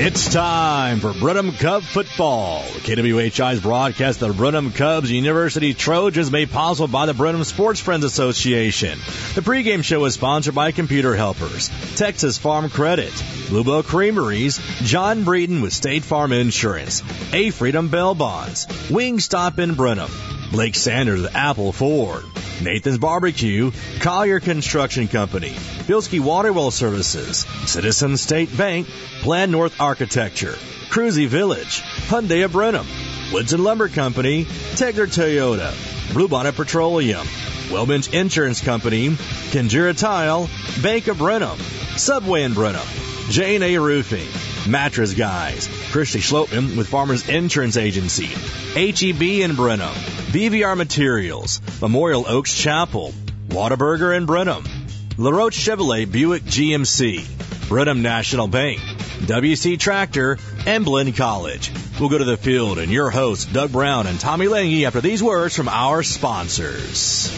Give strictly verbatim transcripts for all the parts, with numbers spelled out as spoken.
It's time for Brenham Cub football. K W H I's broadcast of the Brenham Cubs University Trojans made possible by the Brenham Sports Friends Association. The pregame show is sponsored by Computer Helpers, Texas Farm Credit, Bluebell Creameries, John Breeden with State Farm Insurance, A Freedom Bell Bonds, Wingstop in Brenham, Blake Sanders with Apple Ford, Nathan's Barbecue, Collier Construction Company, Bilski Waterwell Services, Citizens State Bank, Plan North Architecture, Cruzy Village, Hyundai of Brenham, Woodson Lumber Company, Tegler Toyota, Bluebonnet Petroleum, Wellbench Insurance Company, Kinjira Tile, Bank of Brenham, Subway in Brenham, J and A Roofing, Mattress Guys, Christy Schlotman with Farmers Insurance Agency, H E B in Brenham, B V R Materials, Memorial Oaks Chapel, Whataburger in Brenham, LaRoche Chevrolet Buick G M C, Brenham National Bank, W C Tractor, and Blinn College. We'll go to the field and your hosts, Doug Brown and Tommy Lange, after these words from our sponsors.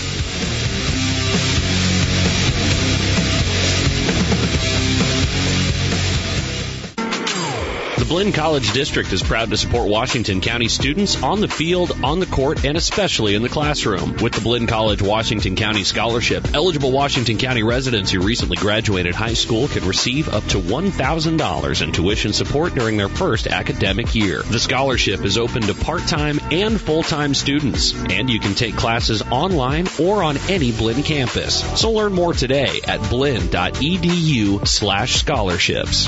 The Blinn College District is proud to support Washington County students on the field, on the court, and especially in the classroom. With the Blinn College Washington County Scholarship, eligible Washington County residents who recently graduated high school can receive up to one thousand dollars in tuition support during their first academic year. The scholarship is open to part-time and full-time students, and you can take classes online or on any Blinn campus. So learn more today at blinn.edu slash scholarships.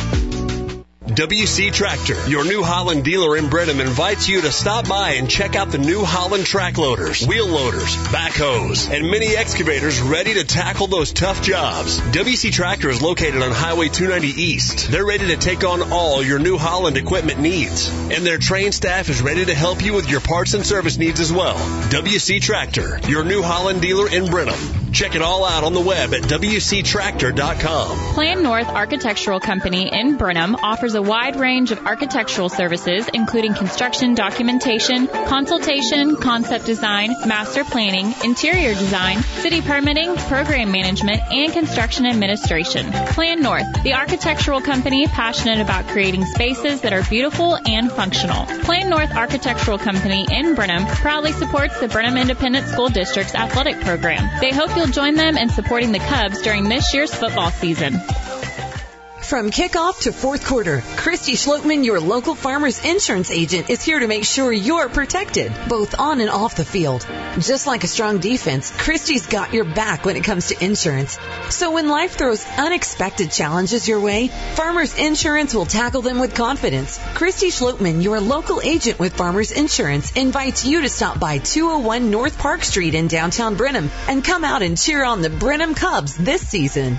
W C Tractor, your New Holland dealer in Brenham, invites you to stop by and check out the New Holland track loaders, wheel loaders, backhoes, and mini excavators ready to tackle those tough jobs. W C Tractor is located on Highway two ninety East. They're ready to take on all your New Holland equipment needs, and their trained staff is ready to help you with your parts and service needs as well. W C Tractor, your New Holland dealer in Brenham. Check it all out on the web at w c tractor dot com. Plan North Architectural Company in Brenham offers a wide range of architectural services, including construction documentation, consultation, concept design, master planning, interior design, city permitting, program management, and construction administration. Plan North, the architectural company passionate about creating spaces that are beautiful and functional. Plan North Architectural Company in Brenham proudly supports the Brenham Independent School District's athletic program. They hope you'll join them in supporting the Cubs during this year's football season. From kickoff to fourth quarter, Christy Schlotman, your local Farmers Insurance agent, is here to make sure you're protected, both on and off the field. Just like a strong defense, Christy's got your back when it comes to insurance. So when life throws unexpected challenges your way, Farmers Insurance will tackle them with confidence. Christy Schlotman, your local agent with Farmers Insurance, invites you to stop by two oh one North Park Street in downtown Brenham and come out and cheer on the Brenham Cubs this season.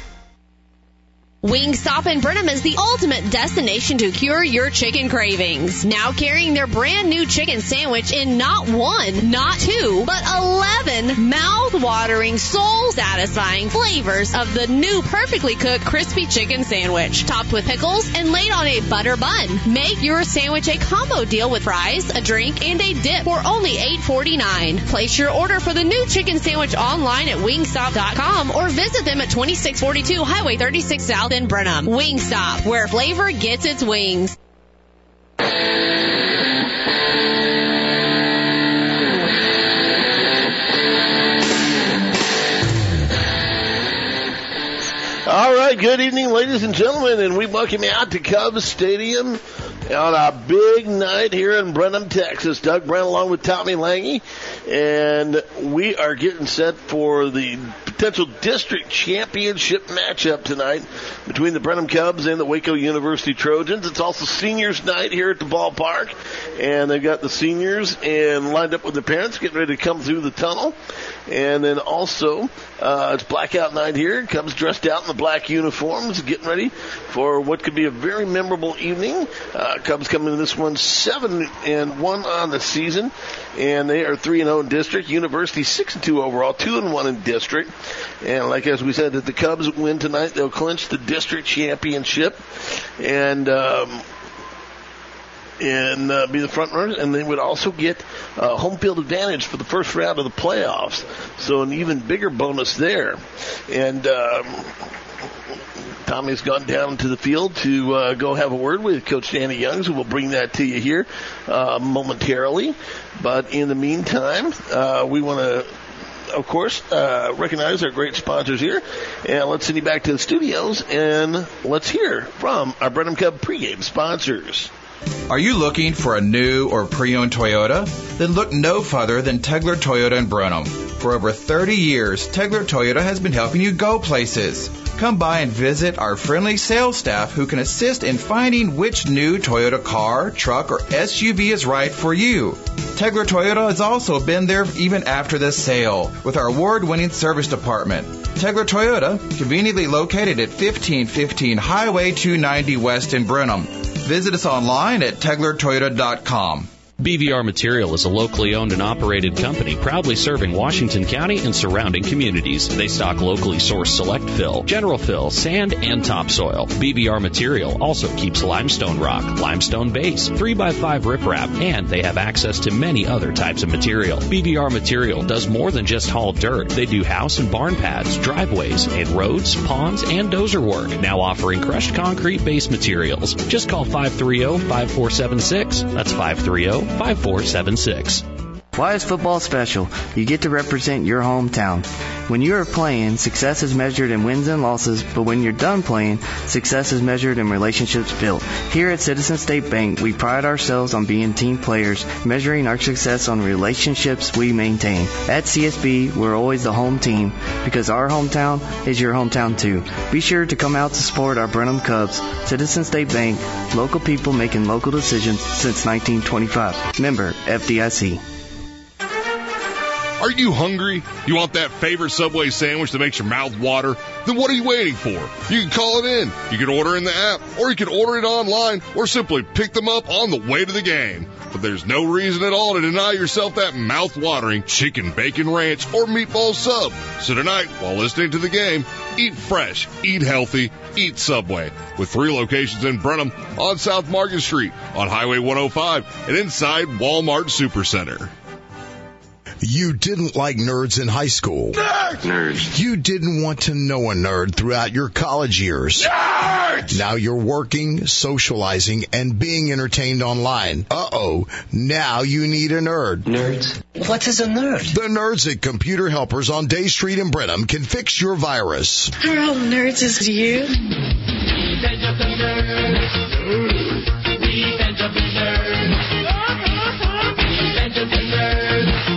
Wingstop in Brenham is the ultimate destination to cure your chicken cravings. Now carrying their brand new chicken sandwich in not one, not two, but eleven mouth-watering, soul-satisfying flavors of the new perfectly cooked crispy chicken sandwich, topped with pickles and laid on a butter bun. Make your sandwich a combo deal with fries, a drink, and a dip for only eight forty-nine. Place your order for the new chicken sandwich online at wingstop dot com or visit them at twenty-six forty-two Highway thirty-six South in Brenham. Wingstop, where flavor gets its wings. All right, good evening, ladies and gentlemen, and we welcome you out to Cubs Stadium on a big night here in Brenham, Texas. Doug Brown along with Tommy Lange, and we are getting set for the potential district championship matchup tonight between the Brenham Cubs and the Waco University Trojans. It's also seniors night here at the ballpark, and they've got the seniors and lined up with their parents getting ready to come through the tunnel. And then also, uh, it's blackout night here. Cubs dressed out in the black uniforms, getting ready for what could be a very memorable evening. Uh, Cubs coming in this one seven and one on the season, and they are three and zero in district. University six and two overall, two and one in district. And like as we said, if the Cubs win tonight, they'll clinch the district championship, and um, and uh, be the front runners, and they would also get uh, home field advantage for the first round of the playoffs. So an even bigger bonus there. And um, Tommy's gone down to the field to uh, go have a word with Coach Danny Youngs, who will bring that to you here uh, momentarily. But in the meantime, uh, we want to, of course, uh, recognize our great sponsors here. And let's send you back to the studios, and let's hear from our Brenham Cub pregame sponsors. Are you looking for a new or pre-owned Toyota? Then look no further than Tegler Toyota in Brenham. For over thirty years, Tegler Toyota has been helping you go places. Come by and visit our friendly sales staff who can assist in finding which new Toyota car, truck, or S U V is right for you. Tegler Toyota has also been there even after the sale with our award-winning service department. Tegler Toyota, conveniently located at fifteen fifteen Highway two ninety West in Brenham. Visit us online at tegler toyota dot com. B V R Material is a locally owned and operated company proudly serving Washington County and surrounding communities. They stock locally sourced select fill, general fill, sand, and topsoil. B V R Material also keeps limestone rock, limestone base, three by five riprap, and they have access to many other types of material. B V R Material does more than just haul dirt. They do house and barn pads, driveways, and roads, ponds, and dozer work. Now offering crushed concrete base materials. Just call five three zero, five four seven six. That's five three zero, five four seven six. Why is football special? You get to represent your hometown. When you are playing, success is measured in wins and losses, but when you're done playing, success is measured in relationships built. Here at Citizen State Bank, we pride ourselves on being team players, measuring our success on relationships we maintain. At C S B, we're always the home team, because our hometown is your hometown too. Be sure to come out to support our Brenham Cubs. Citizen State Bank, local people making local decisions since nineteen twenty-five. Member F D I C. Are you hungry? You want that favorite Subway sandwich that makes your mouth water? Then what are you waiting for? You can call it in. You can order in the app, or you can order it online, or simply pick them up on the way to the game. But there's no reason at all to deny yourself that mouth-watering chicken bacon ranch or meatball sub. So tonight, while listening to the game, eat fresh, eat healthy, eat Subway. With three locations in Brenham, on South Market Street, on Highway one oh five, and inside Walmart Supercenter. You didn't like nerds in high school. Nerds! Nerds. You didn't want to know a nerd throughout your college years. Nerds! Now you're working, socializing, and being entertained online. Uh-oh, now you need a nerd. Nerds? What is a nerd? The nerds at Computer Helpers on Day Street in Brenham can fix your virus. Are all nerds as you? Revenge of the nerds. Revenge of the nerds. Revenge of the nerds.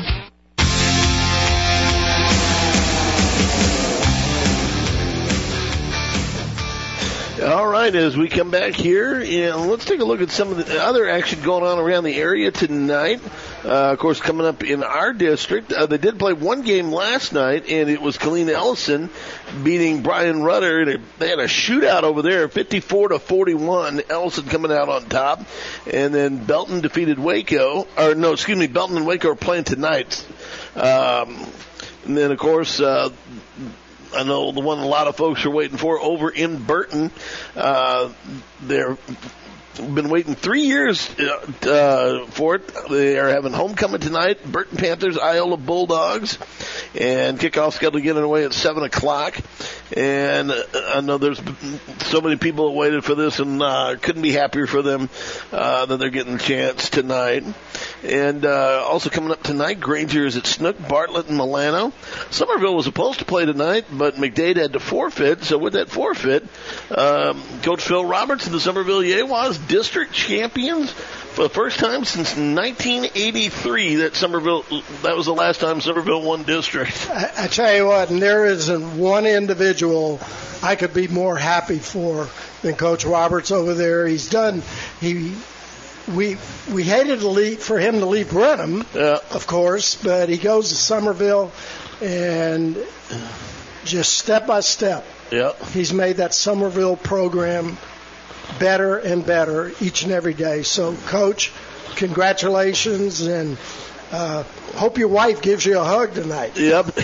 All right, as we come back here, and let's take a look at some of the other action going on around the area tonight. Uh, of course, coming up in our district, uh, they did play one game last night, and it was Killeen Ellison beating Brian Rudder. They had a shootout over there, fifty-four to forty-one. Ellison coming out on top, and then Belton defeated Waco. Or no, excuse me, Belton and Waco are playing tonight. Um, and then, of course, uh, I know the one a lot of folks are waiting for over in Burton. Uh, they're been waiting three years uh, for it. They are having homecoming tonight. Burton Panthers, Iola Bulldogs, and kickoff scheduled to get underway at seven o'clock. And I know there's so many people that waited for this and uh, couldn't be happier for them uh, that they're getting a chance tonight. And uh, also coming up tonight, Granger is at Snook, Bartlett, and Milano. Somerville was supposed to play tonight, but McDade had to forfeit. So with that forfeit, um, Coach Phil Roberts and the Somerville Yewas, district champions for the first time since nineteen eighty-three. That Somerville, that was the last time Somerville won district. I, I tell you what, and there isn't one individual I could be more happy for than Coach Roberts over there. He's done, he, we, we hated to leave, for him to leave Brenham, yeah. of course, but he goes to Somerville and just step by step, yeah. he's made that Somerville program better and better each and every day. So, Coach, congratulations, and uh, hope your wife gives you a hug tonight. Yep.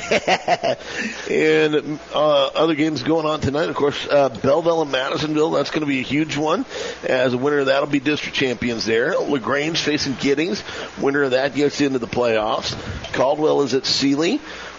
And uh, other games going on tonight, of course, uh, Belleville and Madisonville, that's going to be a huge one. As a winner of that will be district champions there. LaGrange facing Giddings. Winner of that gets into the playoffs. Caldwell is at Sealy.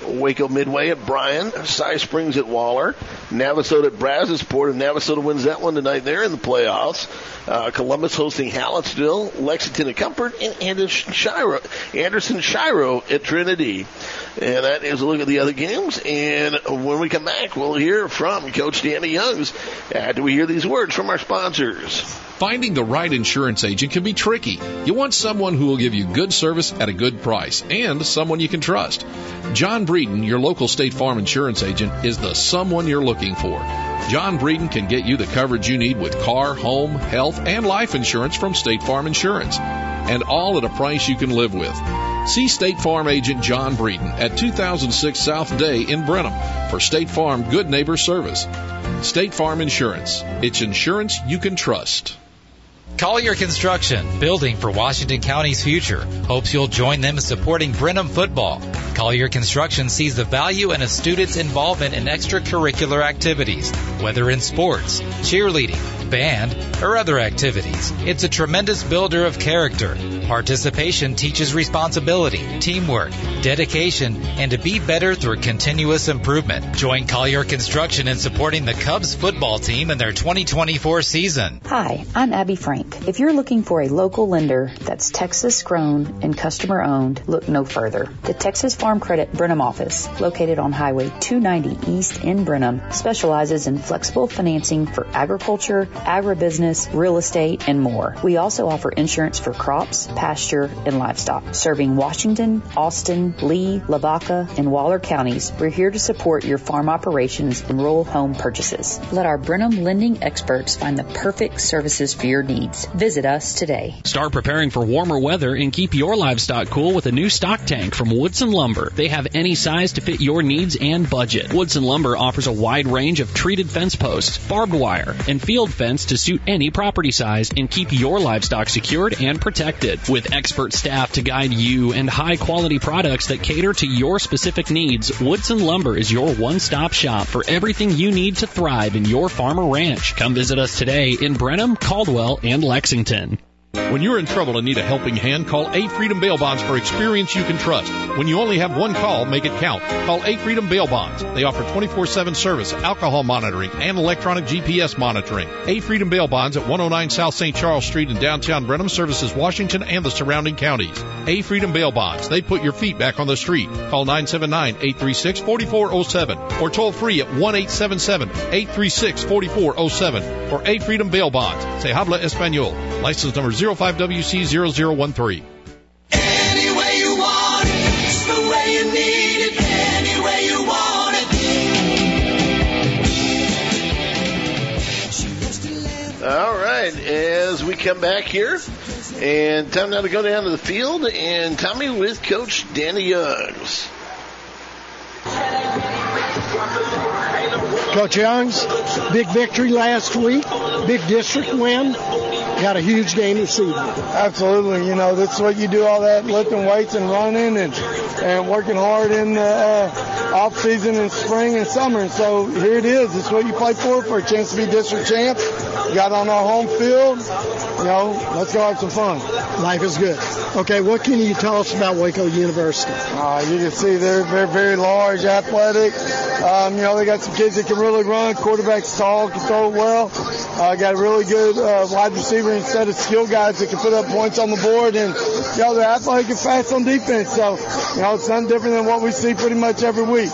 Waco Midway at Bryan, Cy Springs at Waller, Navasota at Brazosport, and Navasota wins that one tonight there in the playoffs. Uh, Columbus hosting Hallettsville, Lexington at Comfort, and Anderson Shiro, Anderson Shiro at Trinity. And that is a look at the other games. And when we come back, we'll hear from Coach Danny Youngs after we hear these words from our sponsors. Finding the right insurance agent can be tricky. You want someone who will give you good service at a good price and someone you can trust. John Breeden, your local State Farm insurance agent, is the someone you're looking for. John Breeden can get you the coverage you need with car, home, health, and life insurance from State Farm Insurance, and all at a price you can live with. See State Farm agent John Breeden at two thousand six South Day in Brenham for State Farm Good Neighbor Service. State Farm Insurance. It's insurance you can trust. Collier Construction, building for Washington County's future, hopes you'll join them in supporting Brenham football. Collier Construction sees the value in a student's involvement in extracurricular activities, whether in sports, cheerleading, band, or other activities. It's a tremendous builder of character. Participation teaches responsibility, teamwork, dedication, and to be better through continuous improvement. Join Collier Construction in supporting the Cubs football team in their twenty twenty-four season. Hi, I'm Abby Frank. If you're looking for a local lender that's Texas grown and customer owned, look no further. The Texas Farm Credit Brenham office, located on Highway two ninety East in Brenham, specializes in flexible financing for agriculture, agribusiness, real estate, and more. We also offer insurance for crops, pasture, and livestock. Serving Washington, Austin, Lee, Lavaca, and Waller counties, we're here to support your farm operations and rural home purchases. Let our Brenham lending experts find the perfect services for your needs. Visit us today. Start preparing for warmer weather and keep your livestock cool with a new stock tank from Woodson Lumber. They have any size to fit your needs and budget. Woodson Lumber offers a wide range of treated fence posts, barbed wire, and field fence to suit any property size and keep your livestock secured and protected. With expert staff to guide you and high-quality products that cater to your specific needs, Woodson Lumber is your one-stop shop for everything you need to thrive in your farm or ranch. Come visit us today in Brenham, Caldwell, and Lexington. When you're in trouble and need a helping hand, call A Freedom Bail Bonds for experience you can trust. When you only have one call, make it count. Call A Freedom Bail Bonds. They offer twenty-four seven service, alcohol monitoring, and electronic G P S monitoring. A Freedom Bail Bonds at one oh nine South Saint Charles Street in downtown Brenham services Washington and the surrounding counties. A Freedom Bail Bonds. They put your feet back on the street. Call nine seven nine, eight three six, four four zero seven or toll free at one eight seven seven, eight three six, four four zero seven for A Freedom Bail Bonds. Se habla español. License number zero five W C zero zero one three. Any way you want it, it's the way you need it. Any way you want it. All right, as we come back here, and time now to go down to the field, and Tommy with Coach Danny Youngs. Coach Youngs, big victory last week, big district win. Got a huge game this evening. Absolutely. You know, that's what you do, all that lifting weights and running and and working hard in the uh, off season and spring and summer. And so here it is. It's what you play for, for a chance to be district champ. Got on our home field. You know, let's go have some fun. Life is good. Okay, what can you tell us about Waco University? Uh, you can see they're, they're very large, athletic. Um, you know, they got some kids that can really run. Quarterback's tall, can throw it well. Uh, got a really good uh, wide receiver instead of skill guys that can put up points on the board. And, you know, they're athletic and fast on defense. So, you know, it's nothing different than what we see pretty much every week.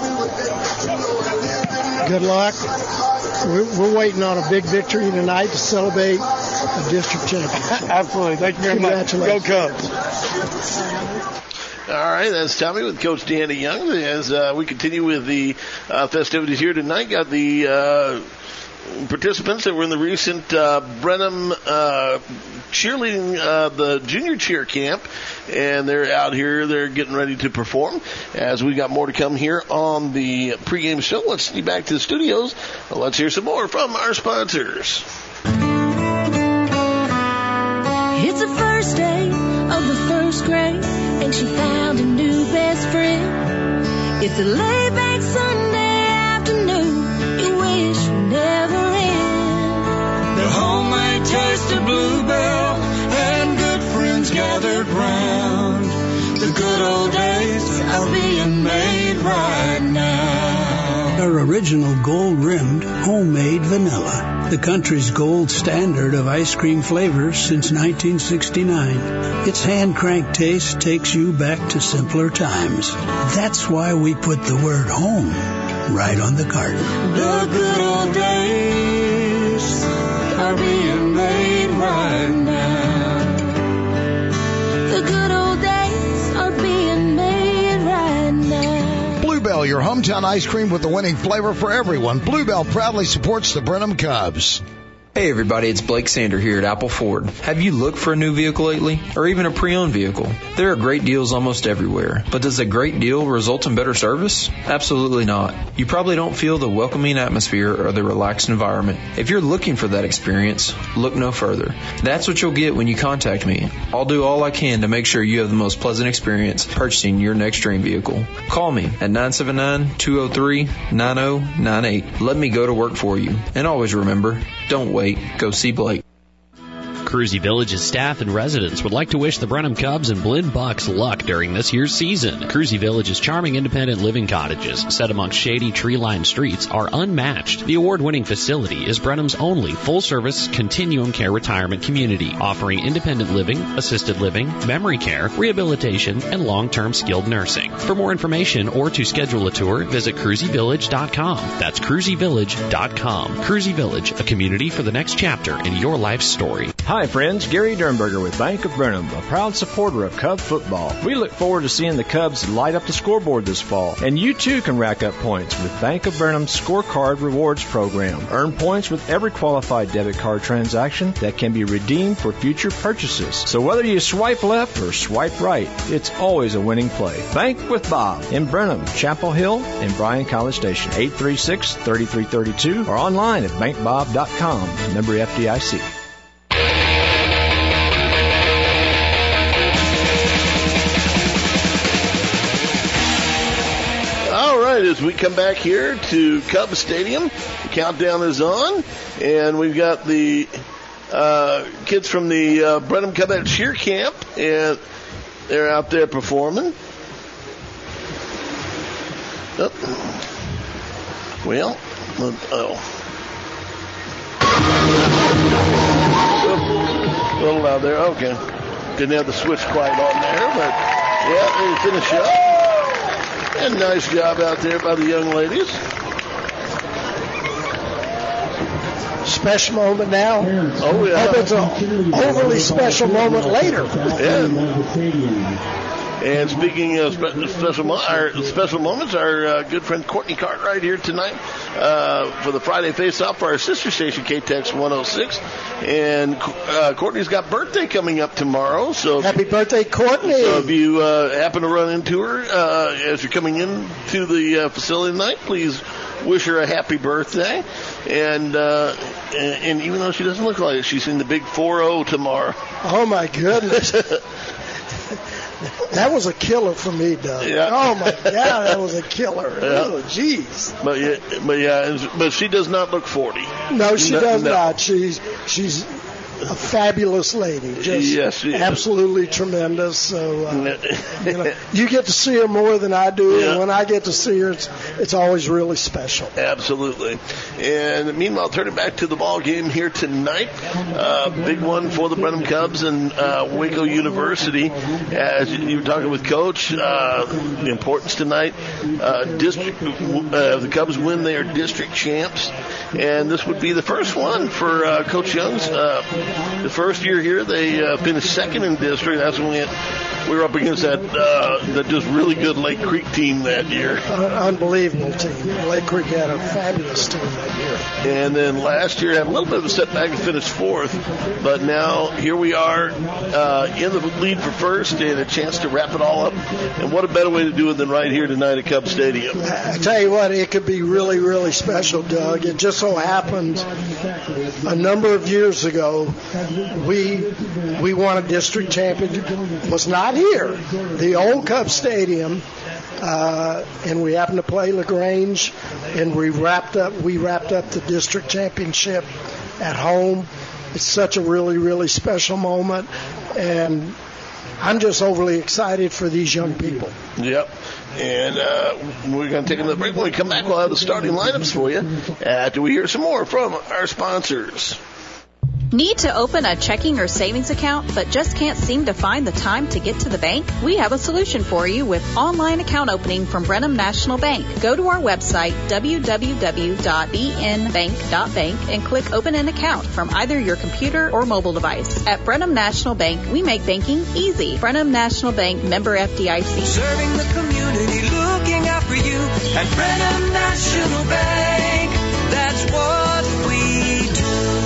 Good luck. We're, we're waiting on a big victory tonight to celebrate a district champion. Absolutely. Thank you very much. Go Cubs. All right, that's Tommy with Coach Danny Young. As uh, we continue with the uh, festivities here tonight, got the uh, participants that were in the recent uh, Brenham uh, cheerleading, uh, the junior cheer camp, and they're out here. They're getting ready to perform. As we got more to come here on the pregame show, let's see back to the studios. Let's hear some more from our sponsors. It's the first day of the first grade, and she found a new best friend. It's a laid-back Sunday afternoon you wish would never end. The homemade taste of Bluebell and good friends gathered round. The good good old days are being made right now. Our original gold-rimmed, homemade vanilla. The country's gold standard of ice cream flavors since nineteen sixty-nine. Its hand-cranked taste takes you back to simpler times. That's why we put the word home right on the carton. The good old days are being made right now. The good old days are being made right now. Bluebell, your hometown ice cream with the winning flavor for everyone. Bluebell proudly supports the Brenham Cubs. Hey everybody, it's Blake Sander here at Apple Ford. Have you looked for a new vehicle lately? Or even a pre-owned vehicle? There are great deals almost everywhere. But does a great deal result in better service? Absolutely not. You probably don't feel the welcoming atmosphere or the relaxed environment. If you're looking for that experience, look no further. That's what you'll get when you contact me. I'll do all I can to make sure you have the most pleasant experience purchasing your next dream vehicle. Call me at nine seven nine, two oh three, nine oh nine eight. Let me go to work for you. And always remember, don't wait. Go see Blake. Cruzy Village's staff and residents would like to wish the Brenham Cubs and Blinn Bucks luck during this year's season. Cruzy Village's charming independent living cottages, set amongst shady tree-lined streets, are unmatched. The award-winning facility is Brenham's only full-service continuum care retirement community, offering independent living, assisted living, memory care, rehabilitation, and long-term skilled nursing. For more information or to schedule a tour, visit cruzy village dot com. That's cruzy village dot com. Cruzy Village, a community for the next chapter in your life's story. Hi friends, Gary Dernberger with Bank of Brenham, a proud supporter of Cub football. We look forward to seeing the Cubs light up the scoreboard this fall, and you too can rack up points with Bank of Brenham's Scorecard Rewards program. Earn points with every qualified debit card transaction that can be redeemed for future purchases. So whether you swipe left or swipe right, it's always a winning play. Bank with Bob in Brenham, Chapel Hill, and Bryan College Station, eight three six, three three three two, or online at bank bob dot com. Member F D I C. All right, as we come back here to Cubs Stadium, the countdown is on, and we've got the uh, kids from the uh, Brenham Cubette Cheer Camp, and they're out there performing. Oh. Well, oh. A little loud there, okay. Didn't have the switch quite on there, but yeah, they finish up. And nice job out there by the young ladies. Special moment now. Oh, yeah. Hope it's an overly special moment later. Yeah. And speaking of spe- special, mo- our special moments, our uh, good friend Courtney Cartwright here tonight uh, for the Friday Face-Off for our sister station, K T X one oh six. And uh, Courtney's got birthday coming up tomorrow. So happy birthday, Courtney! So if you uh, happen to run into her uh, as you're coming in to the uh, facility tonight, please wish her a happy birthday. And, uh, and and even though she doesn't look like it, she's in the big four oh tomorrow. Oh my goodness. That was a killer for me, Doug. Yeah. Oh my God, that was a killer. Yeah. Oh, jeez. But yeah, but yeah, but she does not look forty. No, she no, does no. not. She's she's a fabulous lady. Just yes, she absolutely is. Tremendous. So uh, you know, you get to see her more than I do, yeah. and when I get to see her, it's it's always really special. Absolutely. And meanwhile, turning back to the ball game here tonight, uh, big one for the Brenham Cubs and uh, Waco University. As you were talking with Coach, uh, the importance tonight, uh, district, uh, the Cubs win, they are district champs, and this would be the first one for uh, Coach Young's. Uh, the first year here, they uh, finished second in district. That's when we had, we were up against that uh, that just really good Lake Creek team that year. Uh, unbelievable team. Lake Creek had a fabulous team that year. And then last year had a little bit of a setback and finished fourth, but now here we are uh, in the lead for first and a chance to wrap it all up. And what a better way to do it than right here tonight at Cub Stadium. I tell you what, it could be really, really special, Doug. It just so happened a number of years ago, we we won a district championship. It was not here, the old Cub Stadium, uh, and we happened to play LaGrange, and we wrapped up we wrapped up the district championship at home. It's such a really, really special moment, and I'm just overly excited for these young people. Yep. And uh, we're going to take another break. When we come back, we'll have the starting lineups for you after we hear some more from our sponsors. Need to open a checking or savings account but just can't seem to find the time to get to the bank? We have a solution for you with online account opening from Brenham National Bank. Go to our website, w w w dot b n bank dot bank, and click Open an Account from either your computer or mobile device. At Brenham National Bank, we make banking easy. Brenham National Bank, member F D I C. Serving the community, looking out for you at Brenham National Bank. That's what we do.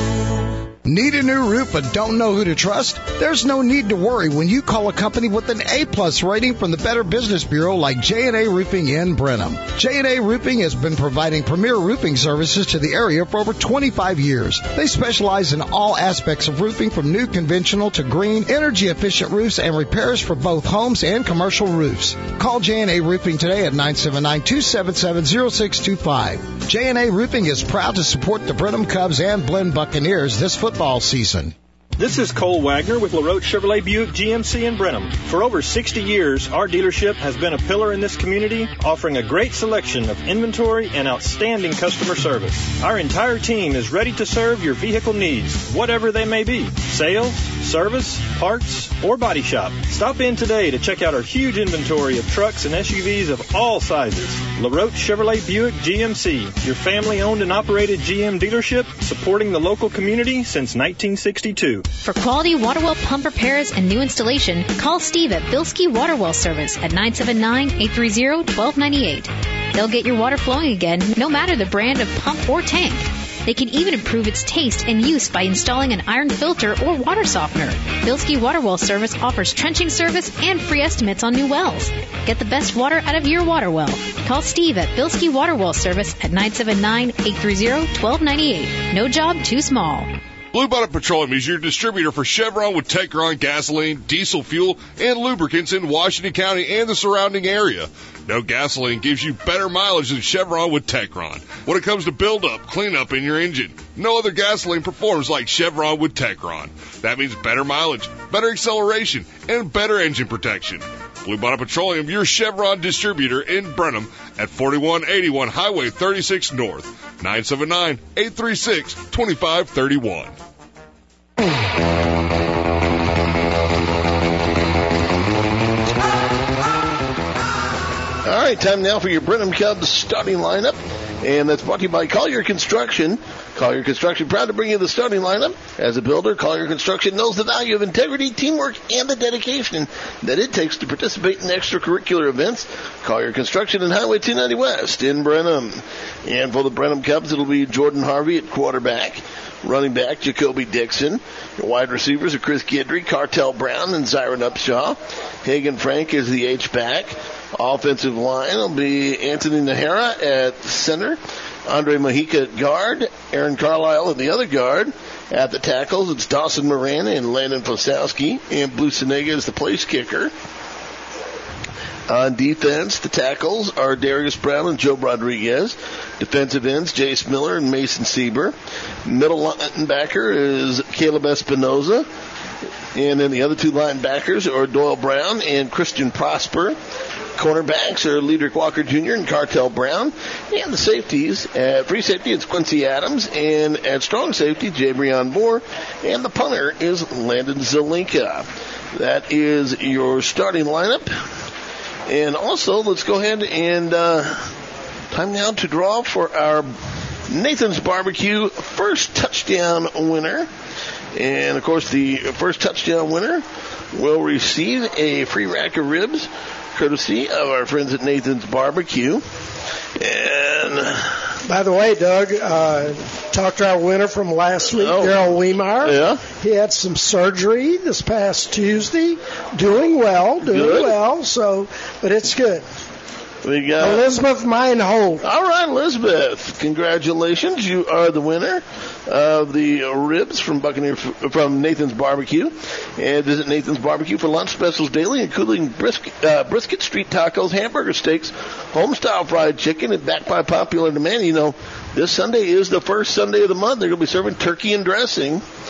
Need a new roof but don't know who to trust? There's no need to worry when you call a company with an A-plus rating from the Better Business Bureau like J and A Roofing in Brenham. J and A Roofing has been providing premier roofing services to the area for over twenty-five years. They specialize in all aspects of roofing from new conventional to green, energy-efficient roofs and repairs for both homes and commercial roofs. Call J and A Roofing today at nine seven nine, two seven seven, zero six two five. J and A Roofing is proud to support the Brenham Cubs and Blinn Buccaneers this football season. This is Cole Wagner with LaRoche Chevrolet Buick G M C in Brenham. For over sixty years, our dealership has been a pillar in this community, offering a great selection of inventory and outstanding customer service. Our entire team is ready to serve your vehicle needs, whatever they may be. Sales, service, parts, or body shop. Stop in today to check out our huge inventory of trucks and S U Vs of all sizes. LaRoche Chevrolet Buick G M C, your family-owned and operated G M dealership, supporting the local community since nineteen sixty-two. For quality water well pump repairs and new installation, call Steve at Bilski Water Well Service at nine seven nine, eight three zero, one two nine eight. They'll get your water flowing again, no matter the brand of pump or tank. They can even improve its taste and use by installing an iron filter or water softener. Bilski Water Well Service offers trenching service and free estimates on new wells. Get the best water out of your water well. Call Steve at Bilski Water Well Service at nine seven nine, eight three zero, one two nine eight. No job too small. Blue Bonnet Petroleum is your distributor for Chevron with Techron gasoline, diesel fuel, and lubricants in Washington County and the surrounding area. No gasoline gives you better mileage than Chevron with Techron. When it comes to build-up, cleanup in your engine, no other gasoline performs like Chevron with Techron. That means better mileage, better acceleration, and better engine protection. Blue Bonnet Petroleum, your Chevron distributor in Brenham at forty-one eighty-one Highway thirty-six North, nine seven nine, eight three six, two five three one. All right, time now for your Brenham Cubs starting lineup, and that's brought to you by Collier Construction. Collier Construction, proud to bring you the starting lineup. As a builder, Collier Construction knows the value of integrity, teamwork, and the dedication that it takes to participate in extracurricular events. Collier Construction and Highway two ninety West in Brenham. And for the Brenham Cubs, it'll be Jordan Harvey at quarterback. Running back, Jacoby Dixon. Your wide receivers are Chris Guidry, Cartel Brown, and Zyron Upshaw. Hagan Frank is the H-back. Offensive line will be Anthony Nahara at center. Andre Mojica at guard. Aaron Carlisle at the other guard. At the tackles, it's Dawson Moran and Landon Fosowski. And Blue Senega is the place kicker. On defense, the tackles are Darius Brown and Joe Rodriguez. Defensive ends, Jace Miller and Mason Sieber. Middle linebacker is Caleb Espinoza. And then the other two linebackers are Doyle Brown and Christian Prosper. Cornerbacks are Ledrick Walker Junior and Cartel Brown. And the safeties, at free safety, it's Quincy Adams. And at strong safety, Jabrion Moore. And the punter is Landon Zelinka. That is your starting lineup. And also, let's go ahead and uh, time now to draw for our Nathan's Barbecue first touchdown winner. And, of course, the first touchdown winner will receive a free rack of ribs courtesy of our friends at Nathan's Barbecue. And by the way, Doug, uh, talked to our winner from last week, oh, Daryl Wiemeyer. Yeah. He had some surgery this past Tuesday. Doing well, doing good. well. So, but it's good. We got Elizabeth Meinhold. All right, Elizabeth. Congratulations. You are the winner of the ribs from Buccaneer from Nathan's Barbecue. And visit Nathan's Barbecue for lunch specials daily, including brisket, uh, brisket street tacos, hamburger steaks, home-style fried chicken, and backed by popular demand. You know, this Sunday is the first Sunday of the month. They're going to be serving turkey and dressing.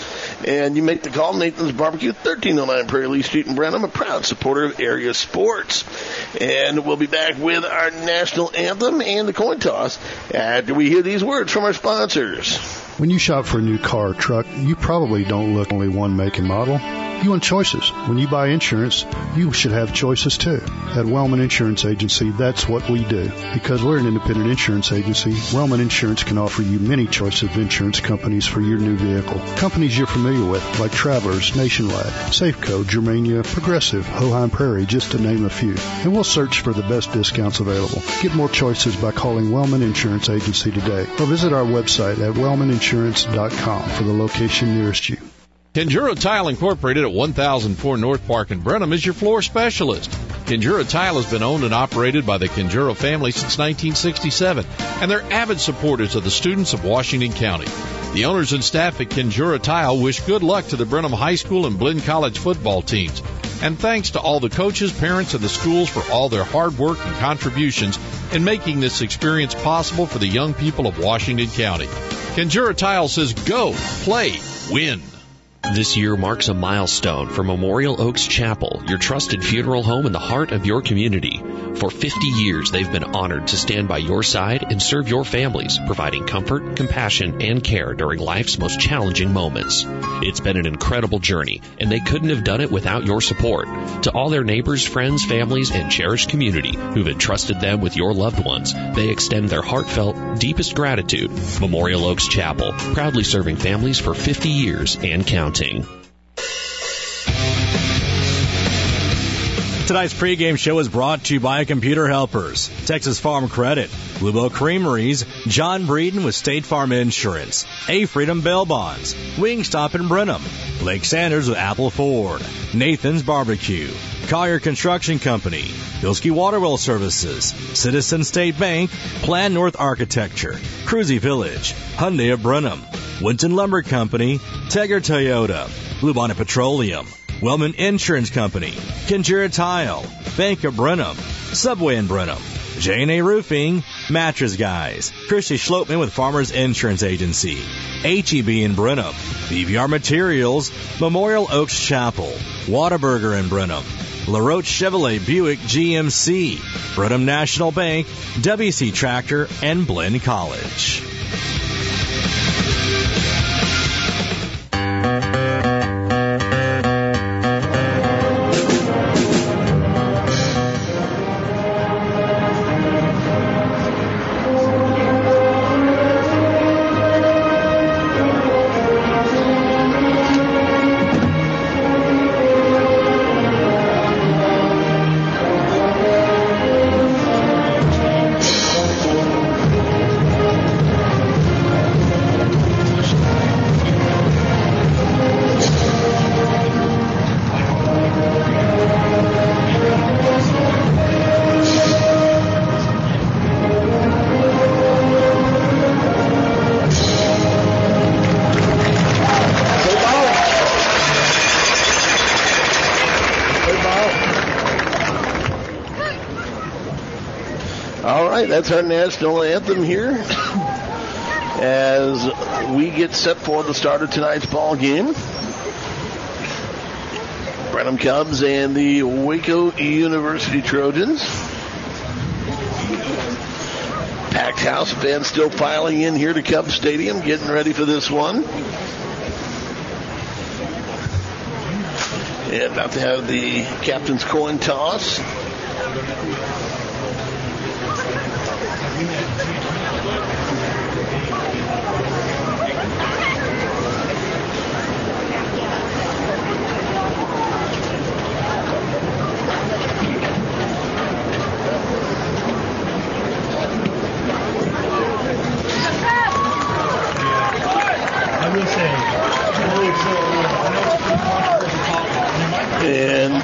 And you make the call. Nathan's Barbecue, thirteen oh nine Prairie Lee Street in Brenham, a proud supporter of area sports. And we'll be back with our national anthem and the coin toss after we hear these words from our sponsors. When you shop for a new car or truck, you probably don't look only one make and model. You want choices. When you buy insurance, you should have choices too. At Wellman Insurance Agency, that's what we do. Because we're an independent insurance agency, Wellman Insurance can offer you many choices of insurance companies for your new vehicle. Companies you're familiar with, like Travelers, Nationwide, Safeco, Germania, Progressive, Hoheim Prairie, just to name a few. And we'll search for the best discounts available. Get more choices by calling Wellman Insurance Agency today, or visit our website at wellman insurance dot com for the location nearest you. Kenjura Tile Incorporated at one thousand four North Park in Brenham is your floor specialist. Kenjura Tile has been owned and operated by the Kenjura family since nineteen sixty-seven, and they're avid supporters of the students of Washington County. The owners and staff at Kenjura Tile wish good luck to the Brenham High School and Blinn College football teams. And thanks to all the coaches, parents, and the schools for all their hard work and contributions in making this experience possible for the young people of Washington County. Kenjura Tile says go, play, win. This year marks a milestone for Memorial Oaks Chapel, your trusted funeral home in the heart of your community. For fifty years, they've been honored to stand by your side and serve your families, providing comfort, compassion, and care during life's most challenging moments. It's been an incredible journey, and they couldn't have done it without your support. To all their neighbors, friends, families, and cherished community who've entrusted them with your loved ones, they extend their heartfelt, deepest gratitude. Memorial Oaks Chapel, proudly serving families for fifty years and counting. Tonight's pregame show is brought to you by Computer Helpers, Texas Farm Credit, Blue Bow Creameries, John Breeden with State Farm Insurance, A Freedom Bail Bonds, Wingstop in Brenham, Blake Sanders with Apple Ford, Nathan's Barbecue, Collier Construction Company, Bilski Waterwell Services, Citizen State Bank, Plan North Architecture, Cruzy Village, Hyundai of Brenham, Winton Lumber Company, Tegger Toyota, Bluebonnet Petroleum, Wellman Insurance Company, Kenjura Tile, Bank of Brenham, Subway in Brenham, J and A Roofing, Mattress Guys, Christy Schlopman with Farmers Insurance Agency, H E B in Brenham, B V R Materials, Memorial Oaks Chapel, Whataburger in Brenham, LaRoche Chevrolet Buick G M C, Brenham National Bank, W C Tractor, and Blinn College. That's our national anthem here as we get set for the start of tonight's ball game. Brenham Cubs and the Waco University Trojans. Packed house, fans still filing in here to Cubs Stadium, getting ready for this one. And about to have the captain's coin toss. And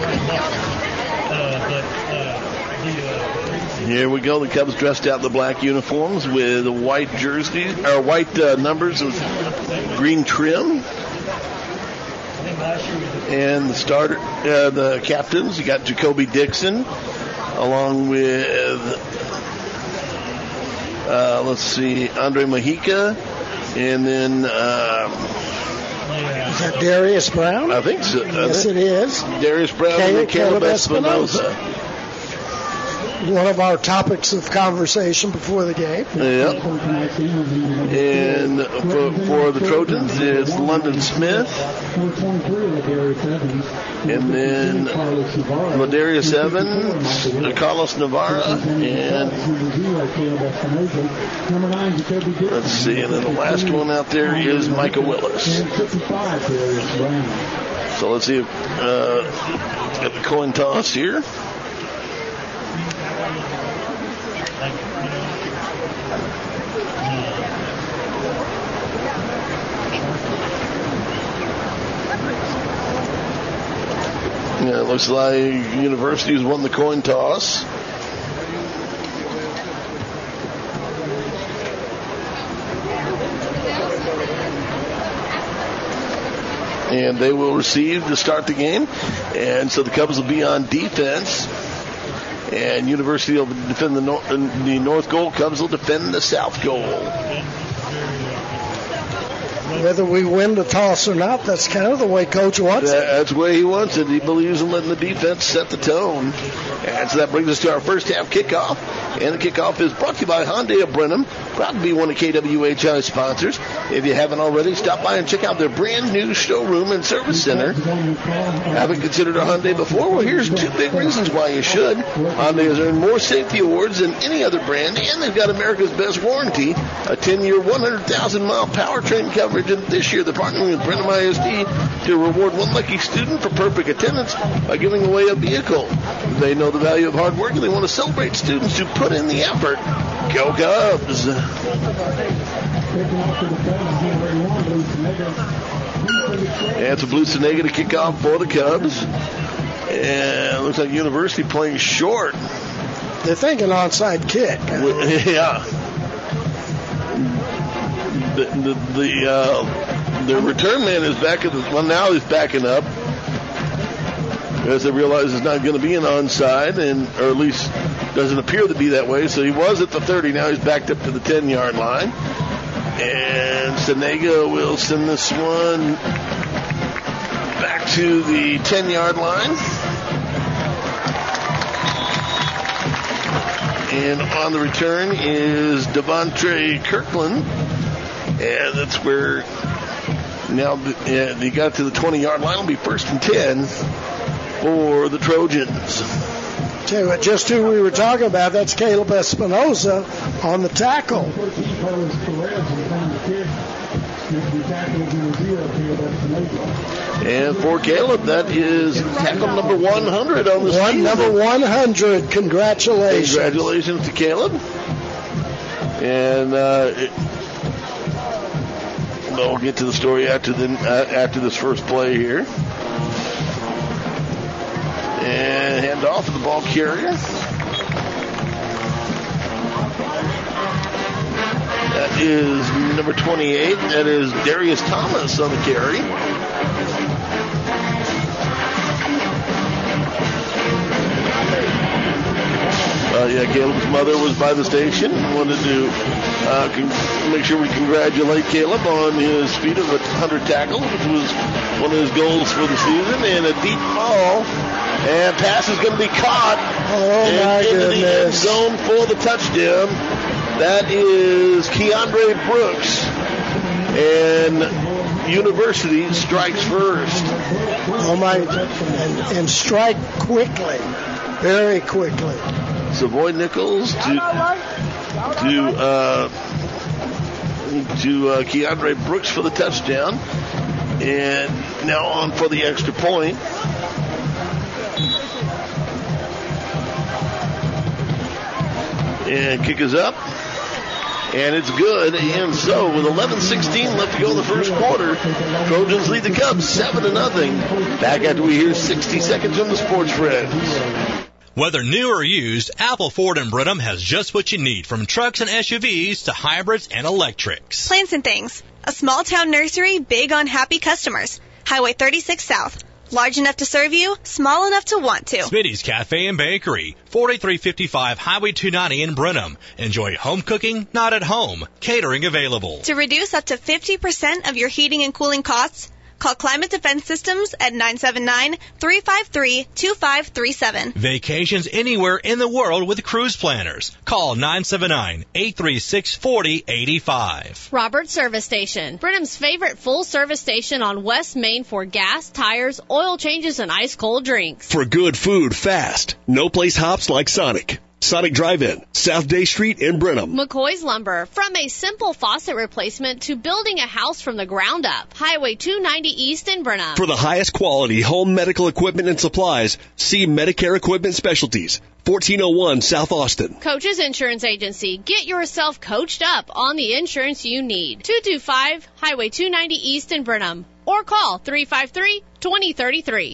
here we go. The Cubs dressed out in the black uniforms with white jerseys or white uh, numbers with green trim. And the starter, uh, the captains, you got Jacoby Dixon, along with uh, let's see, Andre Mojica, and then uh, Is that Darius Brown? I think so. Yes, it is. Darius Brown Caleb, and Caleb Espinosa. Espinosa. One of our topics of conversation before the game. Yep. And for, for the Trojans, it's London Smith. And then Ladarius Evans, Carlos Navarra, and let's see, and then the last one out there is Micah Willis. So let's see if uh, got the coin toss here. Yeah, it looks like University has won the coin toss. And they will receive to start the game. And so the Cubs will be on defense. And University will defend the, nor- the north goal. Cubs will defend the south goal. Whether we win the toss or not, that's kind of the way Coach wants that, it. That's the way he wants it. He believes in letting the defense set the tone. And so that brings us to our first half kickoff. And the kickoff is brought to you by Hyundai of Brenham, proud to be one of K W H I's sponsors. If you haven't already, stop by and check out their brand new showroom and service center. Haven't considered a Hyundai before? Well, here's two big reasons why you should. Hyundai has earned more safety awards than any other brand, and they've got America's best warranty, a ten-year, one hundred thousand mile powertrain coverage. And this year, they're partnering with Brenham I S D to reward one lucky student for perfect attendance by giving away a vehicle. They know the value of hard work, and they want to celebrate students who put in the effort. Go Cubs! And it's a Blue Senega to kick off for the Cubs. And it looks like University playing short. They're thinking onside kick. Yeah. The the the, uh, the return man is back at the, well, now he's backing up as they realize it's not going to be an onside, and or at least doesn't appear to be that way. So he was at the thirty, now he's backed up to the ten-yard line. And Senega will send this one back to the ten-yard line. And on the return is Devontre Kirkland. And that's where now the, uh, they got to the twenty-yard line. It'll be first and ten for the Trojans. Tell you what, just who we were talking about, that's Caleb Espinosa on the tackle. And for Caleb, that is tackle number one hundred on the One season. number one hundred. Congratulations. Congratulations to Caleb. And uh, it, we'll get to the story after the uh, after this first play here. And hand off to the ball carrier. That is number twenty-eight. That is Darius Thomas on the carry. Uh, yeah, Caleb's mother was by the station. Wanted to uh, con- make sure we congratulate Caleb on his feat of one hundred tackles, which was one of his goals for the season. And a deep ball. And pass is going to be caught. Oh, my into goodness. the end zone for the touchdown. That is Keandre Brooks. And University strikes first. Oh, my. And, and strike quickly. Very quickly. Savoy Nichols to to uh, to uh, Keandre Brooks for the touchdown. And now on for the extra point. And kick is up. And it's good. And so with eleven sixteen left to go in the first quarter, Trojans lead the Cubs seven to nothing. Back after we hear sixty seconds from the Sports Friends. Whether new or used, Apple Ford in Brenham has just what you need, from trucks and S U Vs to hybrids and electrics. Plants and Things, a small town nursery big on happy customers. Highway thirty-six South. Large enough to serve you, small enough to want to. Smitty's Cafe and Bakery, forty-three fifty-five Highway two ninety in Brenham. Enjoy home cooking, not at home. Catering available. To reduce up to fifty percent of your heating and cooling costs, Call Climate Defense Systems at nine seven nine, three five three, two five three seven. Vacations anywhere in the world with Cruise Planners. Call nine seven nine, eight three six, four zero eight five. Roberts Service Station, Brenham's favorite full-service station on West Main for gas, tires, oil changes, and ice-cold drinks. For good food fast, no place hops like Sonic. Sonic Drive-In, South Day Street in Brenham. McCoy's Lumber, from a simple faucet replacement to building a house from the ground up. Highway two ninety East in Brenham. For the highest quality home medical equipment and supplies, see Medicare Equipment Specialties, fourteen oh one South Austin. Coach's Insurance Agency, get yourself coached up on the insurance you need. two two five Highway two ninety East in Brenham. Or call three five three, two oh three three.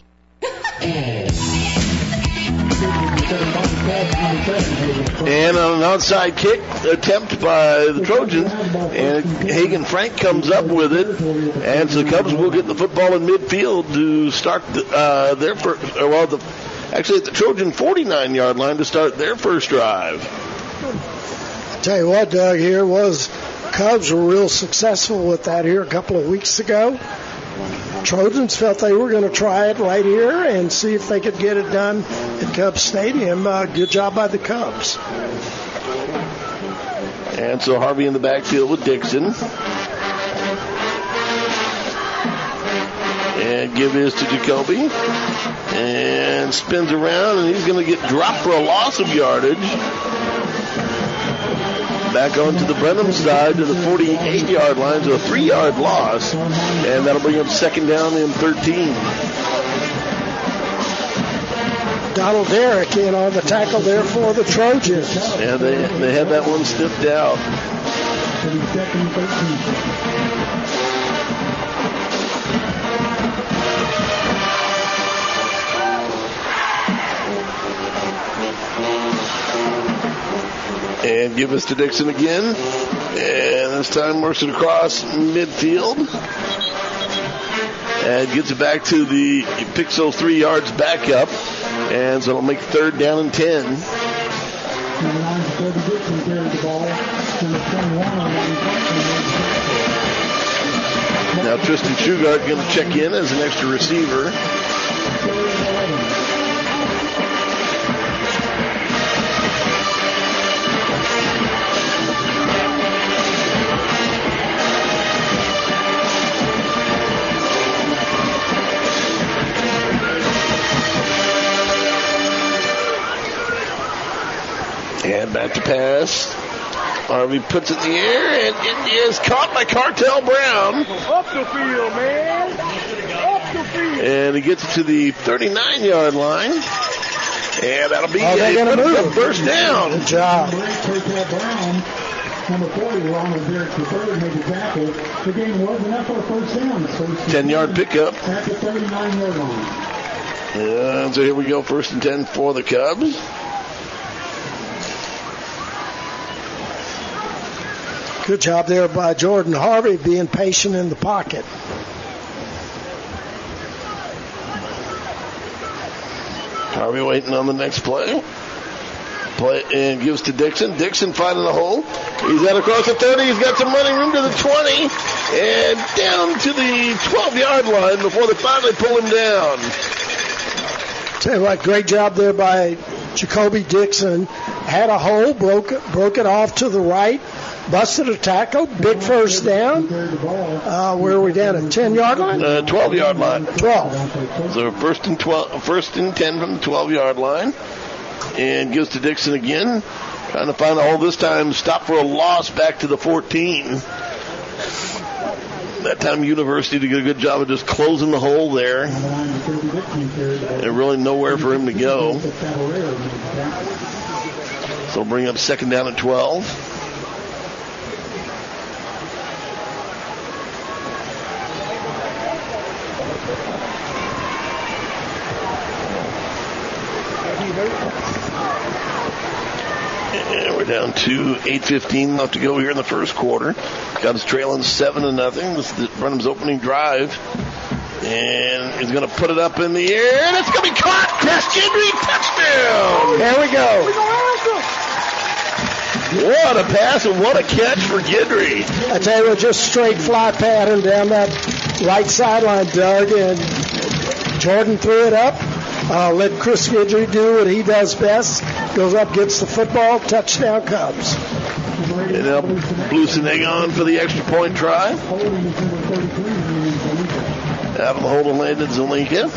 And on an outside kick attempt by the Trojans, and Hagen Frank comes up with it, and so the Cubs will get the football in midfield to start the, uh, their first, or well, the, actually at the Trojan forty-nine yard line to start their first drive. I tell you what, Doug, here was Cubs were real successful with that here a couple of weeks ago. Trojans felt they were going to try it right here and see if they could get it done at Cubs Stadium. Uh, good job by the Cubs. And so Harvey in the backfield with Dixon. And give this to Jacoby. And spins around, and he's going to get dropped for a loss of yardage. Back onto the Brenham side to the forty-eight yard line, to a three yard loss. And that'll bring up second down and thirteen. Donald Derrick in on the tackle there for the Trojans. Yeah, they, they had that one stiffed out. And give us to Dixon again. And this time works it across midfield. And gets it back to the, he picks those three yards back up. And so it'll make third down and ten. Now Tristan Shugart going to check in as an extra receiver. And back to pass. Harvey puts it in the air, and it is caught by Cartel Brown. Up the field, man. Up the field. And he gets it to the thirty-nine yard line. And that'll be oh, a move. first down. Good job. Cartel Brown, number forty, along with Derek Preferred, made the tackle. The game was enough for a first down. So ten yard pickup. At the thirty-nine yard line. And so here we go, first and ten for the Cubs. Good job there by Jordan Harvey being patient in the pocket. Harvey waiting on the next play. Play and gives to Dixon. Dixon finding a hole. He's out across the thirty. He's got some running room to the twenty. And down to the twelve yard line before they finally pull him down. Tell you what, great job there by Jacoby Dixon. Had a hole, broke it, broke it off to the right. Busted a tackle, big first down. Uh, where are we down at ten yard line? Uh, twelve yard line. Twelve. So first and twelve, first and ten from the twelve yard line, and gives to Dixon again, trying to find a hole this time. Stop for a loss back to the fourteen. That time University did a good job of just closing the hole there. And really nowhere for him to go. So bring up second down at twelve. And we're down to eight fifteen left to go here in the first quarter. Cubs trailing seven to nothing. This is Brenham's opening drive. And he's going to put it up in the air, and it's going to be caught. Chris Gindry, touchdown. There we go. What a pass and what a catch for Gindry. I tell you what, just straight fly pattern down that right sideline, Doug, and Jordan threw it up. Uh, let Chris Guidry do what he does best. Goes up, gets the football, touchdown Cubs. And now Blusenegg on for the extra point try. Out of the hold and landed Zelinka.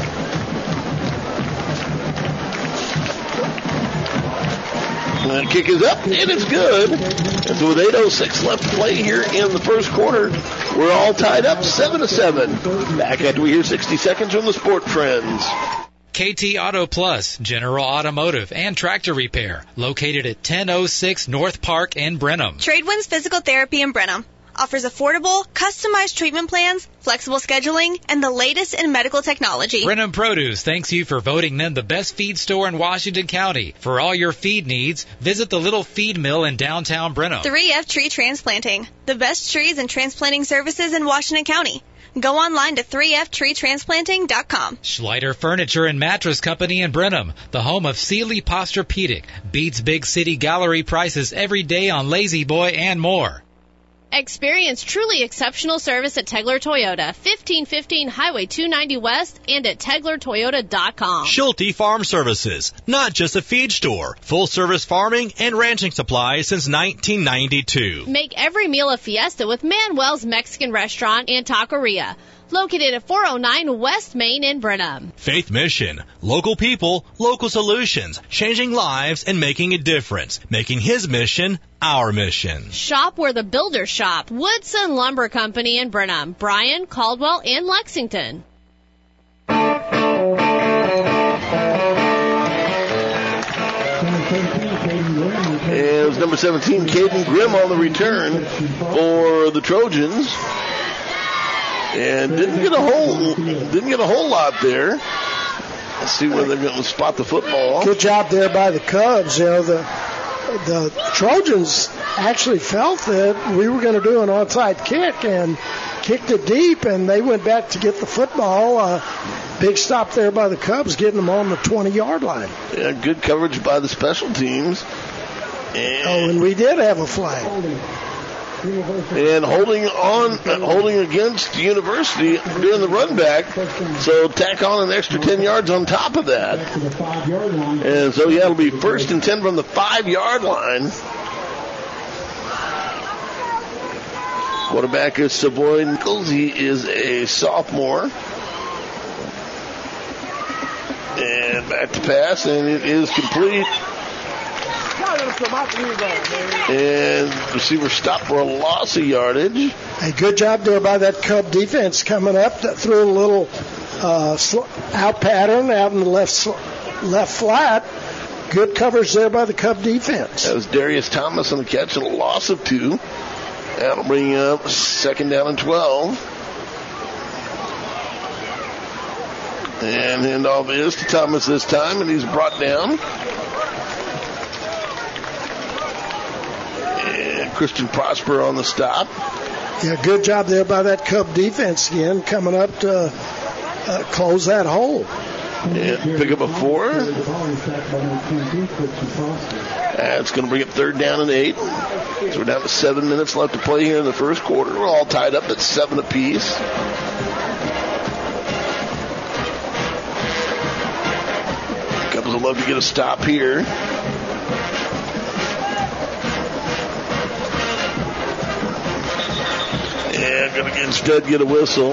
And the kick is up, and it's good. And so with eight oh six left to play here in the first quarter, we're all tied up seven to seven. Back after we hear sixty seconds from the Sport Trends. K T Auto Plus, General Automotive and Tractor Repair, located at ten oh six North Park in Brenham. Tradewinds Physical Therapy in Brenham offers affordable, customized treatment plans, flexible scheduling, and the latest in medical technology. Brenham Produce thanks you for voting them the best feed store in Washington County. For all your feed needs, visit the Little Feed Mill in downtown Brenham. three F Tree Transplanting, the best trees and transplanting services in Washington County. Go online to three F tree transplanting dot com. Schleider Furniture and Mattress Company in Brenham, the home of Sealy Posturepedic. Beats big city gallery prices every day on Lazy Boy and more. Experience truly exceptional service at Tegler Toyota, fifteen fifteen Highway two ninety West and at tegler toyota dot com. Schulte Farm Services, not just a feed store. Full service farming and ranching supplies since nineteen ninety-two. Make every meal a fiesta with Manuel's Mexican Restaurant and Taqueria, located at four oh nine West Main in Brenham. Faith Mission, local people, local solutions, changing lives and making a difference, making his mission our mission. Shop where the builders shop. Woodson Lumber Company in Brenham, Bryan, Caldwell, and Lexington. It was number seventeen, Caden Grimm, on the return for the Trojans. And didn't get a whole didn't get a whole lot there. Let's see where they're going to spot the football. Good job there by the Cubs. You know, the the Trojans actually felt that we were going to do an onside kick and kicked it deep, and they went back to get the football. Uh, big stop there by the Cubs, getting them on the twenty-yard line. Yeah, good coverage by the special teams. And oh, and we did have a flag. And holding on, uh, holding against University during the run back. So tack on an extra ten yards on top of that. And so, yeah, it'll be first and ten from the five-yard line. Quarterback is Savoy Nichols. He is a sophomore. And back to pass, and it is complete. And receiver stopped for a loss of yardage. A good job there by that Cub defense coming up. That threw a little uh, out pattern out in the left left flat. Good coverage there by the Cub defense. That was Darius Thomas on the catch and a loss of two. That'll bring up second down and twelve. And handoff is to Thomas this time, and he's brought down. And Christian Prosper on the stop. Yeah, good job there by that Cub defense again, coming up to uh, close that hole. And pick up a four. That's going to bring up third down and eight. So we're down to seven minutes left to play here in the first quarter. We're all tied up at seven apiece. Cubs would love to get a stop here. And going to instead get a whistle.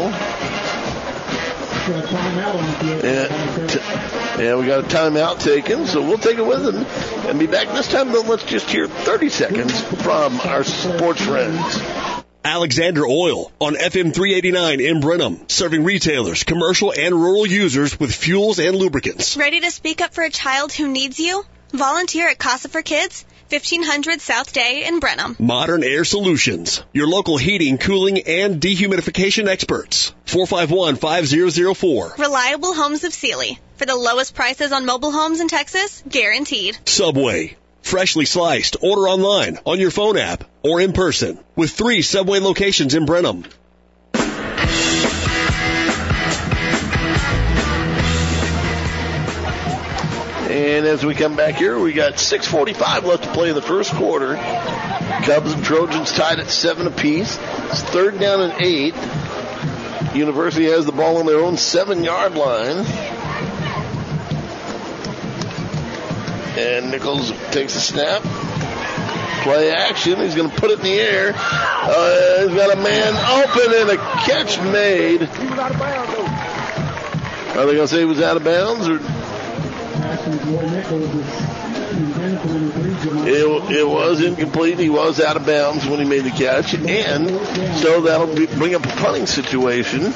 And, t- and we got a timeout taken, so we'll take it with them and be back this time. Though, let's just hear thirty seconds from our sports friends. Alexander Oil on F M three eighty-nine in Brenham, serving retailers, commercial, and rural users with fuels and lubricants. Ready to speak up for a child who needs you? Volunteer at Casa for Kids, fifteen hundred South Day in Brenham. Modern Air Solutions, your local heating, cooling, and dehumidification experts. four five one, five zero zero four. Reliable Homes of Sealy. For the lowest prices on mobile homes in Texas, guaranteed. Subway. Freshly sliced. Order online, on your phone app, or in person. With three Subway locations in Brenham. And as we come back here, we got six forty-five left to play in the first quarter. Cubs and Trojans tied at seven apiece. It's third down and eight. University has the ball on their own seven-yard line. And Nichols takes a snap. Play action. He's going to put it in the air. Uh, he's got a man open and a catch made. Are they going to say he was out of bounds? Or? It, it was incomplete. He was out of bounds when he made the catch. And so that'll be, bring up a punting situation.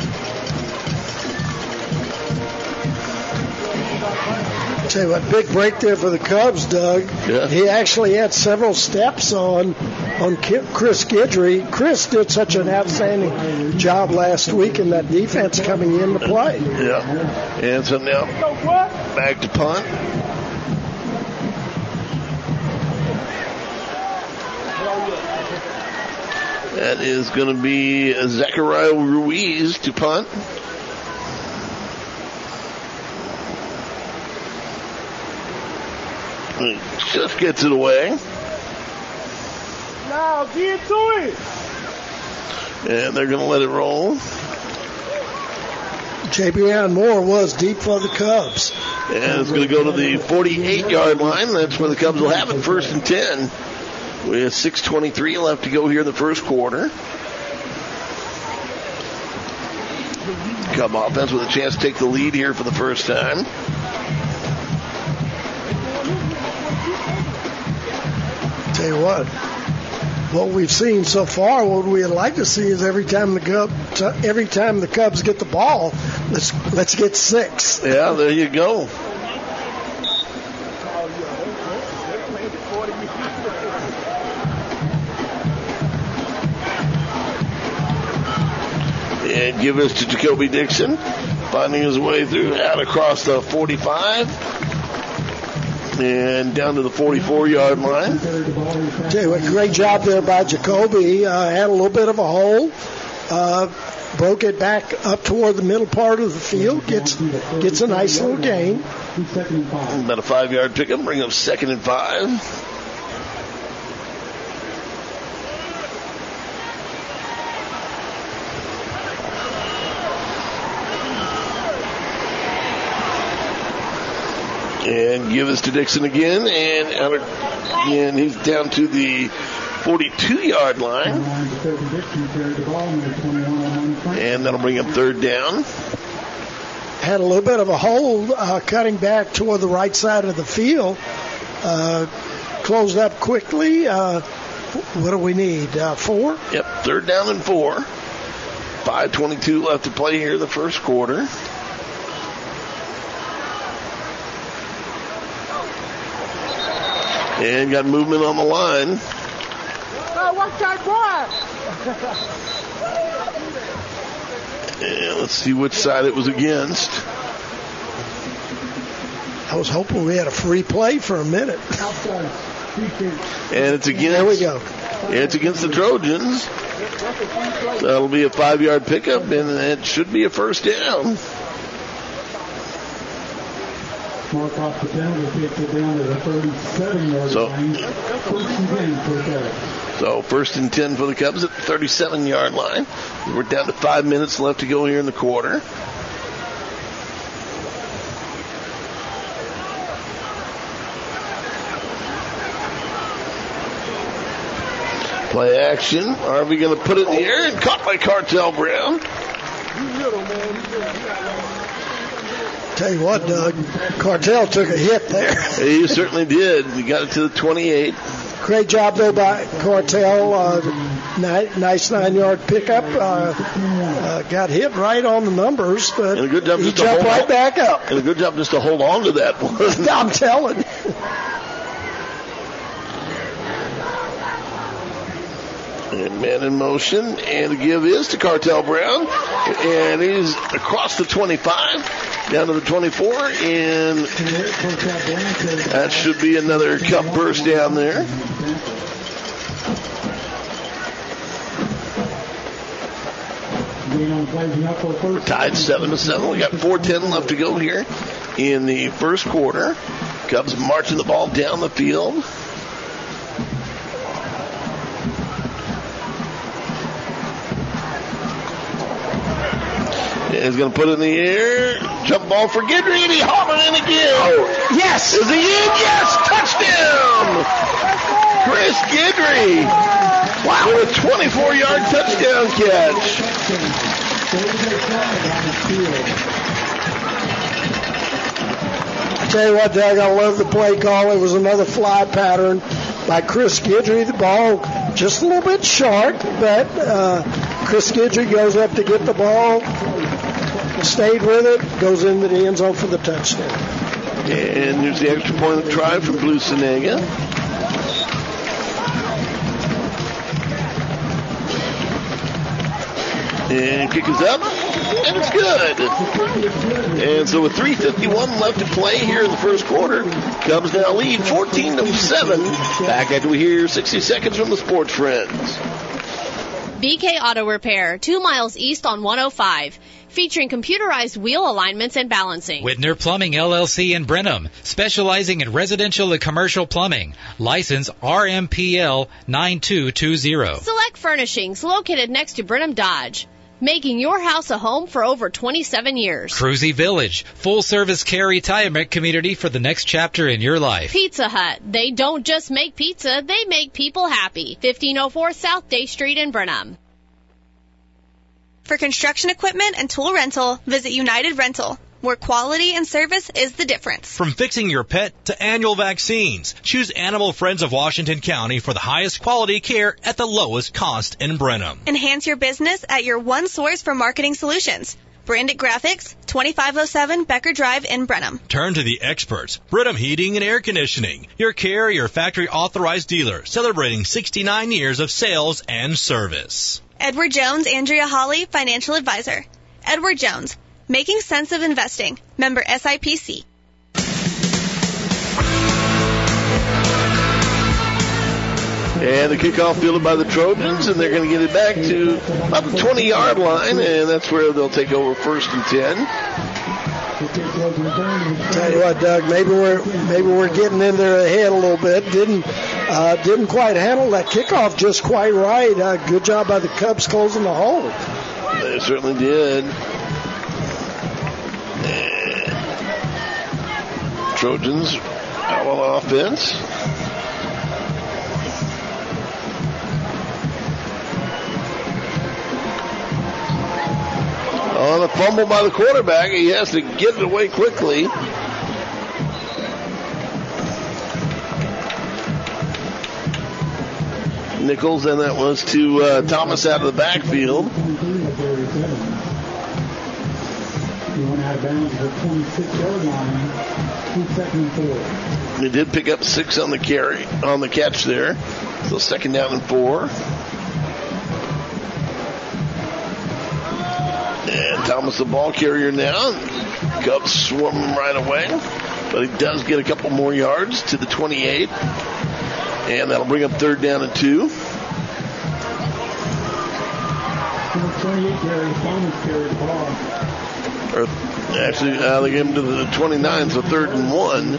Tell you what, big break there for the Cubs, Doug. Yeah. He actually had several steps on on Chris Guidry. Chris did such an outstanding job last week in that defense coming into play. Yeah. And so now back to punt. That is going to be Zachariah Ruiz to punt. He just gets it away. Now get to it. And they're going to let it roll. Jabrion Moore was deep for the Cubs. And it's going to go to the forty-eight-yard line. That's where the Cubs will have it, first and ten. We have six twenty-three left to go here in the first quarter. Cub offense with a chance to take the lead here for the first time. Tell you what, what we've seen so far, what we'd like to see is every time the Cubs, every time the Cubs get the ball, let's let's get six. Yeah, there you go. And give us to Jacoby Dixon, finding his way through out across the forty-five. And down to the forty-four-yard line. Tell you what, great job there by Jacoby. Uh, had a little bit of a hole. Uh, broke it back up toward the middle part of the field. Gets gets a nice little gain. About a five-yard pickup. Bring up second and five. And give us to Dixon again, and out of, and he's down to the forty-two-yard line. And that'll bring him third down. Had a little bit of a hole uh, cutting back toward the right side of the field. Uh, closed up quickly. Uh, what do we need? Uh, four? Yep, third down and four. five twenty-two left to play here the first quarter. And got movement on the line. Oh, watch that boy. And let's see which side it was against. I was hoping we had a free play for a minute. And it's against. There we go. It's against the Trojans. That'll be a five-yard pickup, and it should be a first down. Mark off the penalty, takes it down to the thirty-seven-yard so, line. First and ten for the Cubs. So first and ten for the Cubs at the thirty-seven-yard line. We're down to five minutes left to go here in the quarter. Play action. Are we going to put it in the air? And caught by Cartel Brown. Tell you what, Doug, Cartel took a hit there. He certainly did. He got it to the twenty-eight. Great job there by Cartel. Uh, ni- nice nine-yard pickup. Uh, uh, got hit right on the numbers, but and a good job he just to jumped hold right on. back up. And a good job just to hold on to that one. I'm telling you. And man in motion, and the give is to Cartel Brown, and he's across the twenty-five, down to the twenty-four, and that should be another cup burst down there. We're tied seven to seven. We got four ten left to go here in the first quarter. Cubs marching the ball down the field. Is going to put it in the air. Jump ball for Guidry, and he hauled it in again. Oh, yes! Is he in? Yes! Touchdown! Chris Guidry. Wow, with a twenty-four-yard touchdown catch. I tell you what, Doug, I love the play call. It was another fly pattern by Chris Guidry. The ball just a little bit short, but uh, Chris Guidry goes up to get the ball, stayed with it, goes into the end zone for the touchdown. And there's the extra point of the try for Blue Senega. And kick is up, and it's good. And so with three fifty-one left to play here in the first quarter, Cubs now lead fourteen to seven. Back after we hear sixty seconds from the Sports Friends. B K Auto Repair, two miles east on one oh five. Featuring computerized wheel alignments and balancing. Whitner Plumbing L L C in Brenham, specializing in residential and commercial plumbing. License R M P L nine two two zero. Select Furnishings, located next to Brenham Dodge. Making your house a home for over twenty-seven years. Cruzy Village, full-service care retirement community for the next chapter in your life. Pizza Hut, they don't just make pizza, they make people happy. fifteen oh four South Day Street in Brenham. For construction equipment and tool rental, visit United Rental, where quality and service is the difference. From fixing your pet to annual vaccines, choose Animal Friends of Washington County for the highest quality care at the lowest cost in Brenham. Enhance your business at your one source for marketing solutions. Branded Graphics, twenty-five oh seven Becker Drive in Brenham. Turn to the experts, Brenham Heating and Air Conditioning, your care, your factory authorized dealer, celebrating sixty-nine years of sales and service. Edward Jones, Andrea Hawley, Financial Advisor. Edward Jones, making sense of investing. Member S I P C. And the kickoff fielded by the Trojans, and they're going to get it back to about the twenty-yard line, and that's where they'll take over first and ten. Tell you what, Doug, maybe we're maybe we're getting in there ahead a little bit. Didn't uh, didn't quite handle that kickoff just quite right. Uh, good job by the Cubs closing the hole. They certainly did. And Trojans out on offense. On a fumble by the quarterback, he has to get it away quickly. Nichols, and that was to uh, Thomas out of the backfield. He did pick up six on the carry, on the catch there. So second down and four. And Thomas the ball carrier now. Cubs swarm him right away. But he does get a couple more yards to the twenty-eight. And that'll bring up third down and two. Or actually, uh, they gave him to the twenty-nine, so third and one.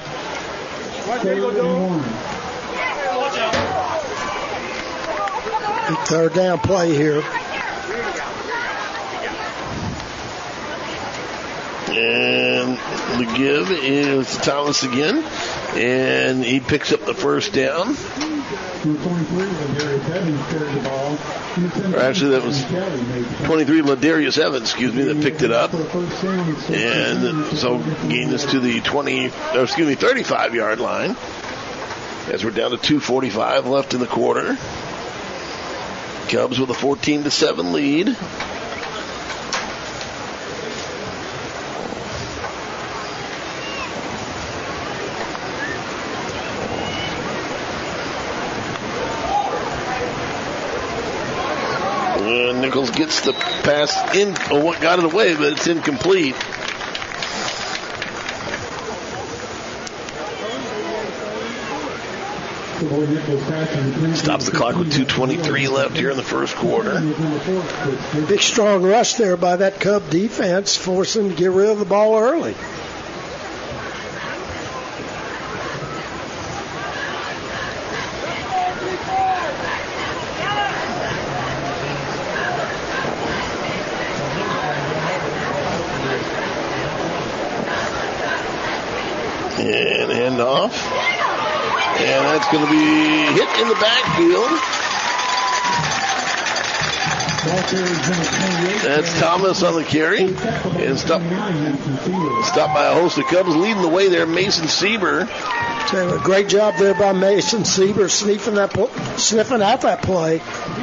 Third down play here. And the give is to Thomas again. And he picks up the first down. Or actually, that was twenty-three, Ladarius Evans, excuse me, that picked it up. And so gained us to the twenty, or excuse me, thirty-five-yard line. As we're down to two forty-five left in the quarter. Cubs with a fourteen to seven lead. And Nichols gets the pass in, oh, what got it away, but it's incomplete. Stops the clock with two twenty-three left here in the first quarter. Big strong rush there by that Cub defense, forcing them to get rid of the ball early. handoff. And that's going to be hit in the backfield. That's Thomas on the carry. And stopped stop by a host of Cubs. Leading the way there, Mason Sieber. So, great job there by Mason Sieber sniffing, that pl- sniffing out that play.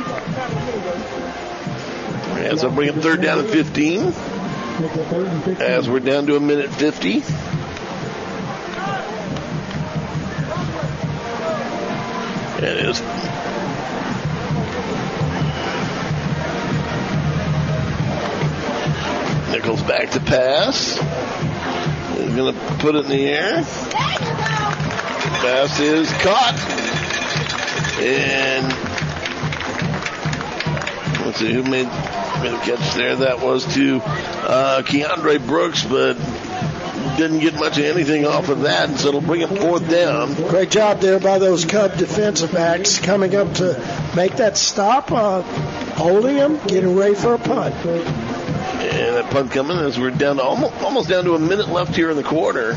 And so bring up third down and fifteen. As we're down to a minute fifty. And it is Nichols back to pass. He's going to put it in the air. Pass is caught. And let's see who made, made a catch there. That was to uh, Keandre Brooks, but didn't get much of anything off of that, and so it'll bring him fourth down. Great job there by those Cub defensive backs coming up to make that stop, uh, holding him, getting ready for a punt. And that punt coming as we're down to almost, almost down to a minute left here in the quarter.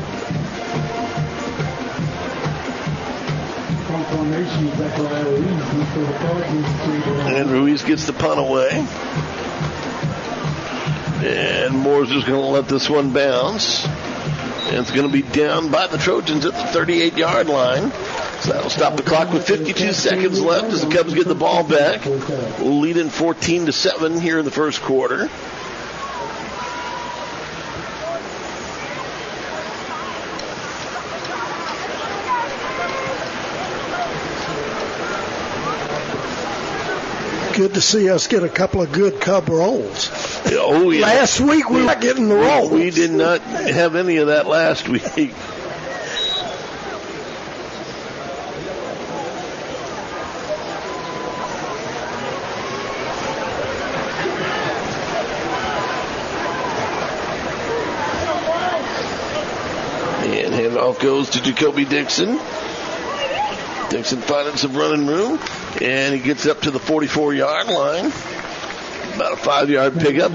And Ruiz gets the punt away. And Moore's just going to let this one bounce. And it's going to be down by the Trojans at the thirty-eight-yard line. So that'll stop the clock with fifty-two seconds left as the Cubs get the ball back. Leading fourteen to seven here in the first quarter. Good to see us get a couple of good Cub rolls. Oh, yeah. Last week we were getting the roll. We did not have any of that last week. And handoff goes to Jacoby Dixon. Dixon finding some running room, and he gets up to the forty-four-yard line. About a five-yard pickup.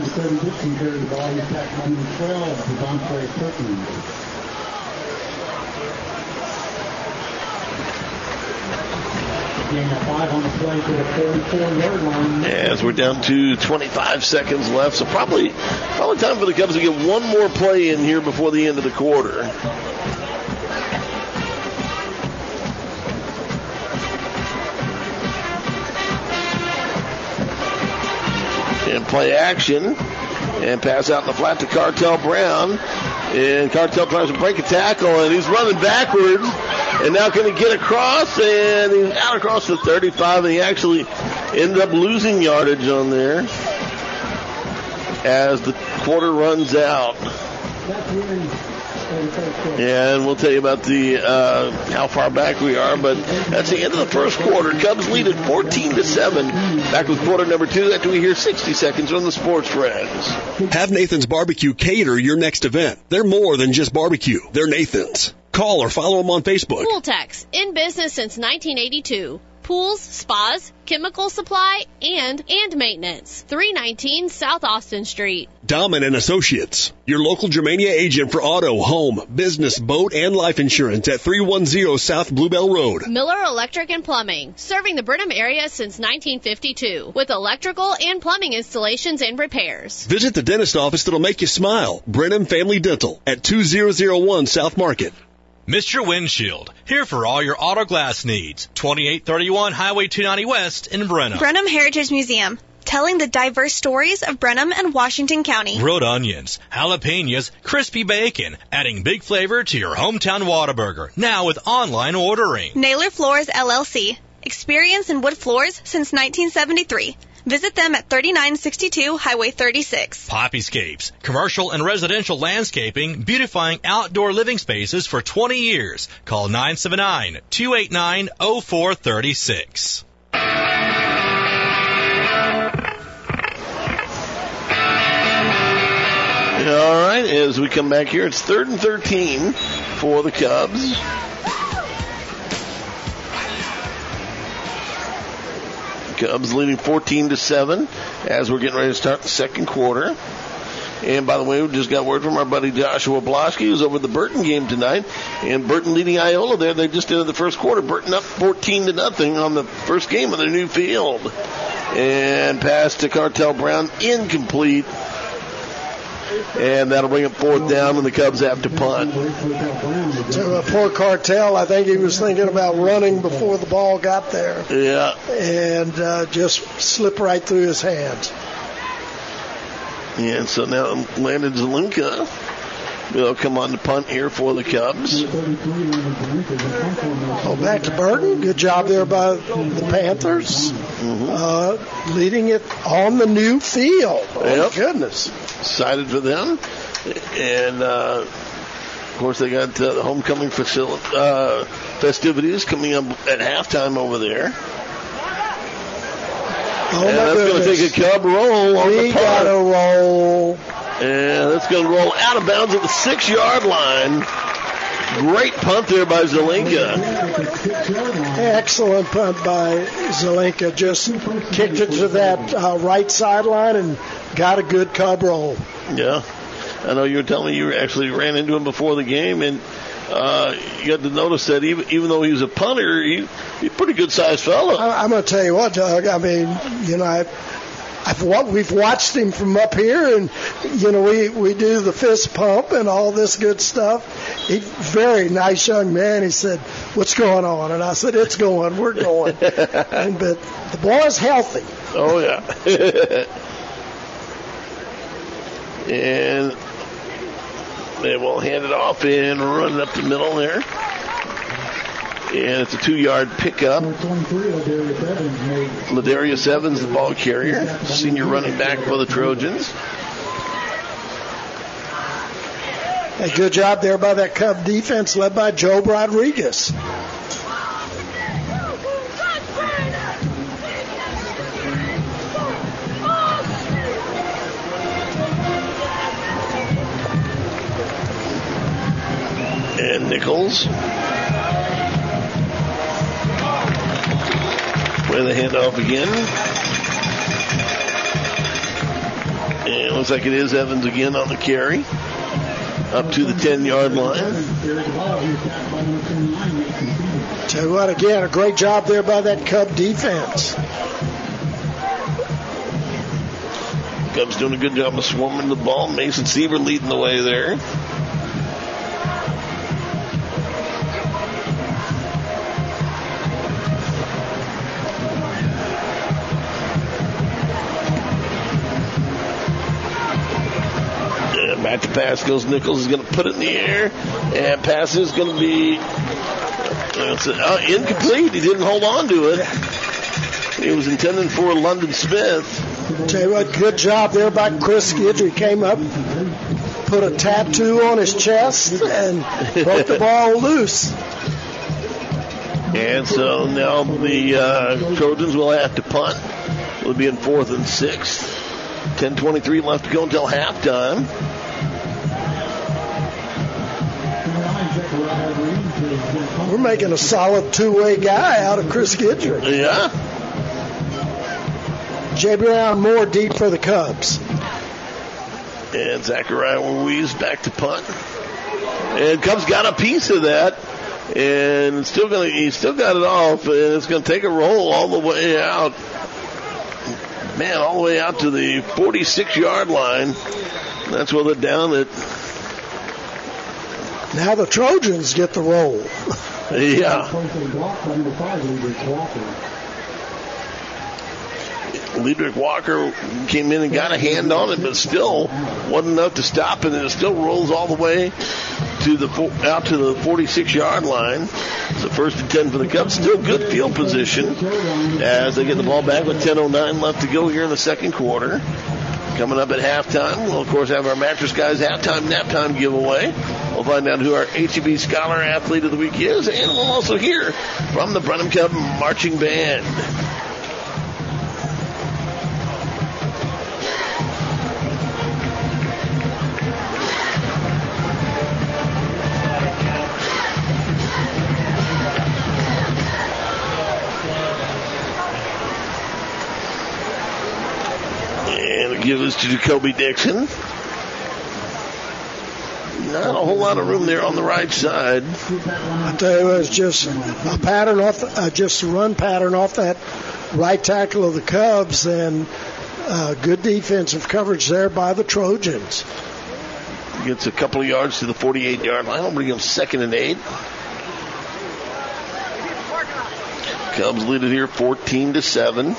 As we're down to twenty-five seconds left, so probably probably time for the Cubs to get one more play in here before the end of the quarter. And play action. And pass out in the flat to Cartel Brown. And Cartel tries to break a tackle, and he's running backwards. And now going to get across, and he's out across the thirty-five, and he actually ended up losing yardage on there as the quarter runs out. And we'll tell you about the uh, how far back we are, but that's the end of the first quarter. Cubs lead at fourteen to seven. Back with quarter number two after we hear sixty seconds on the Sports Friends. Have Nathan's Barbecue cater your next event. They're more than just barbecue. They're Nathan's. Call or follow them on Facebook. Pool Techs, in business since nineteen eighty-two. Pools, spas, chemical supply, and and maintenance. three nineteen South Austin Street. Dahman and Associates, your local Germania agent for auto, home, business, boat, and life insurance at three one zero South Bluebell Road. Miller Electric and Plumbing, serving the Brenham area since nineteen fifty-two, with electrical and plumbing installations and repairs. Visit the dentist office that'll make you smile. Brenham Family Dental at two thousand one South Market. Mister Windshield, here for all your auto glass needs. twenty-eight thirty-one Highway two ninety West in Brenham. Brenham Heritage Museum, telling the diverse stories of Brenham and Washington County. Grilled onions, jalapenos, crispy bacon, adding big flavor to your hometown Whataburger. Now with online ordering. Naylor Floors L L C, experience in wood floors since nineteen seventy-three. Visit them at thirty-nine sixty-two Highway thirty-six. Poppyscapes, commercial and residential landscaping, beautifying outdoor living spaces for twenty years. Call nine seven nine, two eight nine, zero four three six. All right, as we come back here, it's third and thirteen for the Cubs. Cubs leading fourteen to seven as we're getting ready to start the second quarter. And by the way, we just got word from our buddy Joshua Blosky, who's over at the Burton game tonight. And Burton leading Iola there. They just ended the first quarter. Burton up fourteen to nothing on the first game of their new field. And pass to Cartel Brown, incomplete. And that'll bring it fourth down, and the Cubs have to punt. To a poor Cartel, I think he was thinking about running before the ball got there. Yeah. And uh, just slipped right through his hands. And so now Landon Zelinka will come on to punt here for the Cubs. Oh, back to Burton. Good job there by the Panthers. Mm-hmm. Uh, leading it on the new field. Oh, yep. Goodness. Excited for them. And, uh, of course, they got uh, the homecoming facility, uh, festivities coming up at halftime over there. Oh, and that's going to take a Cub roll on we the punt. got to roll. And that's going to roll out of bounds at the six-yard line. Great punt there by Zelinka. Excellent punt by Zelinka. Just kicked it to that uh, right sideline and got a good Cub roll. Yeah. I know you were telling me you actually ran into him before the game, and uh, you got to notice that even even though he was a punter, he, he's a pretty good-sized fellow. I, I'm going to tell you what, Doug. I mean, you know, I, I've we've watched him from up here, and you know, we we do the fist pump and all this good stuff. He's a very nice young man. He said, "What's going on?" And I said, "It's going. We're going." and, but the boy's healthy. Oh yeah. And they will hand it off and run it up the middle there. And it's a two-yard pickup. Ladarius Evans, the ball carrier, senior running back for the Trojans. A good job there by that Cub defense led by Joe Rodriguez. And Nichols. With the handoff again. And it looks like it is Evans again on the carry. Up to the ten-yard line. Tell you what, again, a great job there by that Cub defense. Cubs doing a good job of swarming the ball. Mason Seaver leading the way there. Back to pass goes Nichols. Is going to put it in the air. And pass is going to be uh, incomplete. He didn't hold on to it. He was intending for London Smith. Tell you what, good job there by Chris Guidry. Came up, put a tattoo on his chest, and broke the ball loose. And so now the uh, Trojans will have to punt. It'll be in fourth and sixth. ten twenty-three left to go until halftime. We're making a solid two-way guy out of Chris Guidry. Yeah. J. Brown Moore deep for the Cubs. And Zachariah Ruiz back to punt. And Cubs got a piece of that. And still gonna, he's still got it off. And it's going to take a roll all the way out. Man, all the way out to the forty-six-yard line. That's where they're down at. Now the Trojans get the roll. Yeah. Liedrich Walker came in and got a hand on it, but still wasn't enough to stop it, and it still rolls all the way to the out to the forty-six-yard line. So first and ten for the Cubs. Still good field position as they get the ball back with ten oh nine left to go here in the second quarter. Coming up at halftime, we'll, of course, have our Mattress Guys halftime nap time giveaway. We'll find out who our H E B Scholar Athlete of the Week is, and we'll also hear from the Brenham Cub Marching Band. And it gives to Jacoby Dixon. not a whole lot of room there on the right side. I tell you, it's just a pattern off, uh, just a run pattern off that right tackle of the Cubs, and uh, good defensive coverage there by the Trojans. Gets a couple of yards to the forty-eight-yard line. I'll bring him second and eight. Cubs lead it here fourteen to seven.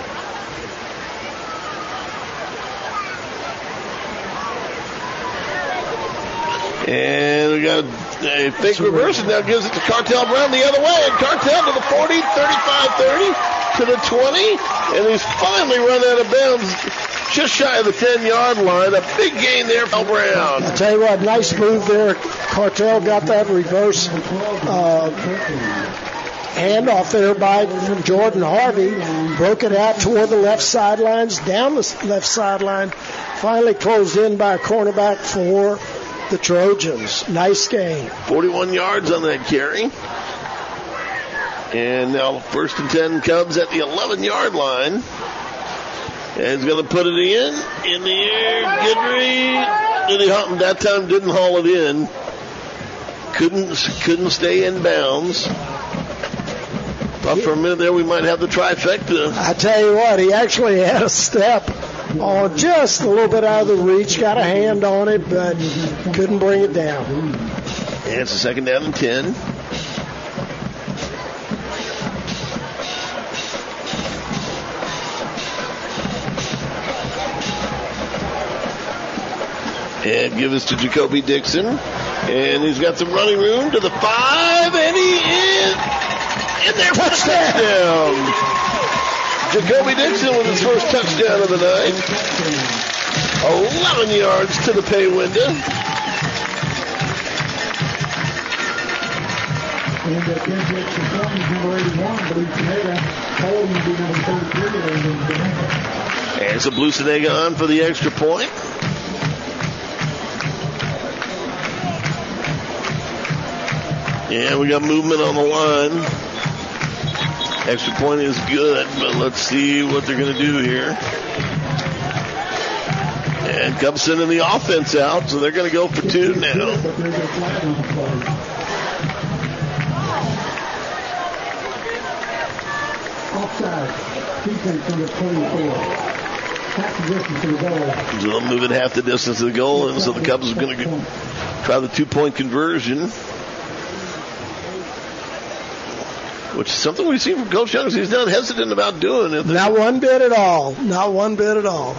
And we got a fake reverse, and now gives it to Cartel Brown the other way. And Cartel to the forty, thirty-five, thirty, to the twenty. And he's finally run out of bounds just shy of the ten-yard line. A big gain there for Brown. I'll tell you what, nice move there. Cartel got that reverse uh, handoff there by from Jordan Harvey. Broke it out toward the left sidelines, down the left sideline. Finally closed in by a cornerback for the Trojans. Nice game. forty-one yards on that carry. And now first and ten Cubs at the eleven-yard line. And he's going to put it in. In the air. Guidry. Really hot, that time didn't haul it in. Couldn't, couldn't stay in bounds. Thought for a minute there we might have the trifecta. I tell you what, he actually had a step on just a little bit out of the reach, got a hand on it, but couldn't bring it down. And it's a second down and ten. And give this to Jacoby Dixon. And he's got some running room to the five, and he is in there for a touchdown. Jacoby Dixon with his first touchdown of the night. eleven yards to the pay window. And so Blucenega on for the extra point. Yeah, we got movement on the line. Extra point is good, but let's see what they're going to do here. And Cubs sending the offense out, so they're going to go for two now. So they'll move it half the distance to the goal, and so the Cubs are going to try the two-point conversion. Which is something we've seen from Coach Young. He's not hesitant about doing it. Not one bit at all. Not one bit at all.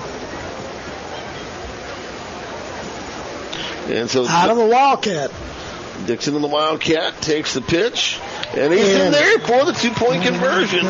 And so out of the Wildcat. Dixon in the Wildcat takes the pitch. And he's and in there for the two-point conversion.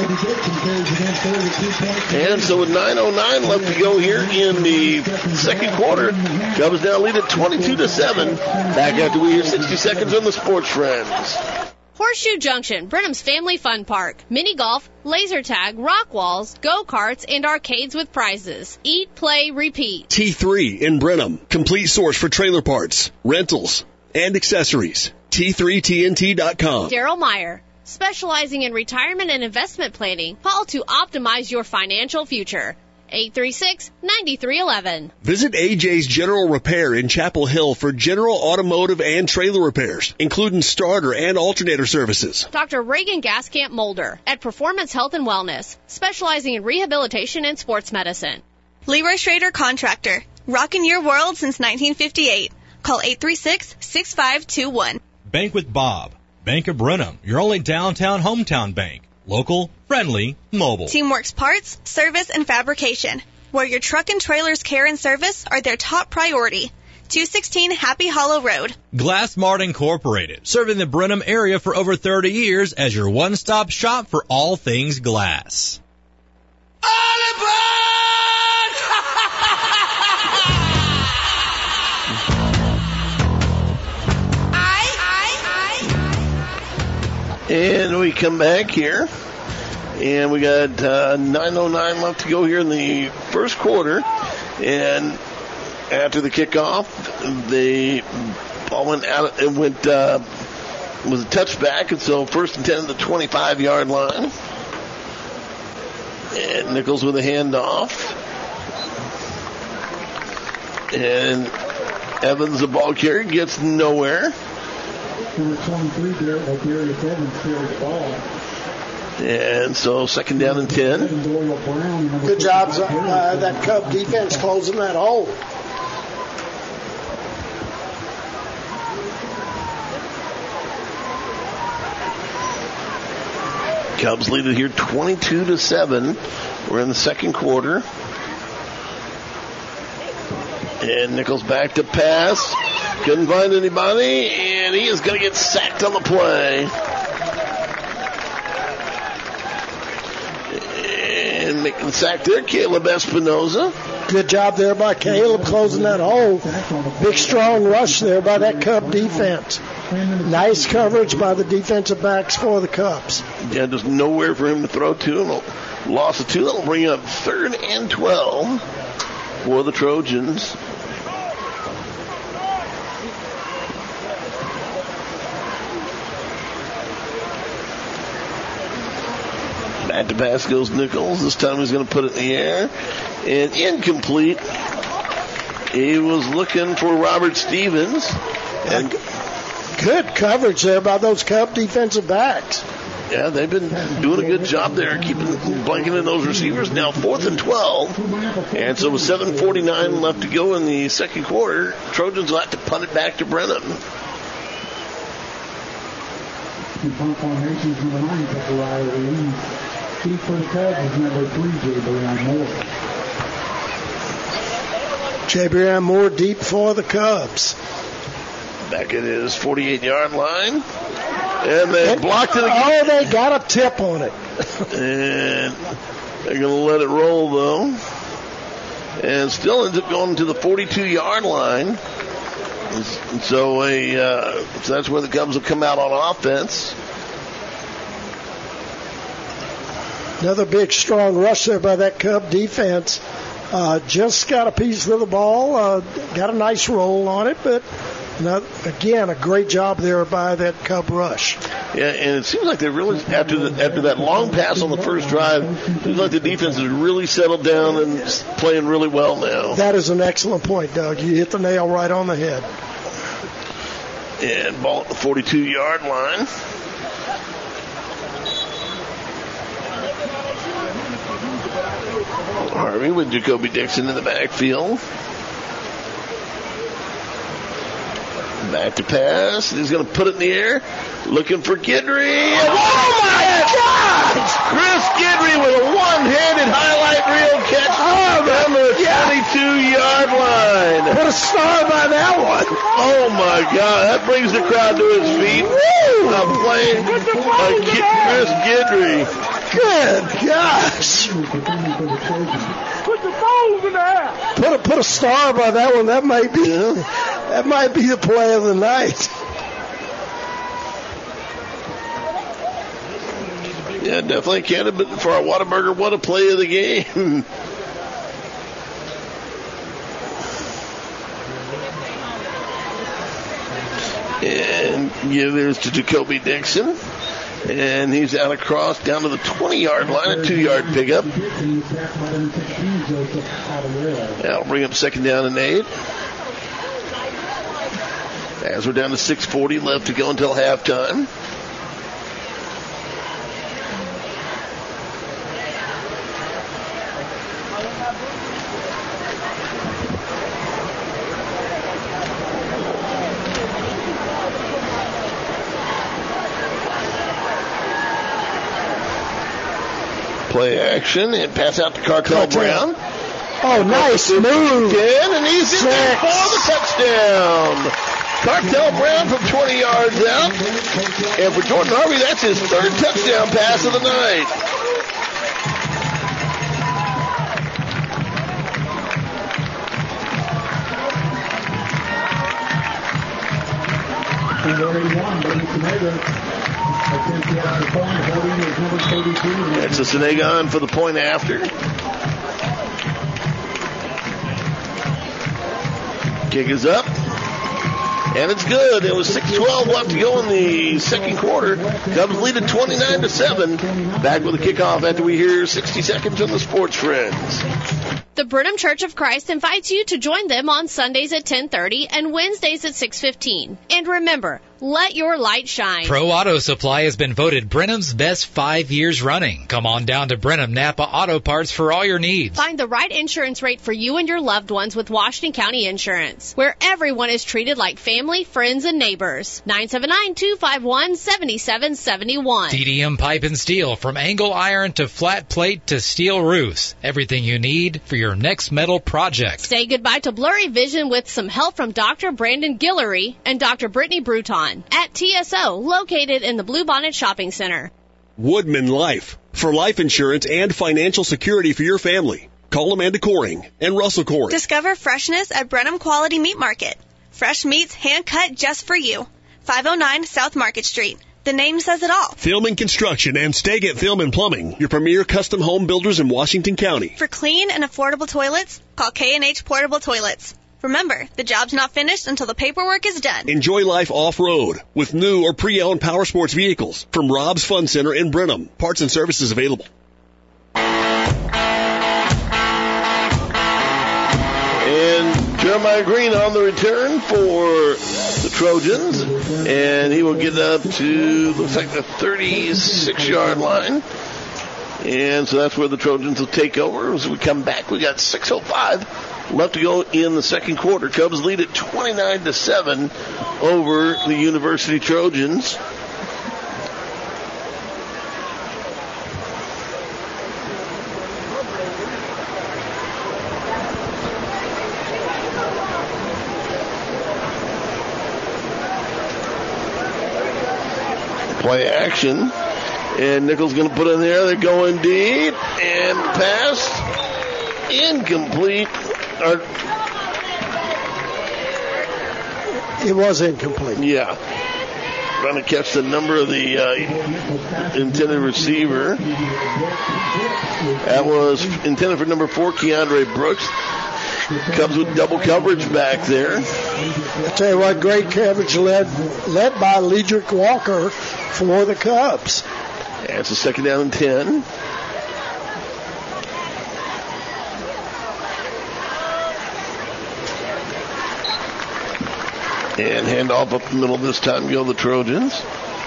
And so with nine oh nine left to go here in the second quarter, Cubs now lead at twenty-two to seven. Back after we hear sixty seconds on the Sports Friends. Horseshoe Junction, Brenham's Family Fun Park. Mini golf, laser tag, rock walls, go-karts, and arcades with prizes. Eat, play, repeat. T three in Brenham. Complete source for trailer parts, rentals, and accessories. T three T N T dot com. Daryl Meyer, specializing in retirement and investment planning. Call to optimize your financial future. eight three six, nine three one one. Visit A J's General Repair in Chapel Hill for general automotive and trailer repairs, including starter and alternator services. Doctor Reagan Gaskamp Mulder at Performance Health and Wellness, specializing in rehabilitation and sports medicine. Leroy Schrader Contractor, rocking your world since nineteen fifty-eight. Call eight three six, six five two one. Bank with Bob. Bank of Brenham, your only downtown hometown bank. Local, friendly, mobile. Teamworks Parts, Service, and Fabrication, where your truck and trailer's care and service are their top priority. two sixteen Happy Hollow Road. Glass Mart Incorporated, serving the Brenham area for over thirty years as your one-stop shop for all things glass. And we come back here, and we got uh, nine oh nine left to go here in the first quarter. And after the kickoff, the ball went out. It went uh, was a touchback, and so first and ten at the twenty-five-yard line. And Nichols with a handoff, and Evans, the ball carrier, gets nowhere. Number twenty-three, Darius Evans, carries the ball. And so second down and ten. Good job, uh, that Cub defense closing that hole. Cubs lead it here twenty-two to seven. We're in the second quarter. And Nichols back to pass. Couldn't find anybody, and he is going to get sacked on the play. And making the sack there, Caleb Espinoza. Good job there by Caleb closing that hole. Big strong rush there by that Cub defense. Nice coverage by the defensive backs for the Cubs. Yeah, there's nowhere for him to throw to. And loss of two. That'll bring up third and twelve for the Trojans. Back to pass goes Nichols. This time he's going to put it in the air. And incomplete. He was looking for Robert Stevens. And good coverage there by those Cub defensive backs. Yeah, they've been doing a good job there, keeping blanketing those receivers. Now fourth and twelve. And so with seven forty-nine left to go in the second quarter, Trojans will have to punt it back to Brenham. Punt formations number nine, Zachariah Lee. Deep for the Cubs is number three, J. Brian Moore. J. Brian Moore deep for the Cubs. Back at his forty-eight-yard line. And they and, blocked it again. Oh, they got a tip on it. And they're going to let it roll, though. And still ends up going to the forty-two-yard line. And so, a, uh, so that's where the Cubs will come out on offense. Another big, strong rush there by that Cub defense. Uh, just got a piece of the ball, uh, got a nice roll on it, but not, again, a great job there by that Cub rush. Yeah, and it seems like they really, after the, after that long pass on the first drive, it seems like the defense has really settled down and playing really well now. That is an excellent point, Doug. You hit the nail right on the head. And ball at the forty-two-yard line. Harvey with Jacoby Dixon in the backfield. Back to pass. He's going to put it in the air. Looking for Guidry. Oh, my God! Chris Guidry with a one-handed highlight reel catch oh, on the twenty-two-yard line. What a star by that one. Oh, my God. That brings the crowd to his feet. Woo! A play by Chris Guidry. Good gosh. Put the balls in the air. Put a, put a star by that one. That might be yeah. that might be the play of the night. Yeah, definitely a candidate for our Whataburger. What a play of the game. And give this to Jacoby Dixon. And he's out across down to the twenty-yard line, a two-yard pickup. That'll bring up second down and eight. As we're down to six forty left to go until halftime. Play action and pass out to Cartel Brown. Oh, nice move. Again, and he's in there for the touchdown. Cartel Brown from twenty yards out. And for Jordan Harvey, that's his third touchdown pass of the night. That's a Senegon for the point after. Kick is up. And it's good. It was six twelve left to go in the second quarter. Cubs lead at twenty-nine to seven. Back with a kickoff after we hear sixty seconds on the Sports Friends. The Brenham Church of Christ invites you to join them on Sundays at ten thirty and Wednesdays at six fifteen. And remember, let your light shine. Pro Auto Supply has been voted Brenham's best five years running. Come on down to Brenham Napa Auto Parts for all your needs. Find the right insurance rate for you and your loved ones with Washington County Insurance, where everyone is treated like family, friends, and neighbors. nine seven nine, two five one, seven seven seven one. D D M Pipe and Steel, from angle iron to flat plate to steel roofs. Everything you need for your next metal project. Say goodbye to blurry vision with some help from Doctor Brandon Guillory and Doctor Brittany Bruton at T S O, located in the Bluebonnet Shopping Center. Woodman Life, for life insurance and financial security for your family. Call Amanda Coring and Russell Coring. Discover freshness at Brenham Quality Meat Market. Fresh meats hand-cut just for you. five oh nine South Market Street. The name says it all. Film and Construction and Staget Film and Plumbing, your premier custom home builders in Washington County. For clean and affordable toilets, call K and H Portable Toilets. Remember, the job's not finished until the paperwork is done. Enjoy life off-road with new or pre-owned power sports vehicles from Rob's Fun Center in Brenham. Parts and services available. And Jeremiah Green on the return for the Trojans, and he will get up to, looks like the thirty-six-yard line. And so that's where the Trojans will take over. As we come back, we got six oh five left to go in the second quarter. Cubs lead at twenty-nine to seven over the University Trojans. Play action. And Nichols going to put in there. They're going deep. And pass. Incomplete. Or, it was incomplete. Yeah. Trying to catch the number of the uh, intended receiver. That was intended for number four, Keandre Brooks. Cubs with double coverage back there. I tell you what, great coverage led led by Ledrick Walker for the Cubs. And it's a second down and ten. And handoff up the middle this time go the Trojans.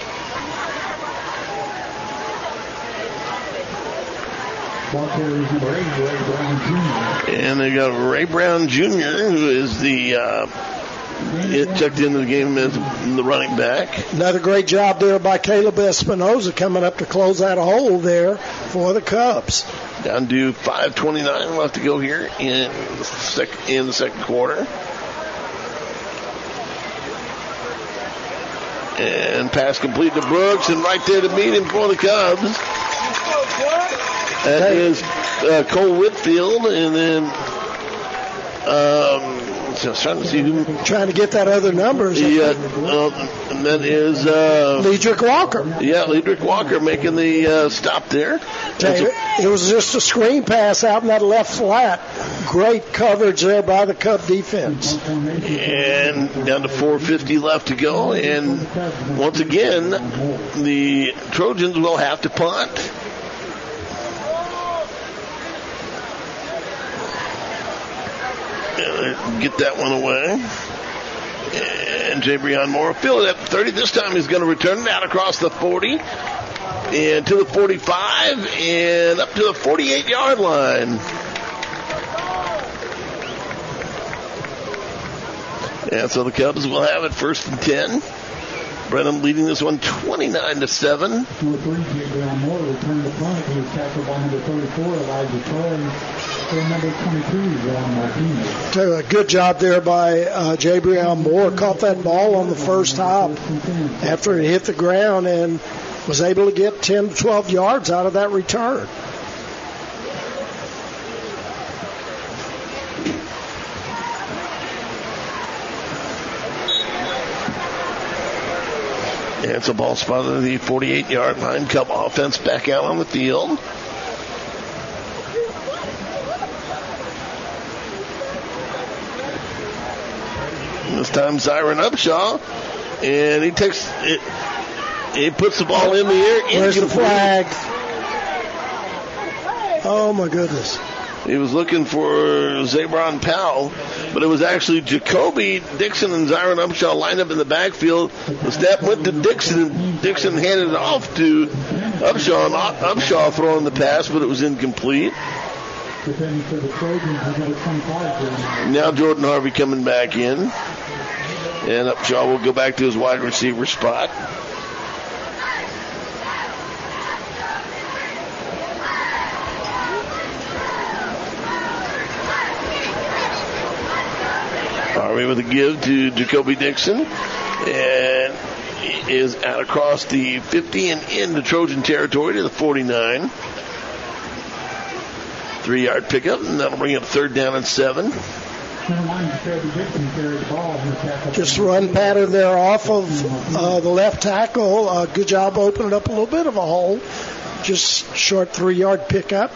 And they got Ray Brown Junior, who is the uh, it checked into the game as the running back. Another great job there by Caleb Espinoza coming up to close that hole there for the Cubs. Down to five twenty-nine left to go here in the, sec- in the second quarter. And pass complete to Brooks, and right there to meet him for the Cubs. That is uh, Cole Whitfield, and then um, so I was trying to see who. Trying to get that other number. Yeah, uh, and that is uh, Ledrick Walker. Yeah, Ledrick Walker making the uh, stop there. You, it was just a screen pass out in that left flat. Great coverage there by the Cub defense. And down to four fifty left to go, and once again, the Trojans will have to punt. Get that one away. And Jabrion Moore filled it up thirty. This time he's going to return it out across the forty. And to the forty-five. And up to the forty-eight-yard line. And so the Cubs will have it first and ten. Brenham leading this one twenty-nine to seven. Number three, Jabrion Moore returned the punt. He was tackled by number thirty-four, Elijah Troy. And number twenty-two, John Martinez. So a good job there by uh, Jabrion Moore. Caught that ball on the first hop after it hit the ground and was able to get ten to twelve yards out of that return. And it's a ball spot at the forty-eight-yard line. Cub offense back out on the field. This time Zyron Upshaw, and he takes it. He puts the ball in the air. Where's the flag? Oh my goodness! He was looking for Zabron Powell, but it was actually Jacoby Dixon and Zyron Upshaw lined up in the backfield. The snap went to Dixon, and Dixon handed it off to Upshaw, and Upshaw throwing the pass, but it was incomplete. Now Jordan Harvey coming back in, and Upshaw will go back to his wide receiver spot. Harvey with a give to Jacoby Dixon, and he is out across the fifty and into Trojan territory to the forty-nine. Three-yard pickup, and that'll bring up third down and seven. Just run pattern there off of uh, the left tackle. Uh, good job opening up a little bit of a hole. Just short three-yard pickup.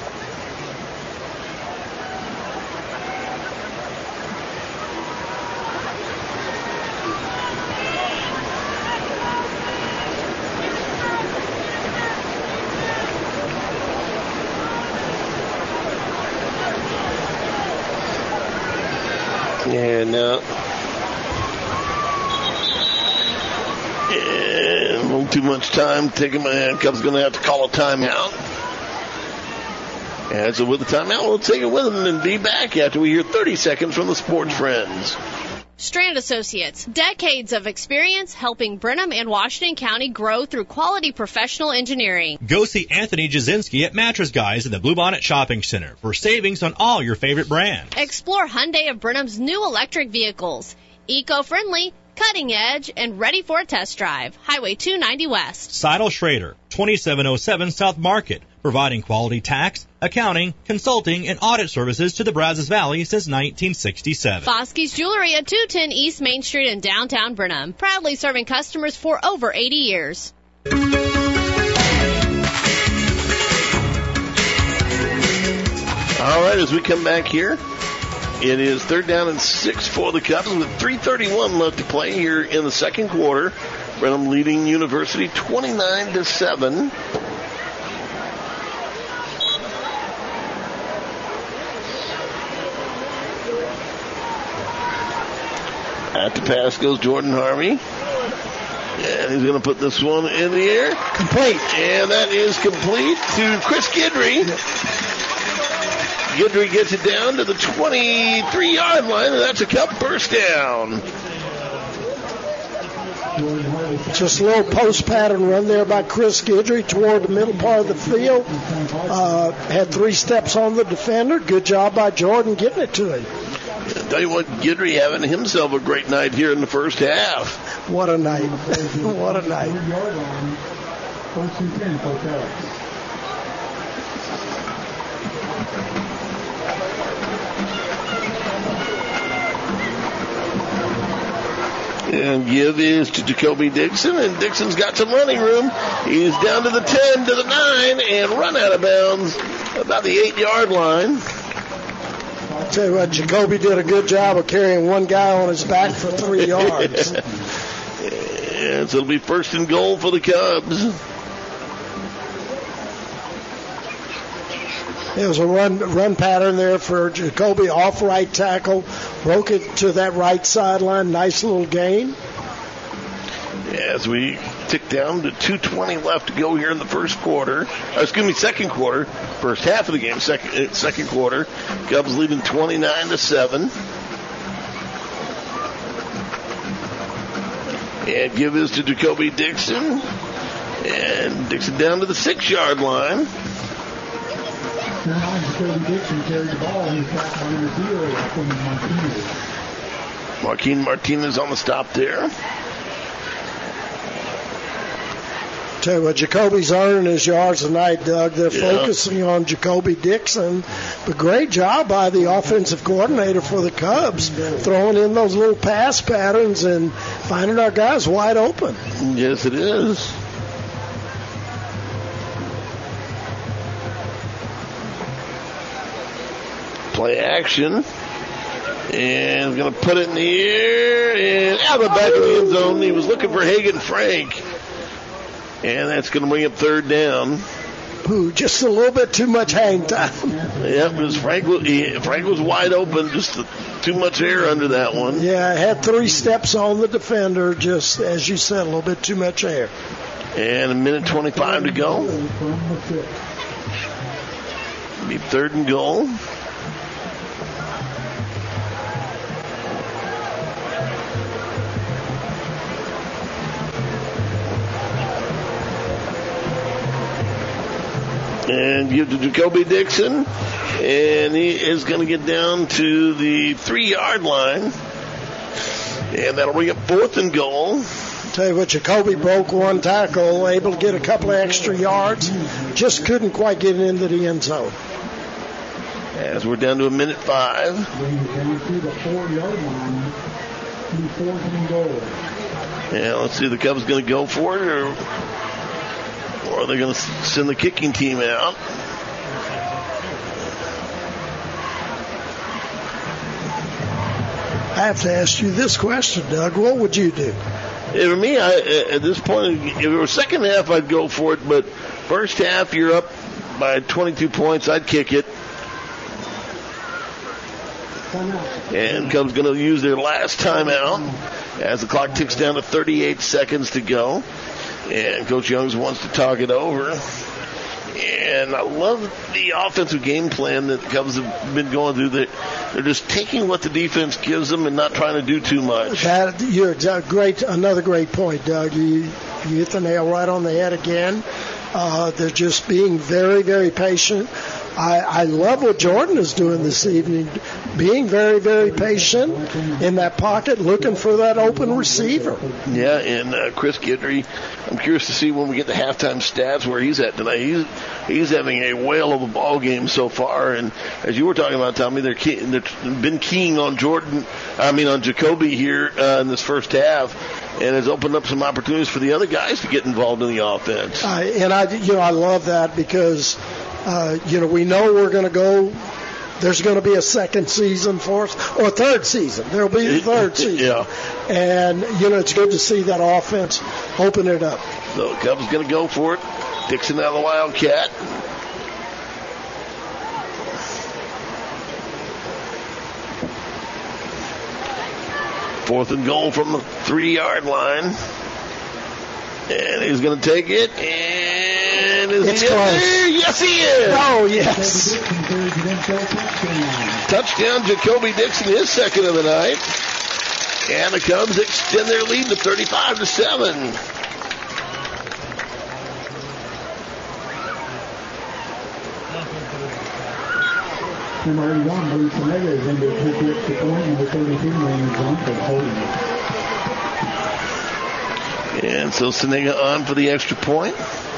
And, uh, and a little too much time taking my hand. Cubs going to have to call a timeout. And so with the timeout, we'll take it with them and be back after we hear thirty seconds from the Sports Friends. Strand Associates, decades of experience helping Brenham and Washington County grow through quality professional engineering. Go see Anthony Jasinski at Mattress Guys at the Bluebonnet Shopping Center for savings on all your favorite brands. Explore Hyundai of Brenham's new electric vehicles. Eco-friendly, cutting edge, and ready for a test drive. Highway two ninety West. Seidel Schrader, twenty-seven oh seven South Market, providing quality tax, accounting, consulting, and audit services to the Brazos Valley since nineteen sixty-seven. Foskey's Jewelry at two ten East Main Street in downtown Brenham, proudly serving customers for over eighty years. All right, as we come back here, it is third down and six for the Cubs with three thirty-one left to play here in the second quarter. Brenham leading University twenty-nine to seven. At the pass goes Jordan Harvey. And he's going to put this one in the air. Complete. And that is complete to Chris Guidry. Guidry gets it down to the twenty-three-yard line, and that's a Cub first down. Just a little post pattern run there by Chris Guidry toward the middle part of the field. Uh, had three steps on the defender. Good job by Jordan getting it to him. I'll tell you what, Guidry having himself a great night here in the first half. What a night. What a night. And give is to Jacoby Dixon, and Dixon's got some running room. He's down to the ten, to the nine, and run out of bounds about the eight-yard line. I'll tell you what, Jacoby did a good job of carrying one guy on his back for three yards. And so it'll be first and goal for the Cubs. It was a run run pattern there for Jacoby, off right tackle, broke it to that right sideline. Nice little gain. As we tick down to two twenty left to go here in the first quarter. Uh, excuse me, second quarter. First half of the game, second second quarter. Cubs leading twenty-nine to seven. And give is to Jacoby Dixon. And Dixon down to the six-yard line. Marquin Martinez on the stop there. Tell you what, Jacoby's earning his yards tonight, Doug. They're yeah. focusing on Jacoby Dixon. But great job by the offensive coordinator for the Cubs, throwing in those little pass patterns and finding our guys wide open. Yes, it is. Play action. And going to put it in the air and out the back of the end zone. He was looking for Hagen Frank. And that's going to bring up third down. Ooh, just a little bit too much hang time. Yeah, because Frank was, he, Frank was wide open, just too much air under that one. Yeah, had three steps on the defender, just as you said, a little bit too much air. And a minute twenty-five to go. Be third and goal. And give to Jacoby Dixon, and he is going to get down to the three-yard line, and that'll bring up fourth and goal. Tell you what, Jacoby broke one tackle, able to get a couple of extra yards, just couldn't quite get into the end zone. As we're down to a minute five. Down to the four-yard line, fourth and goal. Yeah, let's see, the Cubs going to go for it, or... Or are they going to send the kicking team out? I have to ask you this question, Doug. What would you do? Yeah, for me, I, at this point, if it were second half, I'd go for it. But first half, you're up by twenty-two points. I'd kick it. And Cubs going to use their last timeout as the clock ticks down to thirty-eight seconds to go. And Coach Youngs wants to talk it over. And I love the offensive game plan that the Cubs have been going through. They're, they're just taking what the defense gives them and not trying to do too much. That, you're great. Another great point, Doug. You, you hit the nail right on the head again. Uh, they're just being very, very patient. I, I love what Jordan is doing this evening, being very, very patient in that pocket, looking for that open receiver. Yeah, and uh, Chris Guidry, I'm curious to see when we get the halftime stats where he's at tonight. He's he's having a whale of a ball game so far, and as you were talking about, Tommy, they're key, they've been keying on Jordan, I mean on Jacoby here uh, in this first half, and has opened up some opportunities for the other guys to get involved in the offense. Uh, and I, you know, I love that because. Uh, you know, we know we're going to go, there's going to be a second season for us, or a third season. There'll be a third season. Yeah. And, you know, it's good to see that offense open it up. So Cubs going to go for it. Dixon out of the Wildcat. Fourth and goal from the three-yard line. And he's going to take it, and is it's he close. There? Yes, he is. Oh, yes. Touchdown, Jacoby Dixon, his second of the night. And the Cubs extend their lead to thirty-five to seven. Number eighty-one, Bruce Omega, is in to take the extra point. Number thirty-two, Raymond Johnson, holding. And so Senega on for the extra point.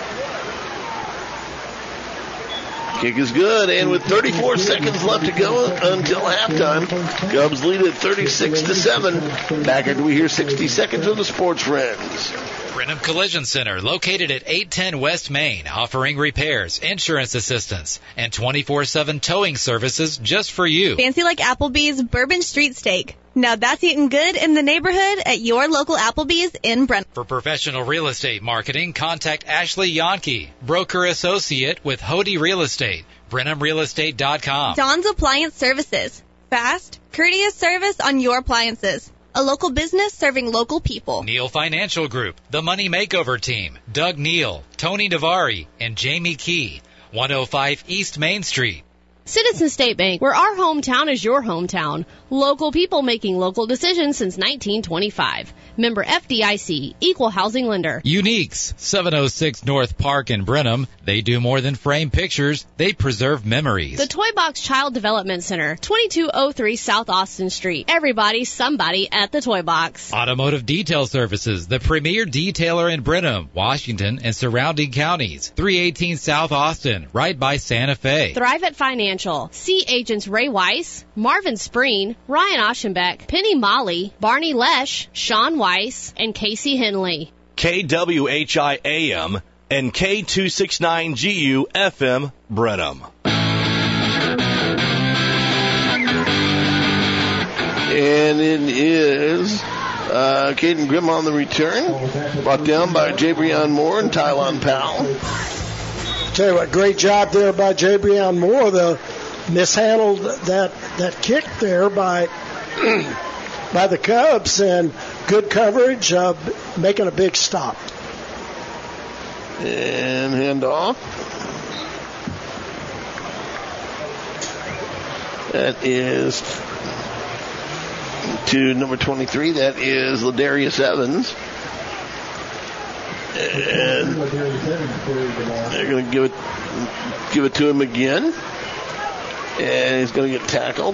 Kick is good, and with thirty-four seconds left to go until halftime, Cubs lead at thirty-six to seven. Back after we hear sixty seconds of the Sports Friends. Brenham Collision Center, located at eight ten West Main, offering repairs, insurance assistance, and twenty-four seven towing services just for you. Fancy like Applebee's Bourbon Street Steak. Now that's eating good in the neighborhood at your local Applebee's in Brenham. For professional real estate marketing, contact Ashley Yonke, broker associate with Hody Real Estate, Brenham Real Estate dot com. Don's Appliance Services. Fast, courteous service on your appliances. A local business serving local people. Neal Financial Group, The Money Makeover Team, Doug Neal, Tony Navari, and Jamie Key, one oh five East Main Street. Citizen State Bank, where our hometown is your hometown. Local people making local decisions since nineteen twenty-five. Member F D I C, Equal Housing Lender. Uniques, seven oh six North Park in Brenham. They do more than frame pictures. They preserve memories. The Toy Box Child Development Center, twenty-two oh three South Austin Street. Everybody, somebody at the Toy Box. Automotive Detail Services, the premier detailer in Brenham, Washington, and surrounding counties. three eighteen South Austin, right by Santa Fe. Thrive at Financial. See agents Ray Weiss, Marvin Spreen, Ryan Oschenbeck, Penny Molly, Barney Lesh, Sean Weiss, and Casey Henley. K W H I A M and K two sixty-nine G U F M Brenham. And it is uh, Caden Grimm on the return, brought down by Jabrion Moore and Tylon Powell. tell you what, great job there by Jabrion Moore. The mishandled that that kick there by by the Cubs, and good coverage, uh, making a big stop. And handoff. That is to number twenty-three. That is Ladarius Evans. And they're going to give it give it to him again. And he's going to get tackled.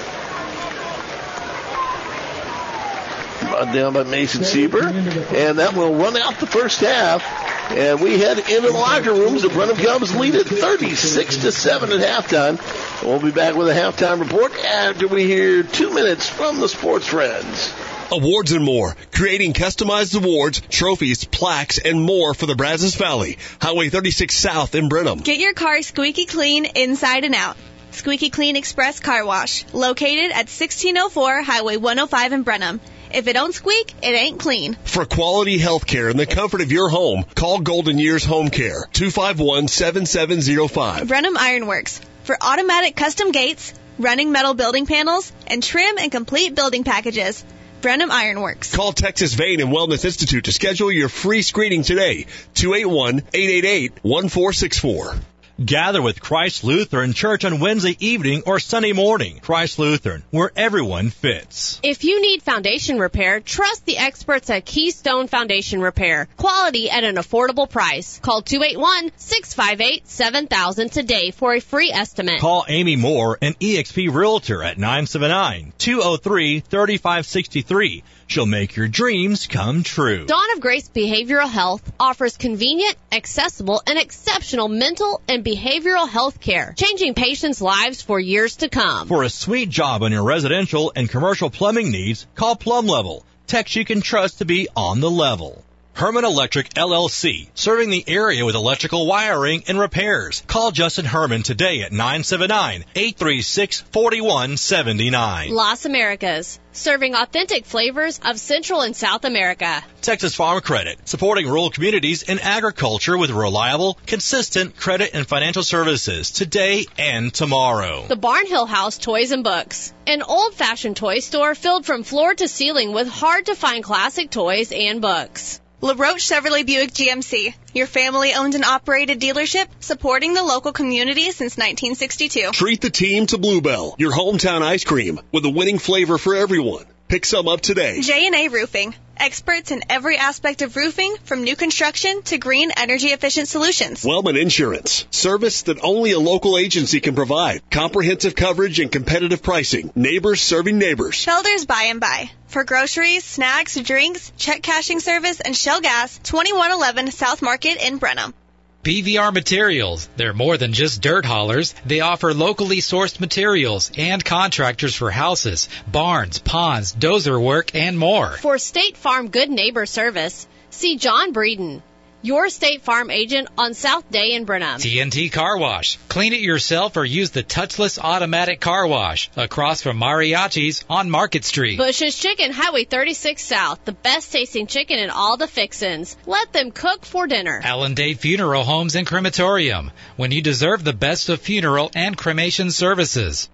Down by Mason Sieber. And that will run out the first half. And we head into the locker rooms. The Brenham Cubs lead at thirty-six to seven at halftime. We'll be back with a halftime report after we hear two minutes from the Sports Friends. Awards and more. Creating customized awards, trophies, plaques, and more for the Brazos Valley. Highway thirty-six South in Brenham. Get your car squeaky clean inside and out. Squeaky Clean Express Car Wash, located at sixteen oh four Highway one oh five in Brenham. If it don't squeak, it ain't clean. For quality health care in the comfort of your home, call Golden Years Home Care, two five one, seven seven zero five. Brenham Ironworks, for automatic custom gates, running metal building panels, and trim and complete building packages. Brenham Ironworks. Call Texas Vein and Wellness Institute to schedule your free screening today, two eight one, eight eight eight, one four six four. Gather with Christ Lutheran Church on Wednesday evening or Sunday morning. Christ Lutheran, where everyone fits. If you need foundation repair, trust the experts at Keystone Foundation Repair. Quality at an affordable price. Call two eight one, six five eight, seven thousand today for a free estimate. Call Amy Moore, an E X P Realtor, at nine seven nine, two oh three, three five six three. She'll make your dreams come true. Dawn of Grace Behavioral Health offers convenient, accessible, and exceptional mental and behavioral health care, changing patients' lives for years to come. For a sweet job on your residential and commercial plumbing needs, call Plum Level. Techs you can trust to be on the level. Herman Electric L L C, serving the area with electrical wiring and repairs. Call Justin Herman today at nine seven nine, eight three six, four one seven nine. Las Americas, serving authentic flavors of Central and South America. Texas Farm Credit, supporting rural communities and agriculture with reliable, consistent credit and financial services today and tomorrow. The Barnhill House Toys and Books, an old-fashioned toy store filled from floor to ceiling with hard-to-find classic toys and books. LaRoche Chevrolet Buick G M C, your family-owned and operated dealership supporting the local community since nineteen sixty-two. Treat the team to Bluebell, your hometown ice cream, with a winning flavor for everyone. Pick some up today. J and A Roofing, experts in every aspect of roofing, from new construction to green energy-efficient solutions. Wellman Insurance, service that only a local agency can provide. Comprehensive coverage and competitive pricing. Neighbors serving neighbors. Felder's By and By, for groceries, snacks, drinks, check cashing service, and Shell Gas, twenty-one eleven South Market in Brenham. B V R Materials. They're more than just dirt haulers. They offer locally sourced materials and contractors for houses, barns, ponds, dozer work, and more. For State Farm Good Neighbor Service, see John Breeden, your State Farm agent on South Day in Brenham. T N T Car Wash. Clean it yourself or use the touchless automatic car wash across from Mariachi's on Market Street. Bush's Chicken, Highway thirty-six South. The best tasting chicken in all the fixins. Let them cook for dinner. Allendale Funeral Homes and Crematorium. When you deserve the best of funeral and cremation services.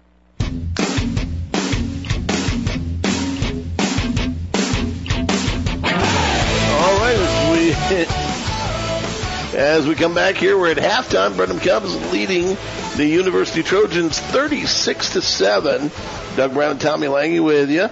All right, as we... As we come back here, we're at halftime. Brenham Cubs leading the University Trojans thirty-six to seven. Doug Brown and Tommy Lange with you.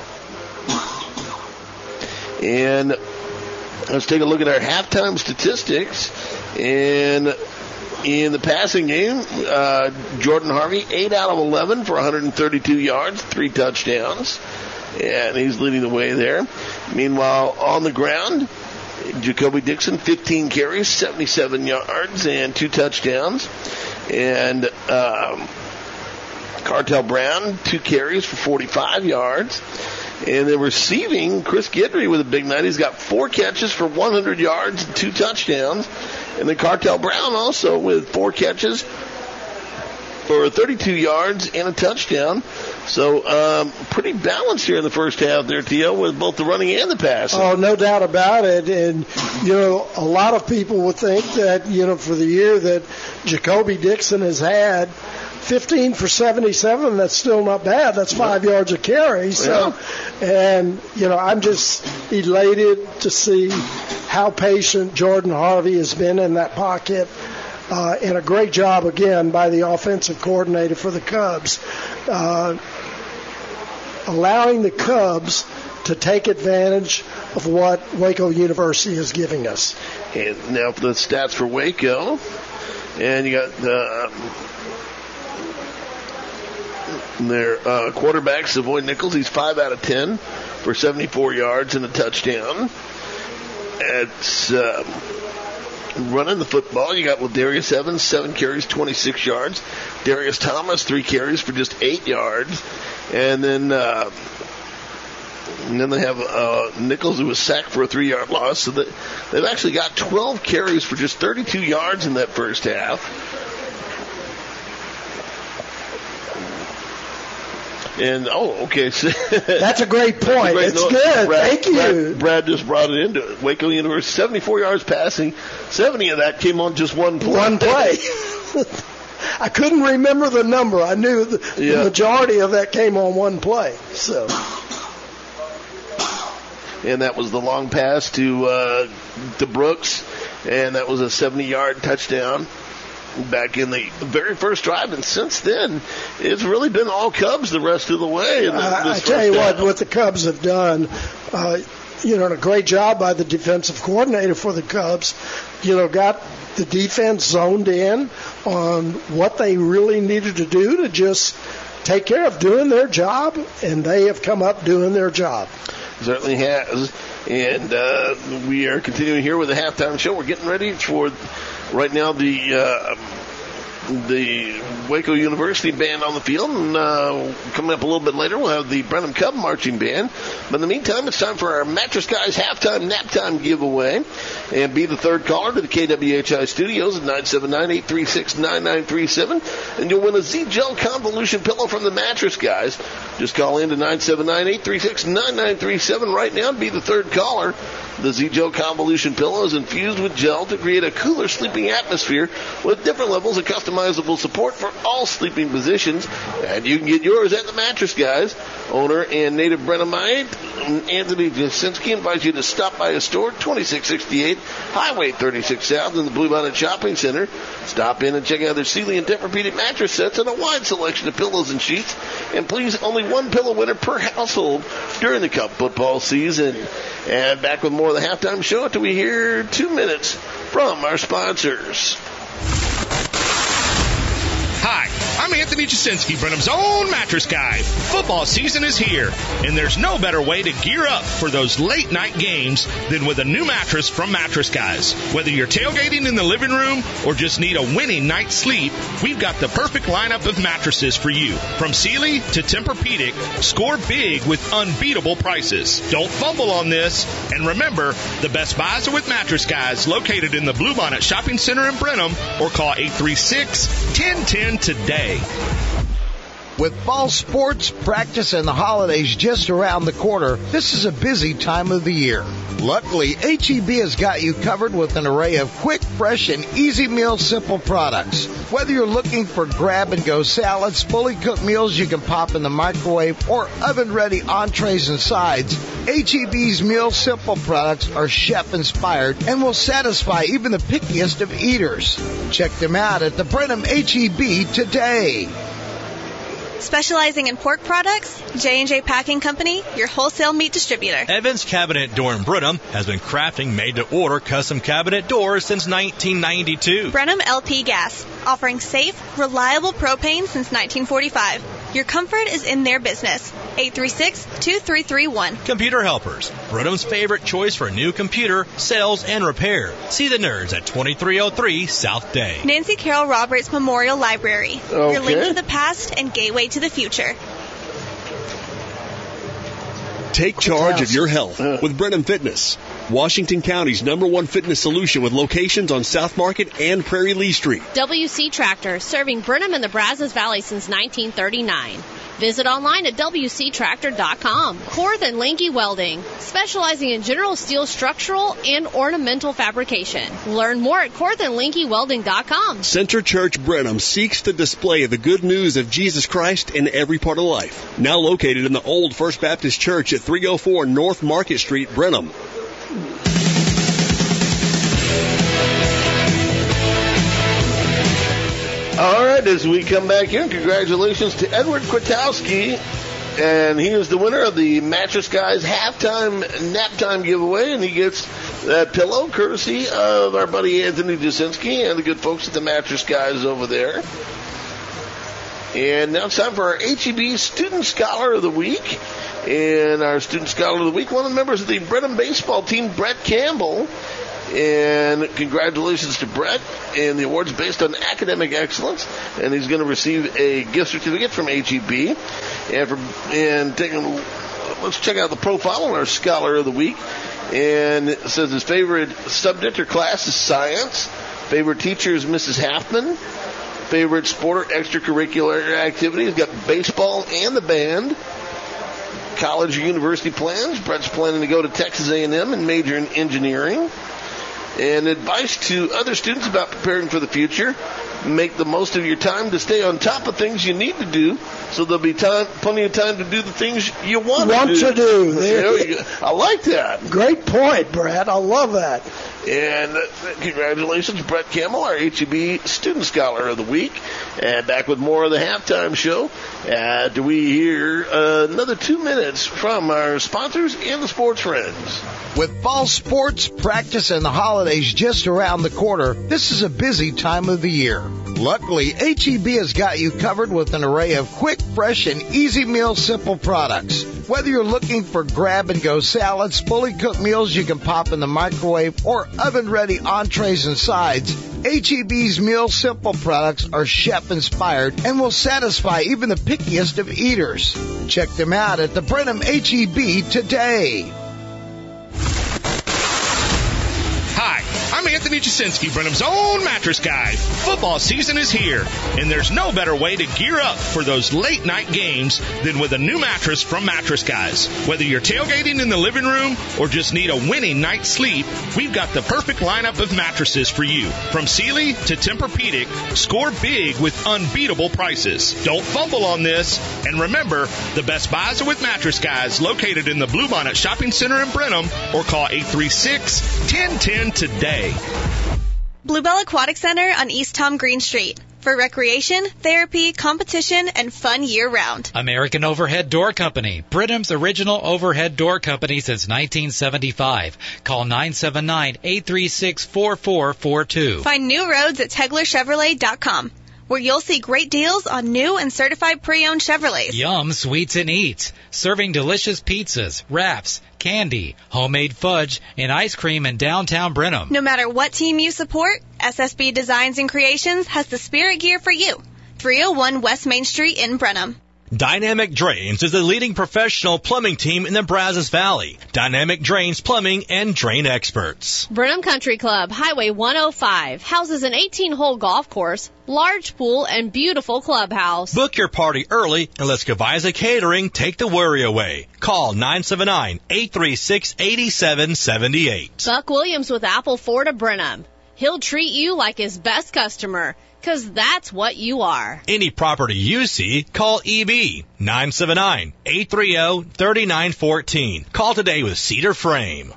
And let's take a look at our halftime statistics. And in the passing game, uh, Jordan Harvey, eight out of eleven for one hundred thirty-two yards, three touchdowns. And he's leading the way there. Meanwhile, on the ground, Jacoby Dixon, fifteen carries, seventy-seven yards, and two touchdowns. And um, Cartel Brown, two carries for forty-five yards. And then receiving, Chris Guidry with a big night. He's got four catches for one hundred yards and two touchdowns. And then Cartel Brown also with four catches for thirty-two yards and a touchdown. So um, pretty balanced here in the first half there, Theo, with both the running and the passing. Oh, no doubt about it. And, you know, a lot of people would think that, you know, for the year that Jacoby Dixon has had, fifteen for seventy-seven, that's still not bad. That's five yeah. yards a carry. So, yeah. And, you know, I'm just elated to see how patient Jordan Harvey has been in that pocket. Uh, and a great job, again, by the offensive coordinator for the Cubs, uh, allowing the Cubs to take advantage of what Waco University is giving us. And now for the stats for Waco. And you got the, um, their uh, quarterback, Savoy Nichols. He's five out of ten for seventy-four yards and a touchdown. It's... Uh, running the football, you got Ladarius Evans, seven carries, twenty-six yards. Darius Thomas, three carries for just eight yards. And then uh, and then they have uh, Nichols, who was sacked for a three-yard loss. So that they've actually got twelve carries for just thirty-two yards in that first half. And, oh, okay. That's a great point. A great it's note. Good. Brad, Thank you. Brad, Brad just brought it into it. Waco University, seventy-four yards passing. seventy of that came on just one play. One play. I couldn't remember the number. I knew the, yeah. the majority of that came on one play. So, and that was the long pass to uh, to Brooks, and that was a seventy-yard touchdown back in the very first drive, and since then, it's really been all Cubs the rest of the way. In the, uh, I tell you what, what the Cubs have done, uh, you know, a great job by the defensive coordinator for the Cubs, you know, got the defense zoned in on what they really needed to do to just take care of doing their job, and they have come up doing their job. Certainly has. And uh, we are continuing here with the halftime show. We're getting ready for, right now, the uh, the Waco University band on the field. And uh, coming up a little bit later, we'll have the Brenham Cub marching band. But in the meantime, it's time for our Mattress Guys halftime nap time giveaway. And be the third caller to the K W H I studios at nine seven nine, eight three six, nine nine three seven. And you'll win a Z-Gel Convolution pillow from the Mattress Guys. Just call in to nine seven nine, eight three six, nine nine three seven right now and be the third caller. The Z-Gel Convolution pillow is infused with gel to create a cooler sleeping atmosphere with different levels of customizable support for all sleeping positions. And you can get yours at the Mattress Guys. Owner and native Brenhamite Anthony Jasinski invites you to stop by his store, twenty-six sixty-eight Highway thirty-six South in the Bluebonnet Shopping Center. Stop in and check out their Sealy and Tempur-Pedic mattress sets and a wide selection of pillows and sheets. And please, only one pillow winner per household during the Cup football season. And back with more of the halftime show until we hear two minutes from our sponsors. Hi, I'm Anthony Jasinski, Brenham's own mattress guy. Football season is here, and there's no better way to gear up for those late night games than with a new mattress from Mattress Guys. Whether you're tailgating in the living room or just need a winning night's sleep, we've got the perfect lineup of mattresses for you. From Sealy to Tempur-Pedic, score big with unbeatable prices. Don't fumble on this. And remember, the best buys are with Mattress Guys, located in the Bluebonnet Shopping Center in Brenham, or call eight three six, one zero one zero today. With fall sports, practice, and the holidays just around the corner, this is a busy time of the year. Luckily, H E B has got you covered with an array of quick, fresh, and easy meal simple products. Whether you're looking for grab-and-go salads, fully cooked meals you can pop in the microwave, or oven-ready entrees and sides, H E B's Meal Simple products are chef-inspired and will satisfy even the pickiest of eaters. Check them out at the Brenham H E B today. Specializing in pork products, J and J Packing Company, your wholesale meat distributor. Evans Cabinet Door in Brenham has been crafting made-to-order custom cabinet doors since nineteen ninety-two. Brenham L P Gas, offering safe, reliable propane since nineteen forty-five. Your comfort is in their business. eight three six, two three three one. Computer Helpers, Brenham's favorite choice for new computer, sales, and repair. See the nerds at twenty-three oh three South Day. Nancy Carroll Roberts Memorial Library. Okay. Your link to the past and gateway to the future. Take charge of your health with Brenham Fitness, Washington County's number one fitness solution with locations on South Market and Prairie Lee Street. W C Tractor, serving Brenham and the Brazos Valley since nineteen thirty-nine. Visit online at w c tractor dot com. Korth and Linke Welding, specializing in general steel structural and ornamental fabrication. Learn more at korth and linke welding dot com. Center Church Brenham seeks to display the good news of Jesus Christ in every part of life. Now located in the old First Baptist Church at three oh four North Market Street, Brenham. All right, as we come back here, congratulations to Edward Kwiatkowski, and he is the winner of the Mattress Guys halftime nap time giveaway, and he gets that pillow courtesy of our buddy Anthony Jasinski and the good folks at the Mattress Guys over there. And now it's time for our H E B Student Scholar of the Week. And our Student Scholar of the Week, one of the members of the Brenham baseball team, Brett Campbell. And congratulations to Brett. And the award's based on academic excellence. And he's going to receive a gift certificate from H E B. And, for, and taking, let's check out the profile on our Scholar of the Week. And it says his favorite subject or class is science. Favorite teacher is Missus Halfman. Favorite sport or extracurricular activity. He's got baseball and the band. College or university plans. Brett's planning to go to Texas A and M and major in engineering. And advice to other students about preparing for the future. Make the most of your time to stay on top of things you need to do, so there'll be time, plenty of time to do the things you want, want to do. to do. There you go. I like that. Great point, Brett. I love that. And uh, congratulations, Brett Campbell, our H E B Student Scholar of the Week. And back with more of the halftime show. Uh, do we hear uh, another two minutes from our sponsors and the sports friends? With fall sports practice and the holidays just around the corner, this is a busy time of the year. Luckily, H E B has got you covered with an array of quick, fresh, and easy meal simple products. Whether you're looking for grab-and-go salads, fully cooked meals you can pop in the microwave, or oven-ready entrees and sides, H E B's Meal Simple products are chef-inspired and will satisfy even the pickiest of eaters. Check them out at the Brenham H E B today. Hi, I'm Anthony Jasinski, Brenham's own mattress guy. Football season is here, and there's no better way to gear up for those late-night games than with a new mattress from Mattress Guys. Whether you're tailgating in the living room or just need a winning night's sleep, we've got the perfect lineup of mattresses for you. From Sealy to Tempur-Pedic, score big with unbeatable prices. Don't fumble on this. And remember, the best buys are with Mattress Guys, located in the Bluebonnet Shopping Center in Brenham, or call eight three six, one oh one oh today. Bluebell Aquatic Center on East Tom Green Street. For recreation, therapy, competition, and fun year-round. American Overhead Door Company. Brenham's original overhead door company since nineteen seventy-five. Call nine seven nine, eight three six, four four four two. Find new roads at Tegler Chevrolet dot com, where you'll see great deals on new and certified pre-owned Chevrolets. Yum Sweets and Eats. Serving delicious pizzas, wraps, candy, homemade fudge, and ice cream in downtown Brenham. No matter what team you support, S S B Designs and Creations has the spirit gear for you. three oh one West Main Street in Brenham. Dynamic Drains is the leading professional plumbing team in the Brazos Valley. Dynamic Drains Plumbing and Drain Experts. Brenham Country Club, Highway one oh five, houses an eighteen-hole golf course, large pool, and beautiful clubhouse. Book your party early and let Scavisa Catering take the worry away. Call nine seven nine, eight three six, eight seven seven eight. Buck Williams with Apple Ford of Brenham. He'll treat you like his best customer, 'cause that's what you are. Any property you see, call E B, nine seven nine, eight three zero, three nine one four. Call today with Cedar Frame.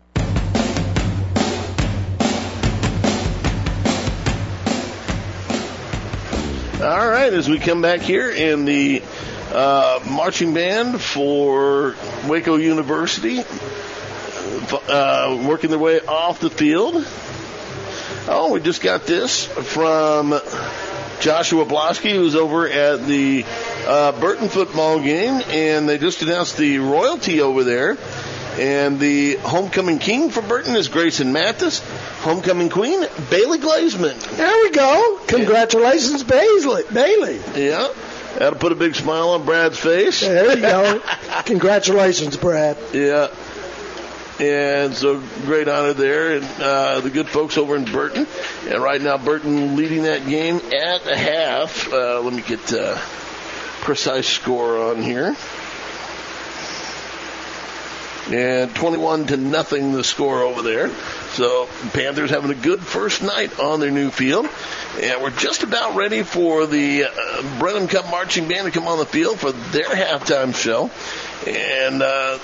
All right, as we come back here in the uh, marching band for Waco University, uh, working their way off the field. Oh, we just got this from Joshua Blosky, who's over at the uh, Burton football game, and they just announced the royalty over there. And the homecoming king for Burton is Grayson Mathis. Homecoming queen, Bailey Glazeman. There we go. Congratulations, yeah. Bailey. Bailey. Yeah. That'll put a big smile on Brad's face. There you go. Congratulations, Brad. Yeah. And so great honor there, and uh, the good folks over in Burton. And right now, Burton leading that game at a half. Uh, let me get uh, precise score on here. And twenty-one to nothing the score over there. So Panthers having a good first night on their new field. And we're just about ready for the uh, Brenham Cup Marching Band to come on the field for their halftime show. And, uh,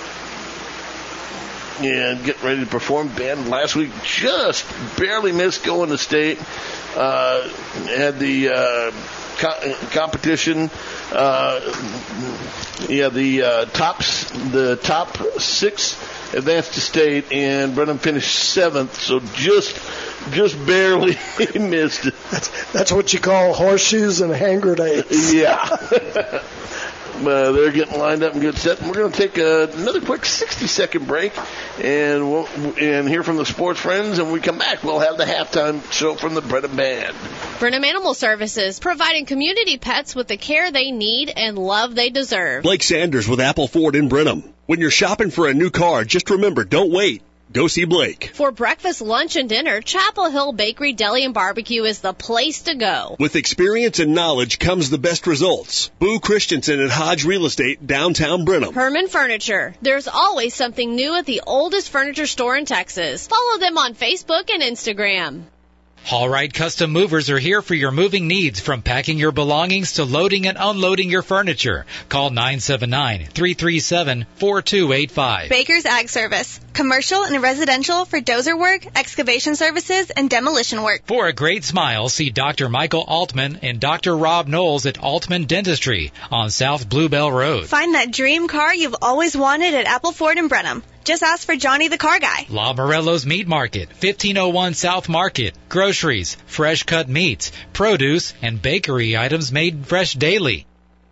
and get ready to perform. Band last week just barely missed going to state. Uh, had the uh, co- competition. Uh, yeah, the uh, tops, the top six advanced to state, and Brenham finished seventh. So just, just barely missed it. That's, that's what you call horseshoes and hand grenades. Yeah. Uh, they're getting lined up and good set. We're going to take a, another quick sixty-second break and we'll, and hear from the sports friends. And when we come back, we'll have the halftime show from the Brenham Band. Brenham Animal Services, providing community pets with the care they need and love they deserve. Blake Sanders with Apple Ford in Brenham. When you're shopping for a new car, just remember, don't wait. Go see Blake. For breakfast, lunch, and dinner, Chapel Hill Bakery, Deli, and Barbecue is the place to go. With experience and knowledge comes the best results. Boo Christensen at Hodge Real Estate, downtown Brenham. Herman Furniture. There's always something new at the oldest furniture store in Texas. Follow them on Facebook and Instagram. Haulride Custom Movers are here for your moving needs, from packing your belongings to loading and unloading your furniture. Call nine seven nine, three three seven, four two eight five. Baker's Ag Service. Commercial and residential for dozer work, excavation services, and demolition work. For a great smile, see Doctor Michael Altman and Doctor Rob Knowles at Altman Dentistry on South Bluebell Road. Find that dream car you've always wanted at Apple Ford in Brenham. Just ask for Johnny the Car Guy. La Morello's Meat Market, fifteen oh one South Market. Groceries, fresh cut meats, produce, and bakery items made fresh daily.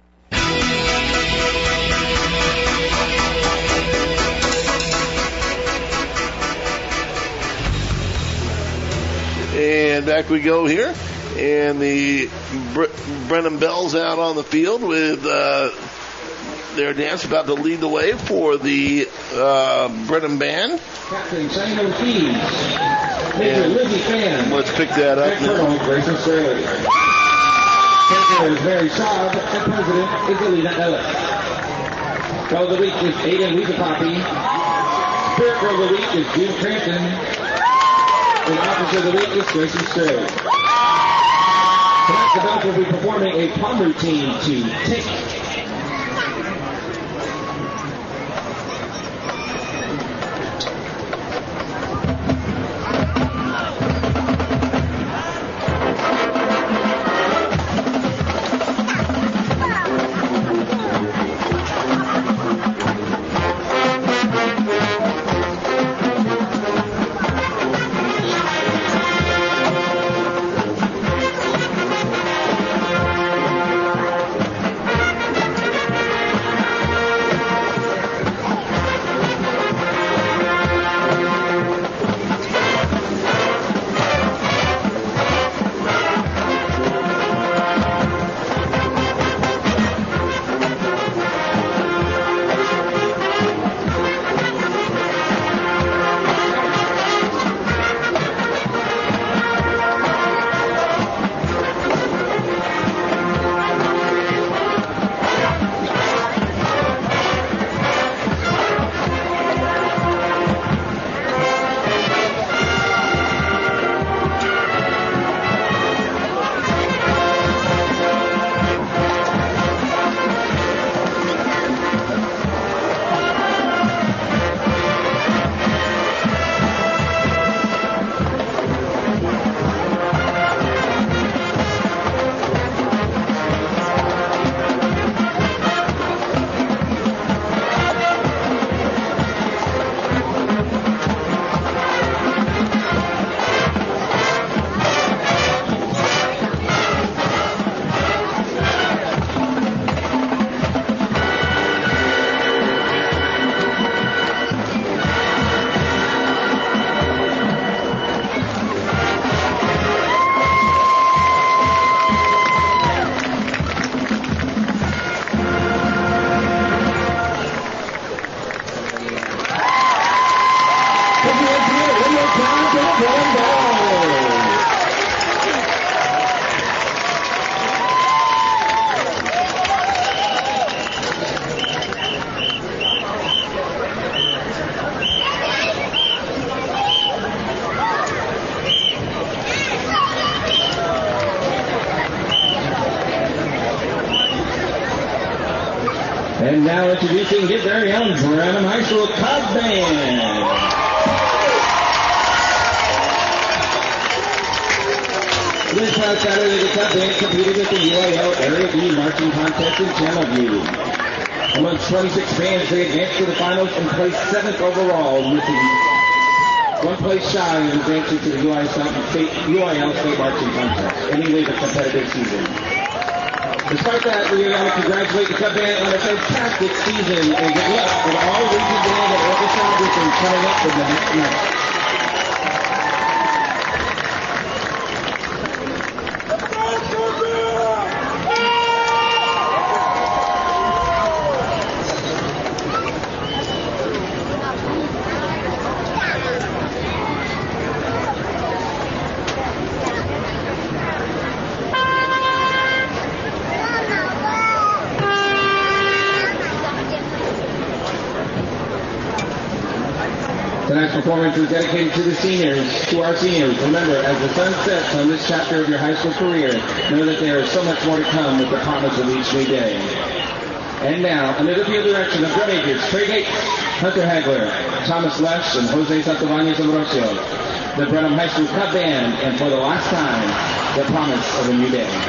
And back we go here. And the Bre- Brenham Bells out on the field with uh, their dance, about to lead the way for the uh, Brenham Band. Captain Samuel Keys. Major Lizzie Fan. Let's pick that up now. Grayson Straley. Secretary is Mary Saab, and President is Alina Ellis. Girl of the Week is Ada Lisa Poppy. Spirit Girl of the Week is June Crampton. And Officer of the Week is Grayson Straley. Tonight's event will be performing a pom routine to Take. Now introducing his very own Brenham High School Cub Band. This past Saturday, the Cub Band competed at the U I L Area B Marching Contest in Channelview. Amongst twenty-six bands, they advanced to the finals and placed seventh overall, missing one place shy of advancing to the U I L State, U I L State Marching Contest. Anyway, the competitive season. Despite that, we want to congratulate the Cub Band on a fantastic season and good luck with all region band and orchestra auditions coming up for the next night. Tonight's performance is dedicated to the seniors, to our seniors. Remember, as the sun sets on this chapter of your high school career, know that there is so much more to come with the promise of each new day. And now, under the field direction of drum majors Trey Gates, Hunter Hagler, Thomas Lesh, and Jose Santavanes Ambrosio, the Brenham High School Cub Band, and for the last time, the promise of a new day.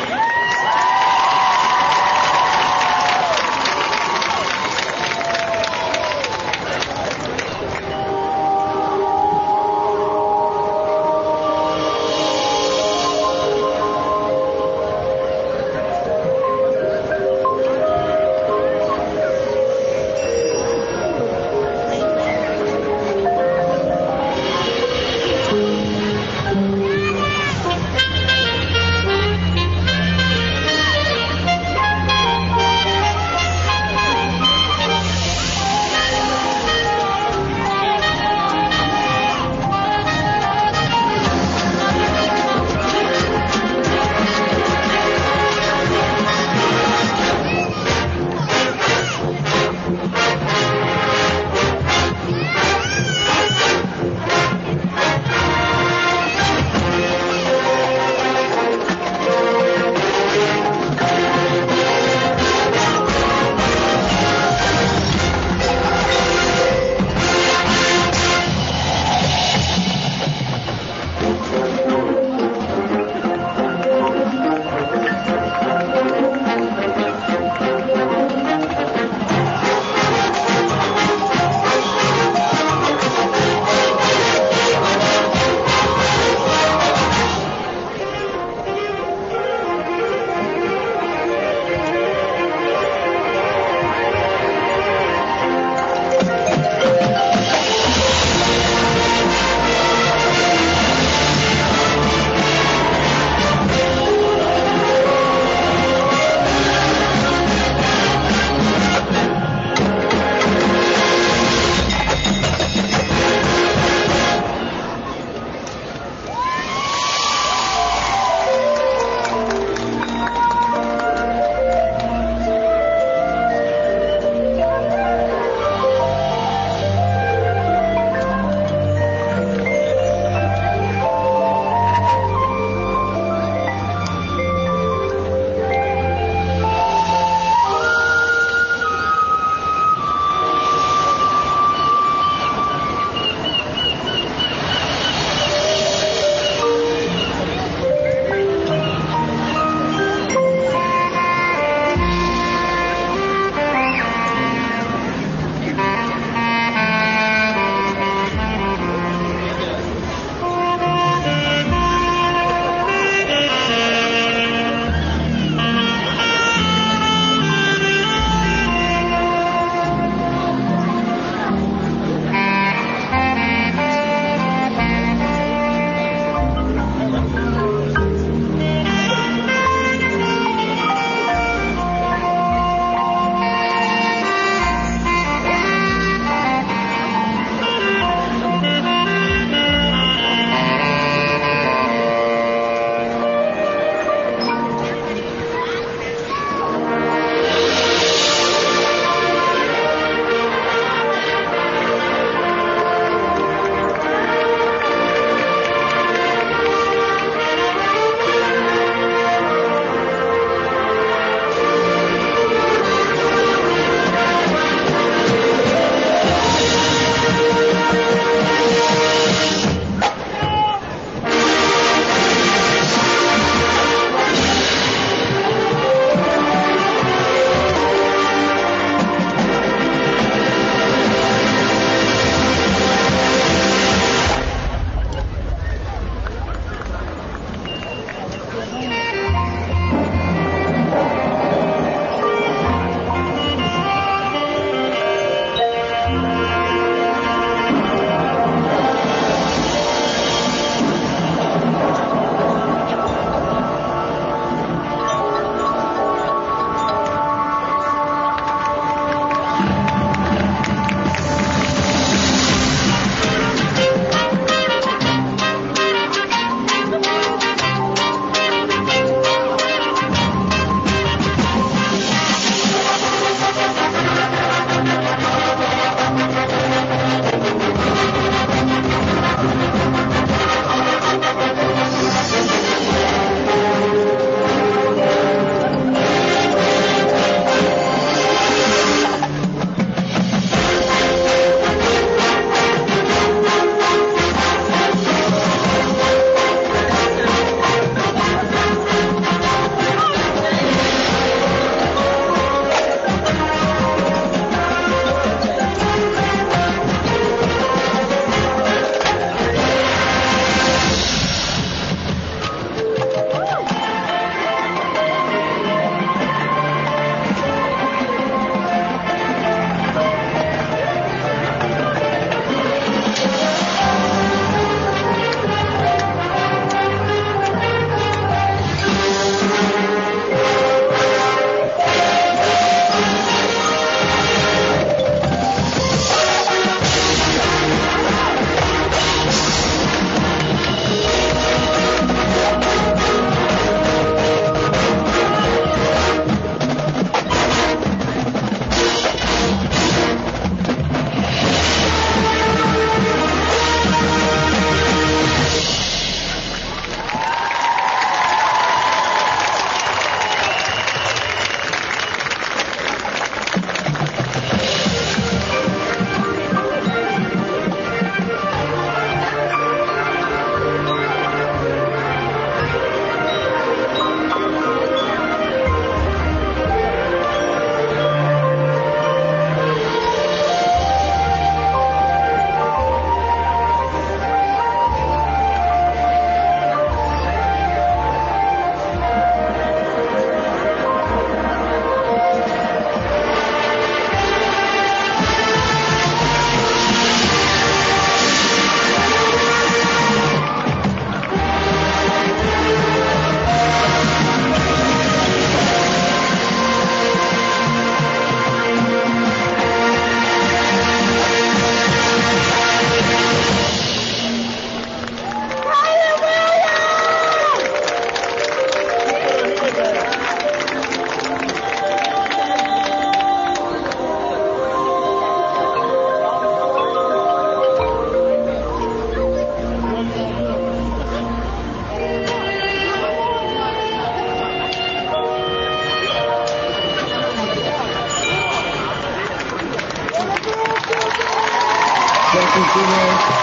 Congratulations, Junior.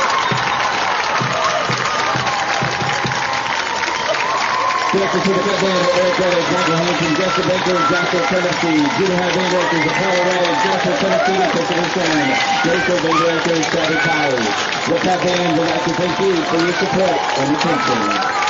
Director to the Cut Band, Eric Brothers, Michael Hanson, Justin Baker, Joshua Tennessee, Junior High Band Directors, Apollo Riley, Joshua Tennessee, and Christopher Sherman, Jacob Band Directors, Travis Powers. The Cut Band would like to thank you for your support and attention.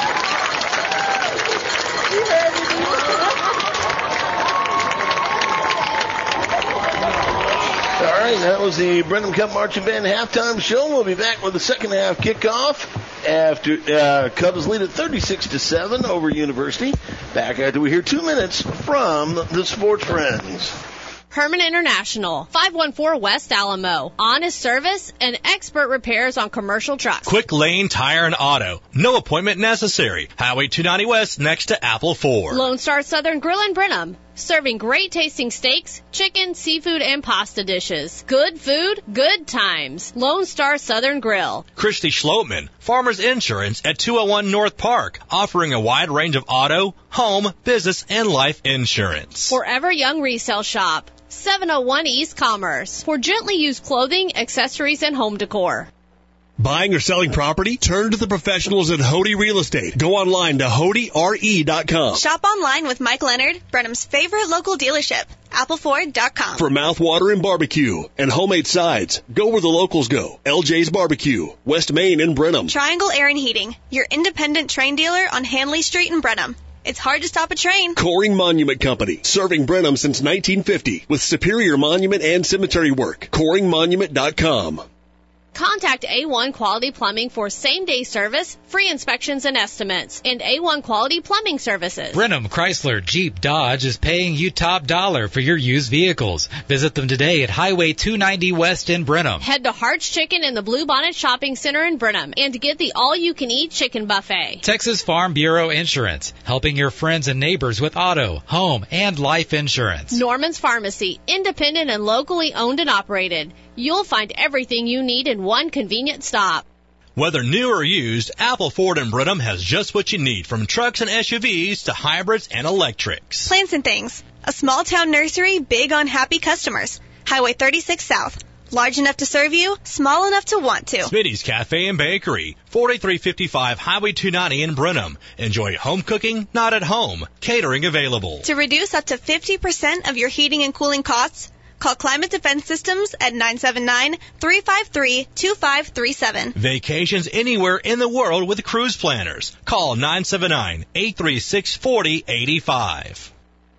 All right, that was the Brenham Cup Marching Band halftime show. We'll be back with the second half kickoff after uh, Cubs lead at thirty-six to seven over University. Back after we hear two minutes from the Sports Friends. Herman International, five one four West Alamo. Honest service and expert repairs on commercial trucks. Quick Lane Tire and Auto. No appointment necessary. Highway two ninety West next to Apple Ford. Lone Star Southern Grill in Brenham. Serving great tasting steaks, chicken, seafood, and pasta dishes. Good food, good times. Lone Star Southern Grill. Christy Schlotman, Farmers Insurance at two oh one North Park, offering a wide range of auto, home, business, and life insurance. Forever Young Resale Shop. seven oh one East Commerce. For gently used clothing, accessories, and home decor. Buying or selling property? Turn to the professionals at Hody Real Estate. Go online to Hody R E dot com. Shop online with Mike Leonard, Brenham's favorite local dealership, Apple Ford dot com. For mouthwater and barbecue and homemade sides, go where the locals go. L J's Barbecue, West Main in Brenham. Triangle Air and Heating, your independent train dealer on Hanley Street in Brenham. It's hard to stop a train. Coring Monument Company, serving Brenham since nineteen fifty with superior monument and cemetery work. Coring Monument dot com. Contact A one Quality Plumbing for same-day service, free inspections and estimates, and A one Quality Plumbing Services. Brenham Chrysler Jeep Dodge is paying you top dollar for your used vehicles. Visit them today at Highway two ninety West in Brenham. Head to Hart's Chicken in the Blue Bonnet Shopping Center in Brenham and get the all-you-can-eat chicken buffet. Texas Farm Bureau Insurance, helping your friends and neighbors with auto, home, and life insurance. Norman's Pharmacy, independent and locally owned and operated. You'll find everything you need in one convenient stop. Whether new or used, Apple Ford in Brenham has just what you need, from trucks and S U Vs to hybrids and electrics. Plants and Things, a small town nursery big on happy customers. Highway thirty-six South. Large enough to serve you, small enough to want to. Smitty's Cafe and Bakery, forty-three fifty-five Highway two ninety in Brenham. Enjoy home cooking, not at home. Catering available. To reduce up to fifty percent of your heating and cooling costs, call Climate Defense Systems at nine seven nine, three five three, two five three seven. Vacations anywhere in the world with Cruise Planners. Call nine seven nine, eight three six, four oh eight five.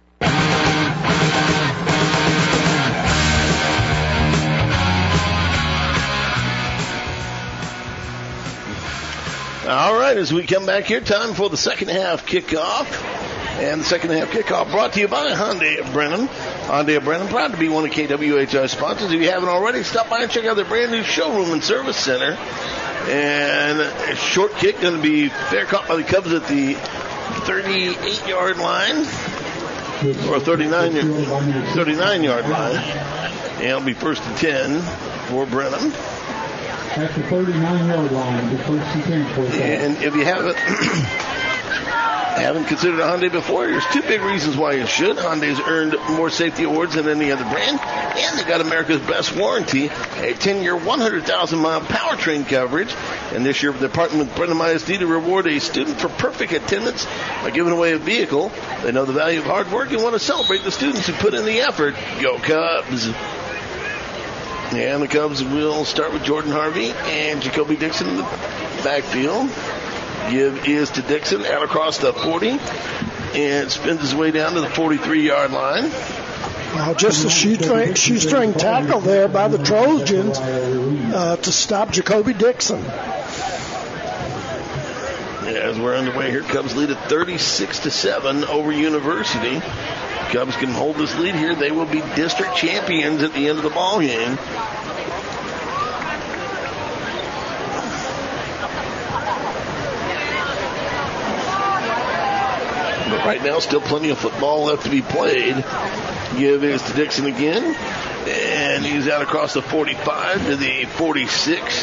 All right, as we come back here, time for the second half kickoff. And the second half kickoff brought to you by Hyundai of Brenham. Hyundai of Brenham, proud to be one of K W H I's sponsors. If you haven't already, stop by and check out their brand new showroom and service center. And a short kick going to be fair caught by the Cubs at the thirty-eight yard line. Or thirty-nine, thirty-nine yard line. And it'll be first and ten for Brenham. At the thirty-nine yard line, the first and ten for that. And if you haven't haven't considered a Hyundai before, there's two big reasons why you should. Hyundai's earned more safety awards than any other brand, and they got America's best warranty, a ten year, one hundred thousand mile powertrain coverage. And this year, the department with Brenham I S D to reward a student for perfect attendance by giving away a vehicle. They know the value of hard work and want to celebrate the students who put in the effort. Go Cubs! And the Cubs will start with Jordan Harvey and Jacoby Dixon in the backfield. Give is to Dixon out across the forty and spins his way down to the forty-three yard line. Well, just a shoestring, shoestring tackle there by the Trojans uh, to stop Jacoby Dixon. As we're underway here, Cubs lead at thirty-six to seven over University. Cubs can hold this lead here. They will be district champions at the end of the ball game. But right now, still plenty of football left to be played. Give is to Dixon again. And he's out across the forty-five to the forty-six.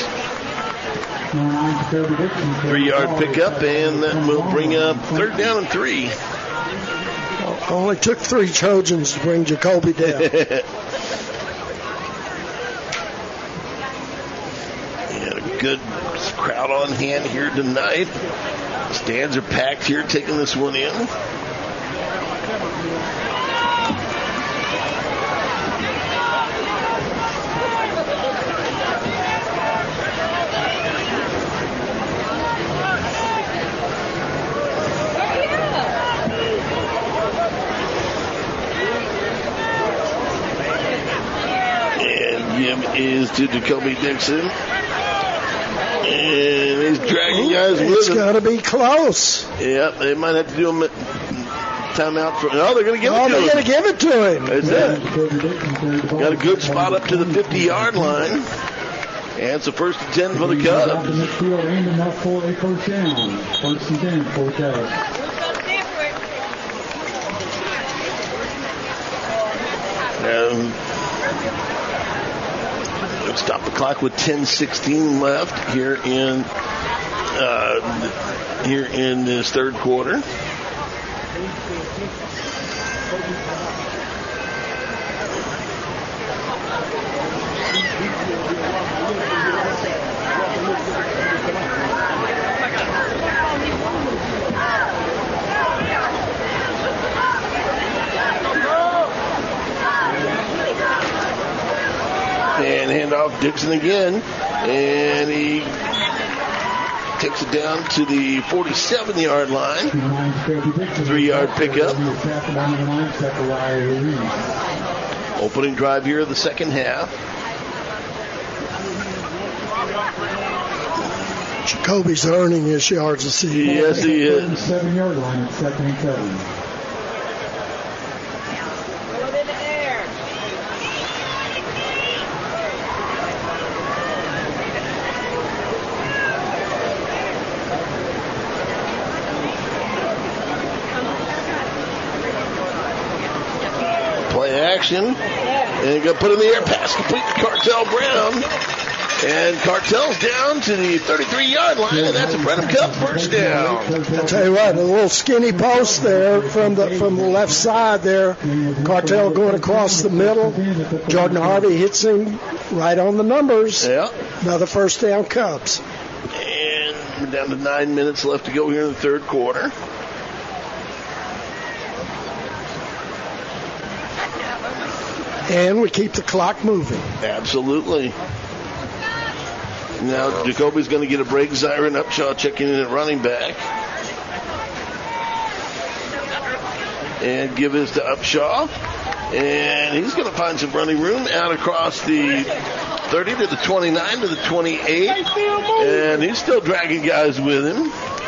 Three-yard pickup, and that will bring up third down and three. Only took three Trojans to bring Jacoby down. Good crowd on hand here tonight. Stands are packed here, taking this one in. And Jim is to Jacoby Dixon. And he's dragging guys with him. It's got to be close. Yeah, they might have to do him at timeout. For, no, they're going to give oh, it to him. they're going to give it to him. That's it. Got a good spot up to the fifty-yard line. And it's a first and ten for the Cubs. For a first down. First and ten for Cubs. Um, stop the clock with ten sixteen left here in uh, here in this third quarter. And hand off Dixon again, and he takes it down to the forty-seven-yard line. Three-yard pickup. Opening drive here of the second half. Jacoby's earning his yards this season. Yes, he is. Seven-yard line at second and seven. Action, and going to put in the air pass complete to Cartel Brown, and Cartel's down to the thirty-three-yard line, and that's a Brenham Cup first down. I'll tell you what, a little skinny post there from the from the left side there. Cartel going across the middle. Jordan Harvey hits him right on the numbers. Yeah. Another first down, Cubs. And we're down to nine minutes left to go here in the third quarter. And we keep the clock moving. Absolutely. Now Jacoby's going to get a break. Zyron Upshaw checking in at running back. And give this to Upshaw. And he's going to find some running room out across the thirty to the twenty-nine to the twenty-eight. And he's still dragging guys with him.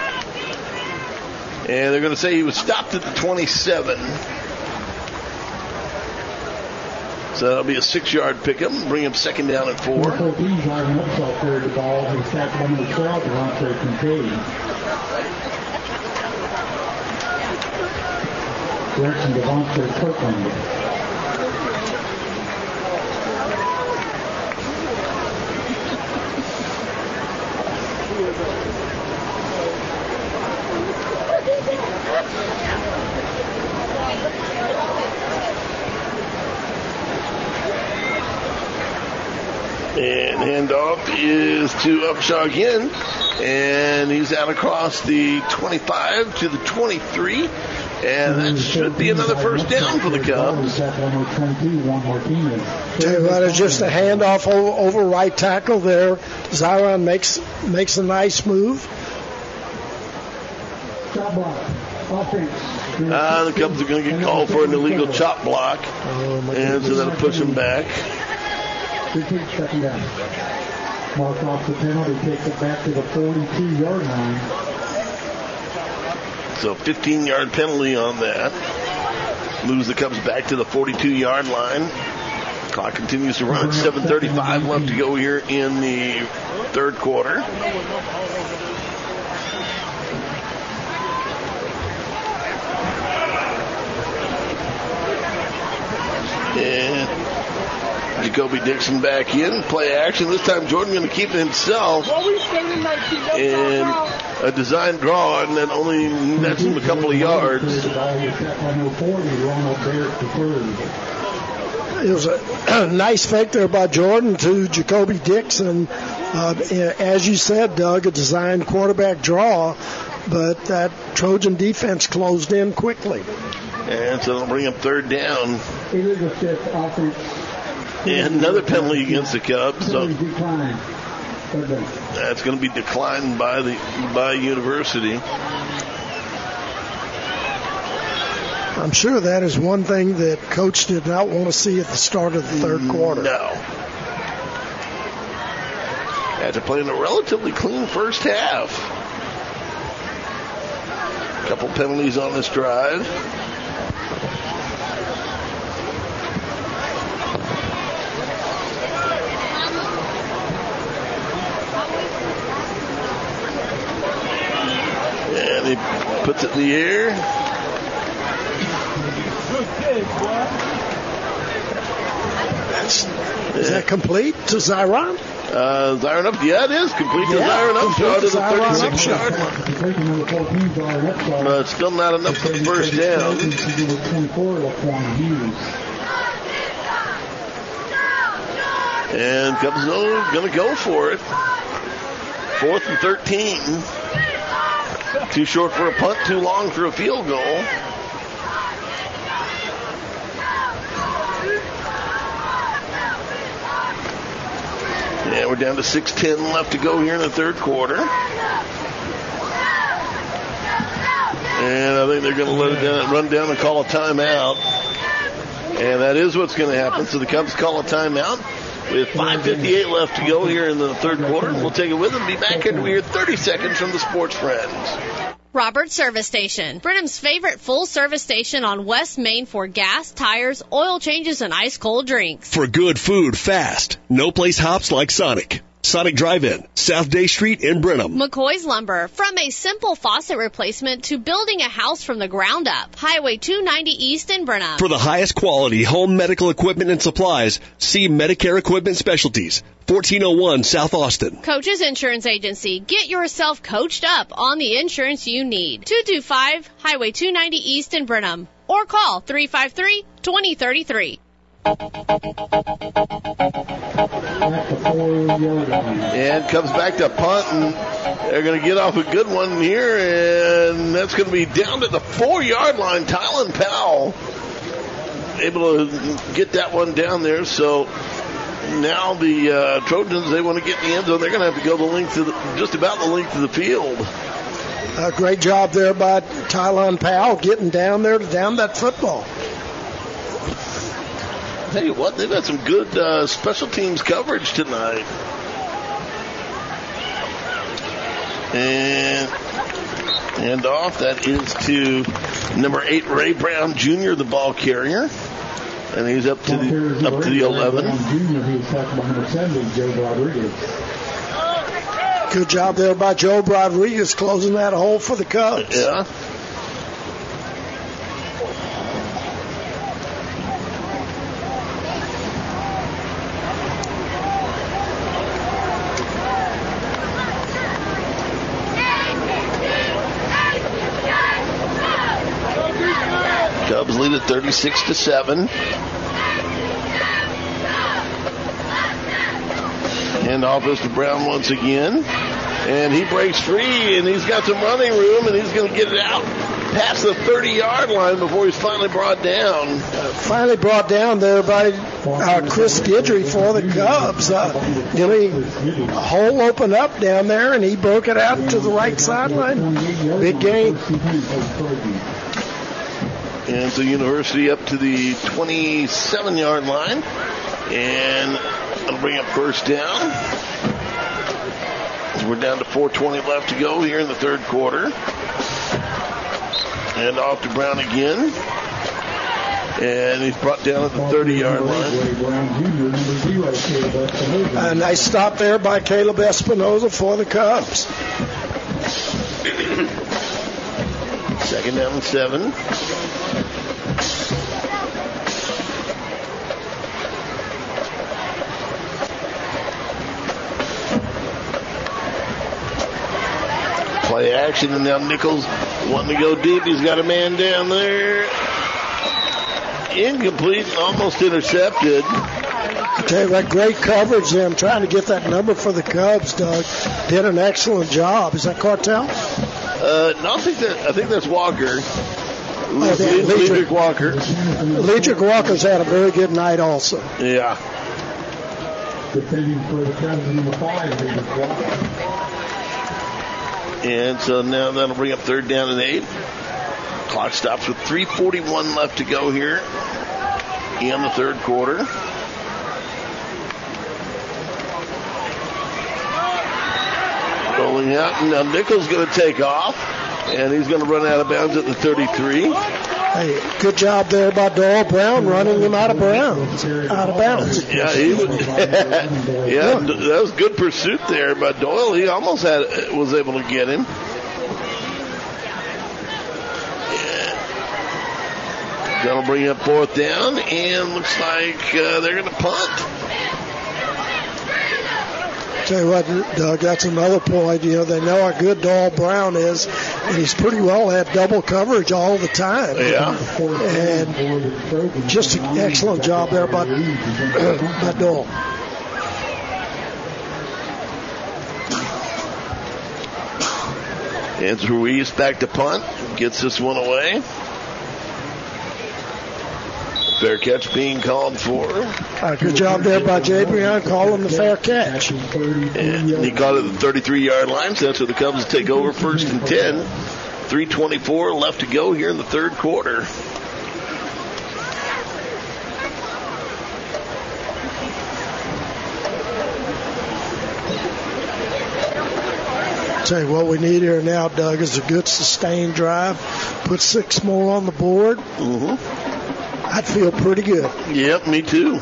And they're going to say he was stopped at the twenty-seven. So that'll be a six-yard pickup. Bring him second down at four. fourteen, Zyron Upshaw carried the ball. He sacked by number twelve, Devontae Kincaid. Direction Devontae Kirkland. And handoff is to Upshaw again. And he's out across the twenty-five to the twenty-three. And that should be another first down for the Cubs. Tell you what, it's just a handoff over, over right tackle there. Zyron makes makes a nice move. Uh, the Cubs are going to get called for an illegal chop block. Oh, and so that'll push him back. Second down. Mark off the penalty, takes it back to the forty-two-yard line. So fifteen-yard penalty on that. Moves the Cubs back to the forty-two-yard line. Clock continues to run at seven thirty-five left to go here in the third quarter. And Jacoby Dixon back in. Play action. This time Jordan going to keep it himself. And a design draw, and then only nets him a couple of yards. It was a nice fake there by Jordan to Jacoby Dixon. Uh, as you said, Doug, a designed quarterback draw, but that Trojan defense closed in quickly. And so they'll bring up third down. Illegal shift offense. And another penalty against the Cubs. So that's going to be declined by the by University. I'm sure that is one thing that Coach did not want to see at the start of the third quarter. No. After playing a relatively clean first half. A couple penalties on this drive. And he puts it in the air. That's, is that complete to Zyron? Uh, Zyron up, yeah, it is complete to yeah, Zyron Upshaw to the thirty-six yard line. But still not enough for the first down. And Cubs are going to go for it. Fourth and thirteen. Too short for a punt, too long for a field goal. Yeah, we're down to six ten left to go here in the third quarter. And I think they're going to let it down, run down and call a timeout. And that is what's going to happen. So the Cubs call a timeout with five fifty-eight left to go here in the third quarter. We'll take it with them. Be back after we hear thirty seconds from the Sports Friends. Roberts Service Station, Brenham's favorite full-service station on West Main for gas, tires, oil changes, and ice-cold drinks. For good food fast, no place hops like Sonic. Sonic Drive-In, South Day Street in Brenham. McCoy's Lumber, from a simple faucet replacement to building a house from the ground up. Highway two ninety East in Brenham. For the highest quality home medical equipment and supplies, see Medicare Equipment Specialties, fourteen oh one South Austin. Coach's Insurance Agency. Get yourself coached up on the insurance you need. two two five Highway two ninety East in Brenham. Or call three five three, two oh three three. And comes back to punt, and they're going to get off a good one here, and that's going to be down to the four-yard line. Tylen Powell able to get that one down there, so now the uh, Trojans, they want to get in the end zone. They're going to have to go the length of the, just about the length of the field. A great job there by Tylen Powell getting down there to down that football. I'll tell you what, they've got some good uh, special teams coverage tonight. And and off, that is to number eight, Ray Brown Junior, the ball carrier. And he's up to the up to the eleven. Good job there by Joe Rodriguez closing that hole for the Cubs. Yeah. Cubs lead at thirty-six to seven. And off goes to Brown once again. And he breaks free, and he's got some running room, and he's going to get it out past the thirty-yard line before he's finally brought down. Uh, finally brought down there by uh, Chris Guidry for the Cubs. Uh, you know, he, a hole opened up down there, and he broke it out to the right sideline. Big game. And so University up to the twenty-seven-yard line. And that'll bring up first down. So we're down to four twenty left to go here in the third quarter. And off to Brown again. And he's brought down at the thirty-yard line. A nice stop there by Caleb Espinoza for the Cubs. Second down and seven. Play action, and now Nichols wanting to go deep. He's got a man down there. Incomplete, almost intercepted. Tell you what, great coverage there. I'm trying to get that number for the Cubs, Doug. Did an excellent job. Is that Cartel? Uh, no, I think that I think that's Walker. Oh, yeah, Ledrick Walker. Ledrick Walker's had a very good night also. Yeah. And so now that'll bring up third down and eight. Clock stops with three forty-one left to go here in the third quarter. Rolling out, and now Nichols going to take off, and he's going to run out of bounds at the thirty-three. Hey, good job there by Doyle Brown running him out of bounds. Out of bounds. Yeah, he would, yeah, that was good pursuit there by Doyle. He almost had was able to get him. Yeah. That'll bring up fourth down, and looks like uh, they're going to punt. Tell you what, Doug, that's another point. You know, they know how good Doyle Brown is, and he's pretty well had double coverage all the time. Yeah. And just an excellent job there by, by Doyle. And Ruiz back to punt, gets this one away. Fair catch being called for. Uh, good job there by Jay Breon calling the fair catch. And he caught it at the thirty-three-yard line, so that's where the Cubs take over first and ten. three twenty-four left to go here in the third quarter. Tell you what we need here now, Doug, is a good sustained drive. Put six more on the board. Mm-hmm. I'd feel pretty good. Yep, me too.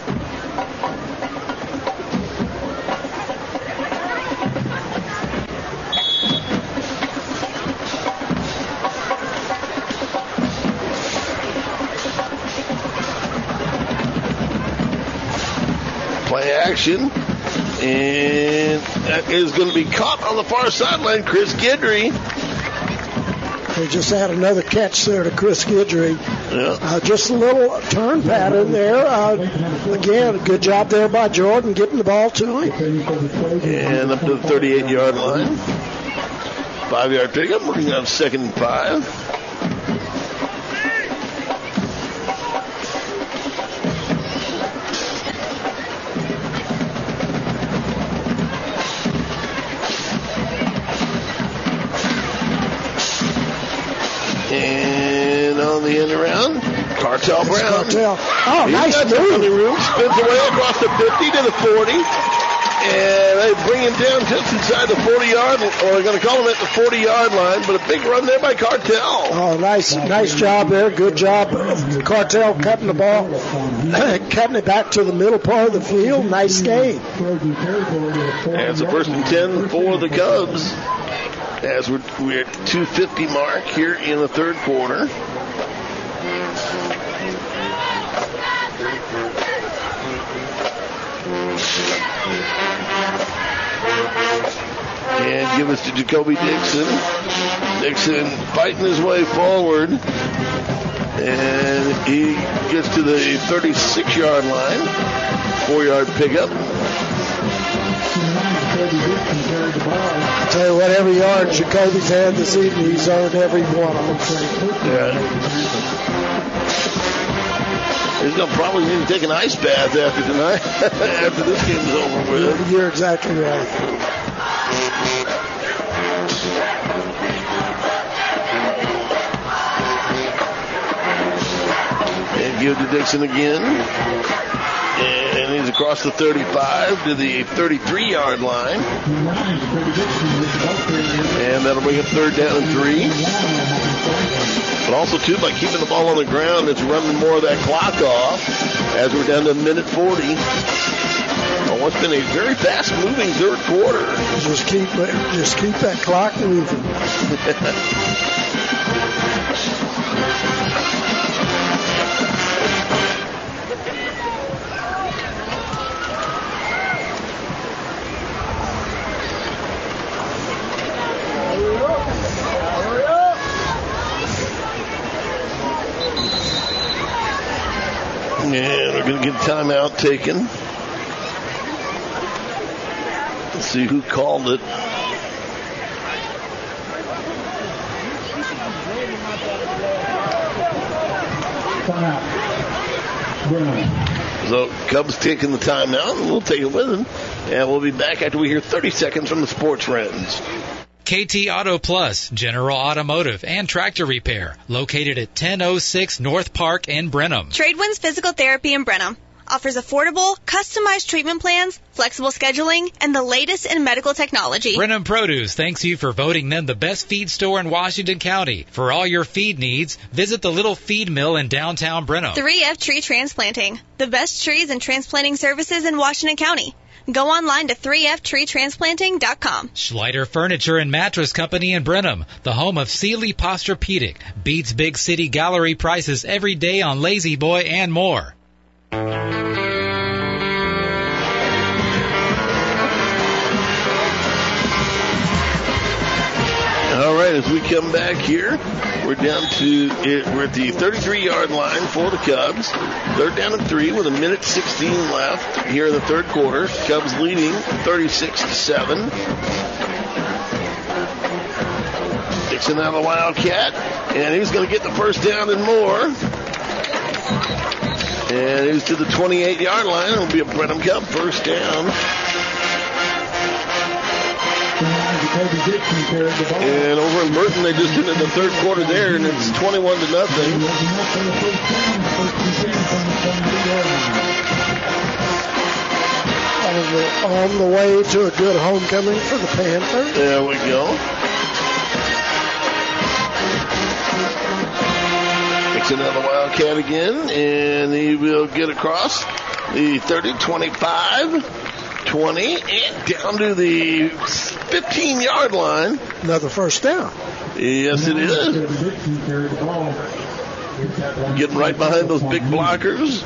Play action. And that is going to be caught on the far sideline. Chris Guidry. They just had another catch there to Chris Guidry. Yeah. Uh, just a little turn pattern there. Uh, again, good job there by Jordan getting the ball to him. And up to the thirty-eight-yard line. Five-yard pickup. Moving on second and five. And on the end around, Cartel Brown. Cartel. Oh, He's nice got move. some room. Spins away across the fifty to the forty. And they bring him down just inside the forty-yard, or they're going to call him at the forty-yard line, but a big run there by Cartel. Oh, nice nice job there. Good job. Cartel cutting the ball, cutting it back to the middle part of the field. Nice game. And it's a first and ten for the Cubs. As we're, we're at two fifty mark here in the third quarter. And give us to Jacoby Dixon. Dixon fighting his way forward. And he gets to the thirty-six-yard line. Four-yard pickup. I tell you what, every yard Jacoby's had this evening, he's earned every one of them. Yeah. He's going to probably need to take an ice bath after tonight, after this game's over with. You're exactly right. And give to Dixon again. And he's across the thirty-five to the thirty-three-yard line. And that'll bring up third down and three. But also, too, by keeping the ball on the ground, it's running more of that clock off as we're down to minute forty. Oh, what's been a very fast-moving third quarter. Just keep, just keep that clock moving. And we're going to get a timeout taken Let's see who called it. So Cubs taking the timeout, and we'll take it with them. And we'll be back after we hear thirty seconds from the Sports Friends. K T Auto Plus, General Automotive and Tractor Repair, located at ten oh six North Park in Brenham. Tradewinds Physical Therapy in Brenham offers affordable, customized treatment plans, flexible scheduling, and the latest in medical technology. Brenham Produce thanks you for voting them the best feed store in Washington County. For all your feed needs, visit the Little Feed Mill in downtown Brenham. three F Tree Transplanting, the best trees and transplanting services in Washington County. Go online to three F tree transplanting dot com. Schleider Furniture and Mattress Company in Brenham, the home of Sealy Posturepedic. Beats big city gallery prices every day on Lazy Boy and more. All right, as we come back here, we're down to it. We're at the thirty-three-yard line for the Cubs. Third down and three with a minute sixteen left here in the third quarter. Cubs leading thirty-six to seven. Dixon out of the Wildcat, and he's going to get the first down and more. And he's to the twenty-eight-yard line. It'll be a Brenham Cub first down. And over in Merton, they just ended the third quarter there, and it's twenty-one to nothing. On the, on the way to a good homecoming for the Panthers. There we go. Mixing out the Wildcat again, and he will get across the thirty, twenty-five, twenty, and down to the fifteen-yard line. Another first down. Yes, it is. Getting right behind those big blockers.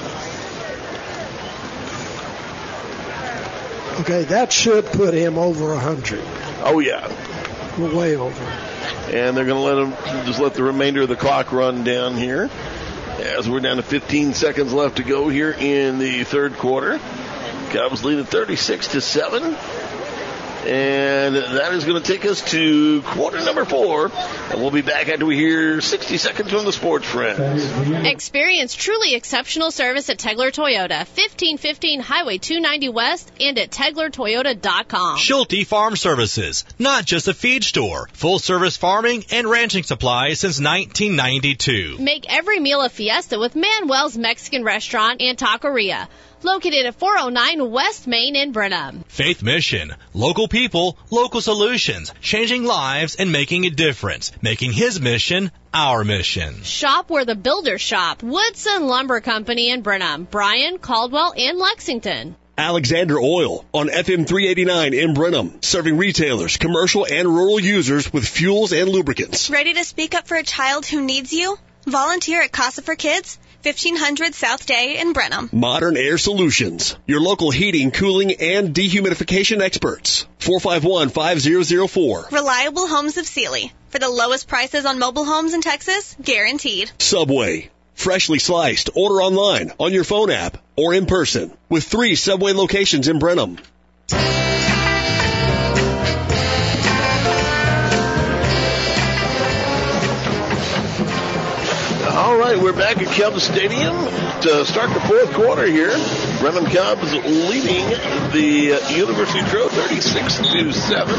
Okay, that should put him over one hundred. Oh, yeah. We're way over. And they're going to let him just let the remainder of the clock run down here as we're down to fifteen seconds left to go here in the third quarter. Cubs leading thirty-six to seven. And that is going to take us to quarter number four. And we'll be back after we hear sixty seconds from the Sports Friends. Experience truly exceptional service at Tegler Toyota, fifteen fifteen Highway two ninety West and at tegler toyota dot com. Schulte Farm Services, not just a feed store. Full service farming and ranching supplies since nineteen ninety-two. Make every meal a fiesta with Manuel's Mexican Restaurant and Taqueria. Located at four oh nine West Main in Brenham. Faith Mission. Local people, local solutions. Changing lives and making a difference. Making his mission our mission. Shop where the builders shop. Woodson Lumber Company in Brenham. Bryan, Caldwell, and Lexington. Alexander Oil on F M three eighty-nine in Brenham. Serving retailers, commercial, and rural users with fuels and lubricants. Ready to speak up for a child who needs you? Volunteer at Casa for Kids, fifteen hundred South Day in Brenham. Modern Air Solutions, your local heating, cooling, and dehumidification experts. four five one, five zero zero four. Reliable Homes of Sealy. For the lowest prices on mobile homes in Texas, guaranteed. Subway, freshly sliced. Order online, on your phone app, or in person. With three Subway locations in Brenham. All right, we're back at Cubs Stadium to start the fourth quarter here. Brenham Cubs leading the uh, University Tro thirty-six to seven.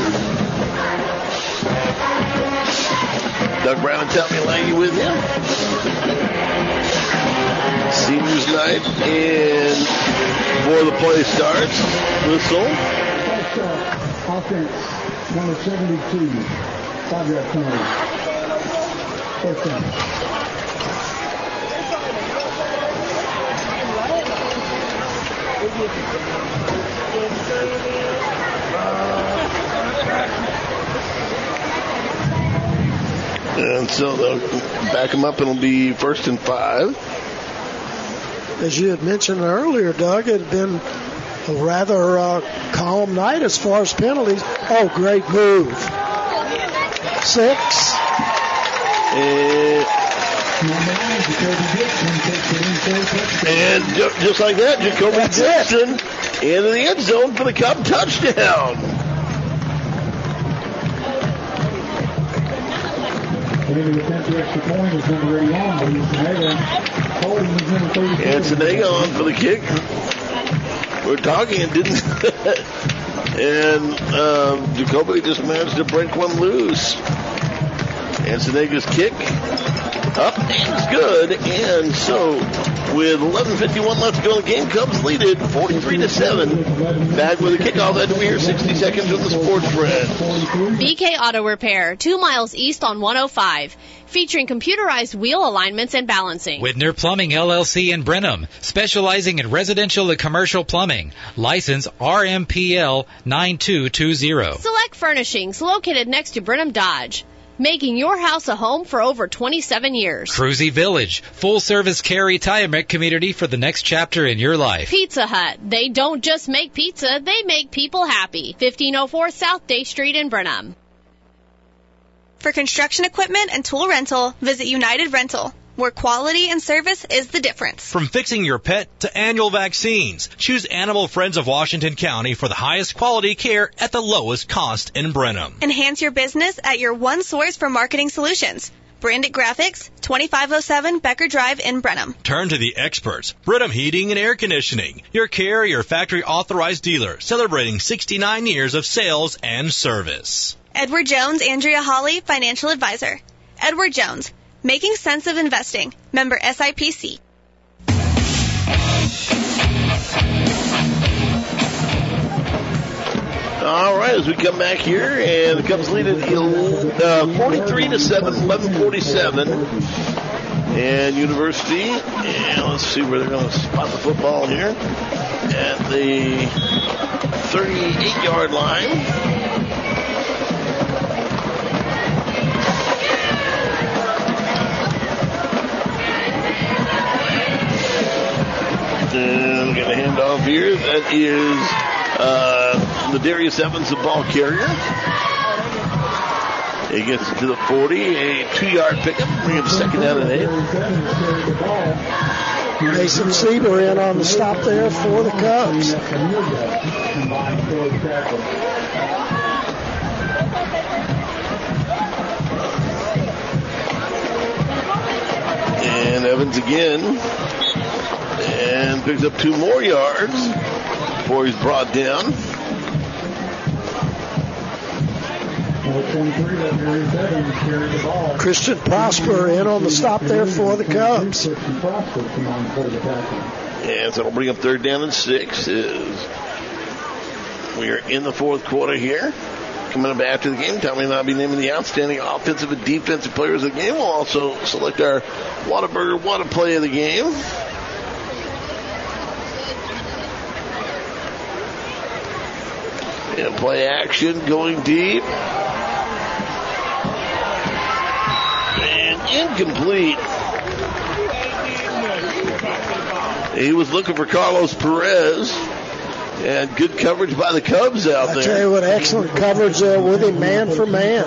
Doug Brown and Tommy Lange with you. Seniors night, and before the play starts, whistle. Offense, number seventy-two, five-yard penalty. First down. And so they'll back them up, and it'll be first and five. As you had mentioned earlier, Doug, it had been a rather uh, calm night as far as penalties. Oh, great move. Six. And, and just like that, Jacoby Dixon into the end zone for the Cub touchdown. And Senega on for the kick. We're talking and didn't. and um, Jacoby just managed to break one loose. And Senega's kick up and it's good. And so with eleven fifty-one left to go in the game, Cubs lead it forty-three to seven. Back with a kickoff. That we hear sixty seconds with the sports spread. B K Auto Repair, two miles east on one oh five. Featuring computerized wheel alignments and balancing. Whitner Plumbing L L C in Brenham, specializing in residential and commercial plumbing. License R M P L nine two two zero. Select Furnishings, located next to Brenham Dodge. Making your house a home for over twenty-seven years. Cruzy Village, full-service care retirement community for the next chapter in your life. Pizza Hut, they don't just make pizza, they make people happy. fifteen oh four South Day Street in Brenham. For construction equipment and tool rental, visit United Rental, where quality and service is the difference. From fixing your pet to annual vaccines, choose Animal Friends of Washington County for the highest quality care at the lowest cost in Brenham. Enhance your business at your one source for marketing solutions. Branded Graphics, twenty-five oh seven Becker Drive in Brenham. Turn to the experts, Brenham Heating and Air Conditioning, your carrier factory authorized dealer, celebrating sixty-nine years of sales and service. Edward Jones, Andrea Hawley, Financial Advisor. Edward Jones, making sense of investing. Member S I P C. All right, as we come back here, and the Cubs lead it uh, forty-three to seven, eleven forty-seven. And University, and let's see where they're going to spot the football here at the thirty-eight yard line. And get a handoff here. That is uh, the Darius Evans, the ball carrier. He gets it to the forty, a two-yard pickup, bring it second down and eight. Mason Sieber in on the stop there for the Cubs. And Evans again. And picks up two more yards before he's brought down. Christian Prosper in on the stop there for the Cubs. And so it'll bring up third down and six. Is we are in the fourth quarter here. Coming up after the game, Tommy and I will be naming the outstanding offensive and defensive players of the game. We'll also select our Whataburger What a Play of the game. And play action going deep. And incomplete. He was looking for Carlos Perez. And good coverage by the Cubs out I there. I tell you what, excellent coverage there with him man for man.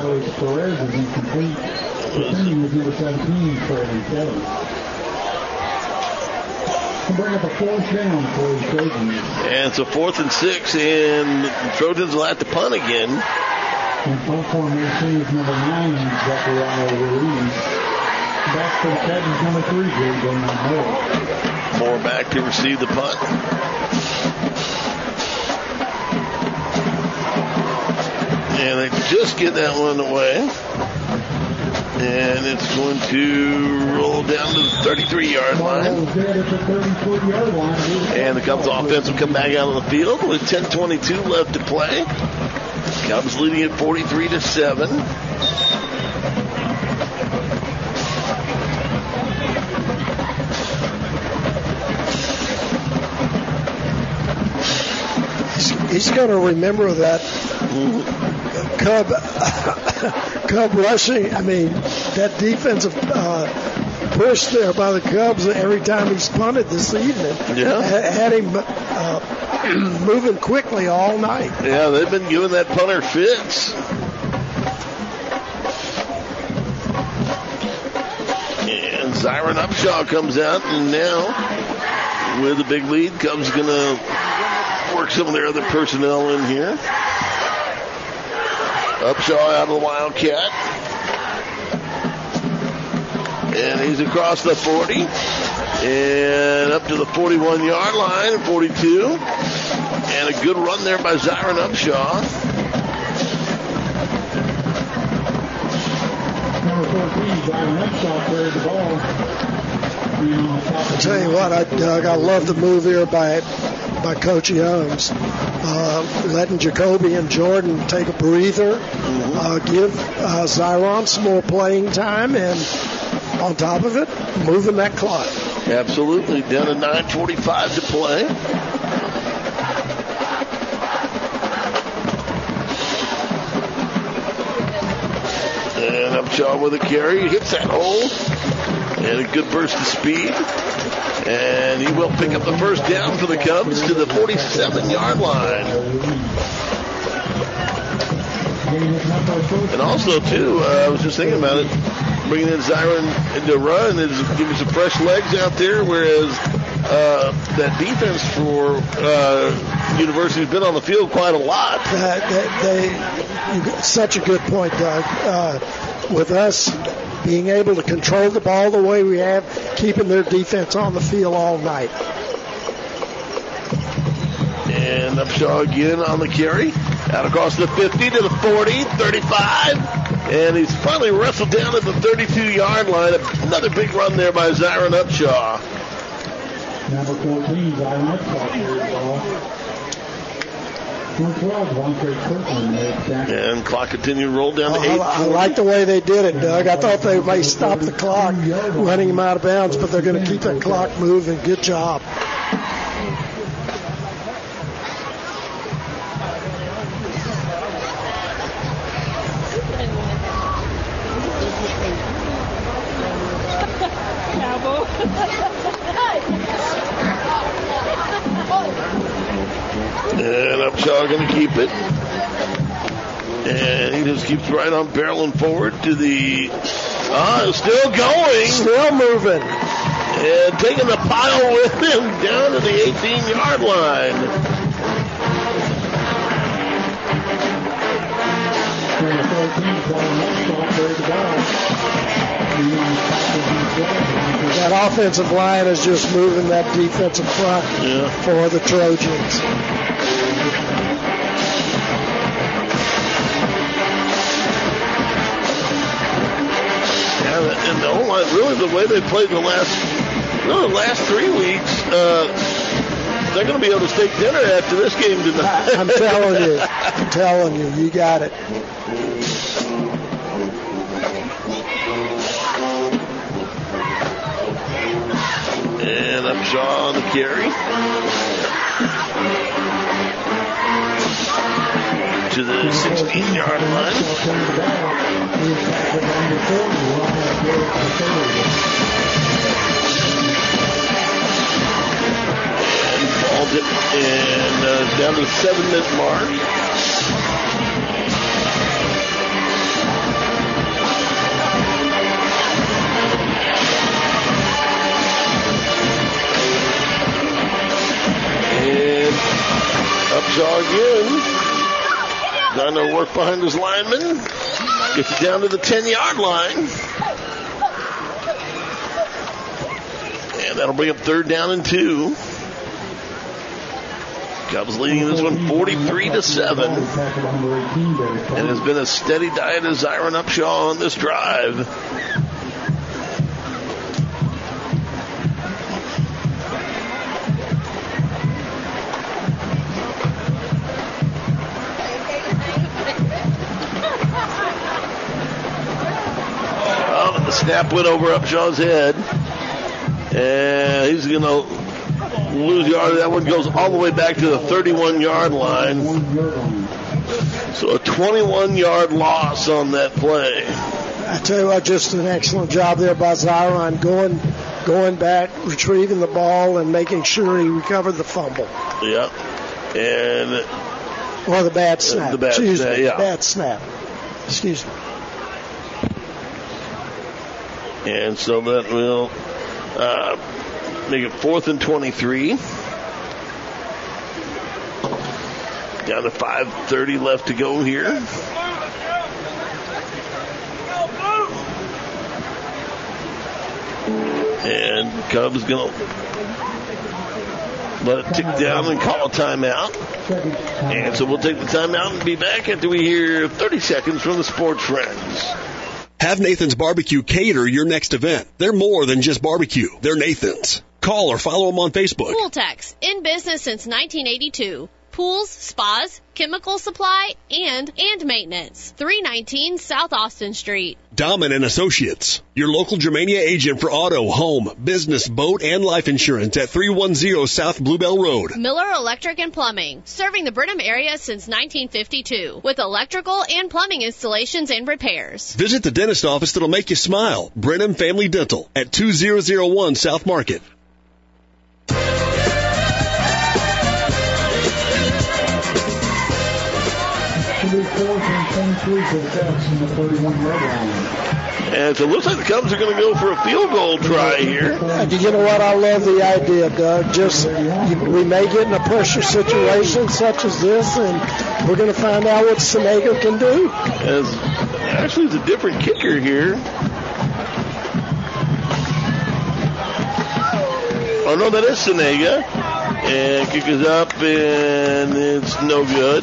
And it's a fourth and six, and the Trojans will have to punt again. And punt formation is number nine, Zachariah Ruiz. Back for the Cubs, number three, J J Moore. Moore back to receive the punt. And they just get that one away. And it's going to roll down to the thirty-three yard line. And the Cubs offense will come back out of the field with ten twenty-two left to play. Cubs leading at forty-three to seven. He's going to remember that Cub Cub rushing. I mean, that defensive uh, push there by the Cubs every time he's punted this evening. Yeah. Had him uh, moving quickly all night. Yeah, they've been giving that punter fits. And Zyron Upshaw comes out, and now with a big lead, Cubs going to work some of their other personnel in here. Upshaw out of the Wildcat. And he's across the forty and up to the forty-one-yard line, forty-two. And a good run there by Zyron Upshaw. Number fourteen, Zyron Upshaw carried the ball. I'll tell you what, I, Doug, I love the move here by by Coach Youngs, uh, letting Jacoby and Jordan take a breather, uh, give uh, Zyron some more playing time, and on top of it, moving that clock. Absolutely. Down to nine forty-five to play. And Upshaw with a carry. He hits that hole. And a good burst of speed. And he will pick up the first down for the Cubs to the forty-seven-yard line. And also, too, uh, I was just thinking about it, bringing in Zyron into run is giving some fresh legs out there, whereas uh, that defense for uh, University has been on the field quite a lot. That, that they, you got such a good point, Doug. Uh, with us being able to control the ball the way we have, keeping their defense on the field all night. And Upshaw again on the carry. Out across the fifty to the forty, thirty-five. And he's finally wrestled down at the thirty-two-yard line. Another big run there by Zyron Upshaw. Number fourteen, Zyron Upshaw carried the ball. Number twelve, Vontae Kirkland. And clock continued to roll down to oh, eight. I, I like the way they did it, Doug. I thought they may stop the clock running him out of bounds, but they're going to keep that clock moving. Good job. And Upshaw going to keep it. And he just keeps right on barreling forward to the... Ah, still going. Still moving. And taking the pile with him down to the eighteen-yard line. That offensive line is just moving that defensive front yeah. for the Trojans. Yeah, and the whole line, really the way they played the last, really the last three weeks, uh, they're going to be able to steak dinner after this game tonight. I'm telling you, I'm telling you, you got it. And Upshaw on the carry. To the sixteen-yard line. And balled it and uh, down to the seven-minute mark. And Upshaw again. Done their work behind his lineman. Gets it down to the ten-yard line. And that'll bring up third down and two. Cubs leading this one forty-three to seven. And has been a steady diet of Zyron Upshaw on this drive. Snap went over Upshaw's head. And he's going to lose yard. That one goes all the way back to the thirty-one-yard line. So a twenty-one-yard loss on that play. I tell you what, just an excellent job there by Zyron going, going back, retrieving the ball, and making sure he recovered the fumble. Yeah. And... Or the bad snap. The bad Excuse snap, me, yeah. Bad snap. Excuse me. And so that will uh, make it fourth and twenty-three. Down to five thirty left to go here. And Cubs going to let it tick down and call a timeout. And so we'll take the timeout and be back after we hear thirty seconds from the Sports Friends. Have Nathan's Barbecue cater your next event. They're more than just barbecue. They're Nathan's. Call or follow them on Facebook. Pool Techs, in business since nineteen eighty-two. Pools, spas, chemical supply, and and maintenance. three nineteen South Austin Street. Dahman and Associates, your local Germania agent for auto, home, business, boat, and life insurance at three one zero South Bluebell Road. Miller Electric and Plumbing, serving the Brenham area since nineteen fifty-two, with electrical and plumbing installations and repairs. Visit the dentist office that'll make you smile. Brenham Family Dental at two thousand one South Market. And so it looks like the Cubs are going to go for a field goal try here. You know what? I love the idea, Doug. Just you, we may get in a pressure situation such as this, and we're going to find out what Senega can do. As actually, it's a different kicker here. Oh no, that is Senega, and kick is up, and it's no good.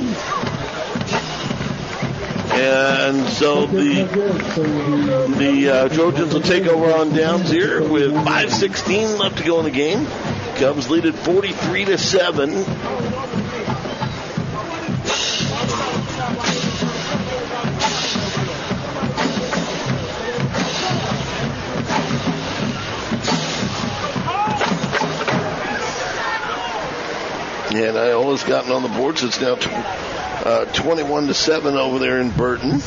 And so the the uh, Trojans will take over on downs here with five sixteen left to go in the game. Cubs lead at forty-three to seven. And Iola's gotten on the board, so it's now tw- uh, twenty-one to seven over there in Burton.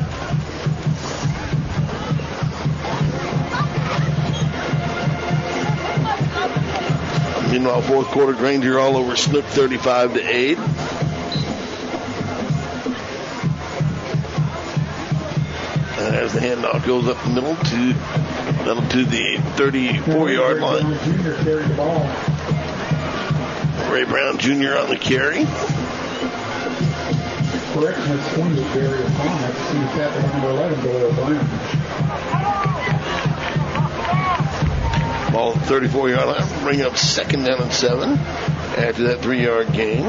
Meanwhile, fourth quarter, Granger all over Snook, thirty-five to eight. And as the handoff goes up the middle to, middle to the thirty-four yard line. Ray Brown Junior on the carry. Correction, it's twenty to carry a five. He's at the number eleven below Brown. Ball at the thirty-four yard line. Bring up second down and seven after that three yard gain.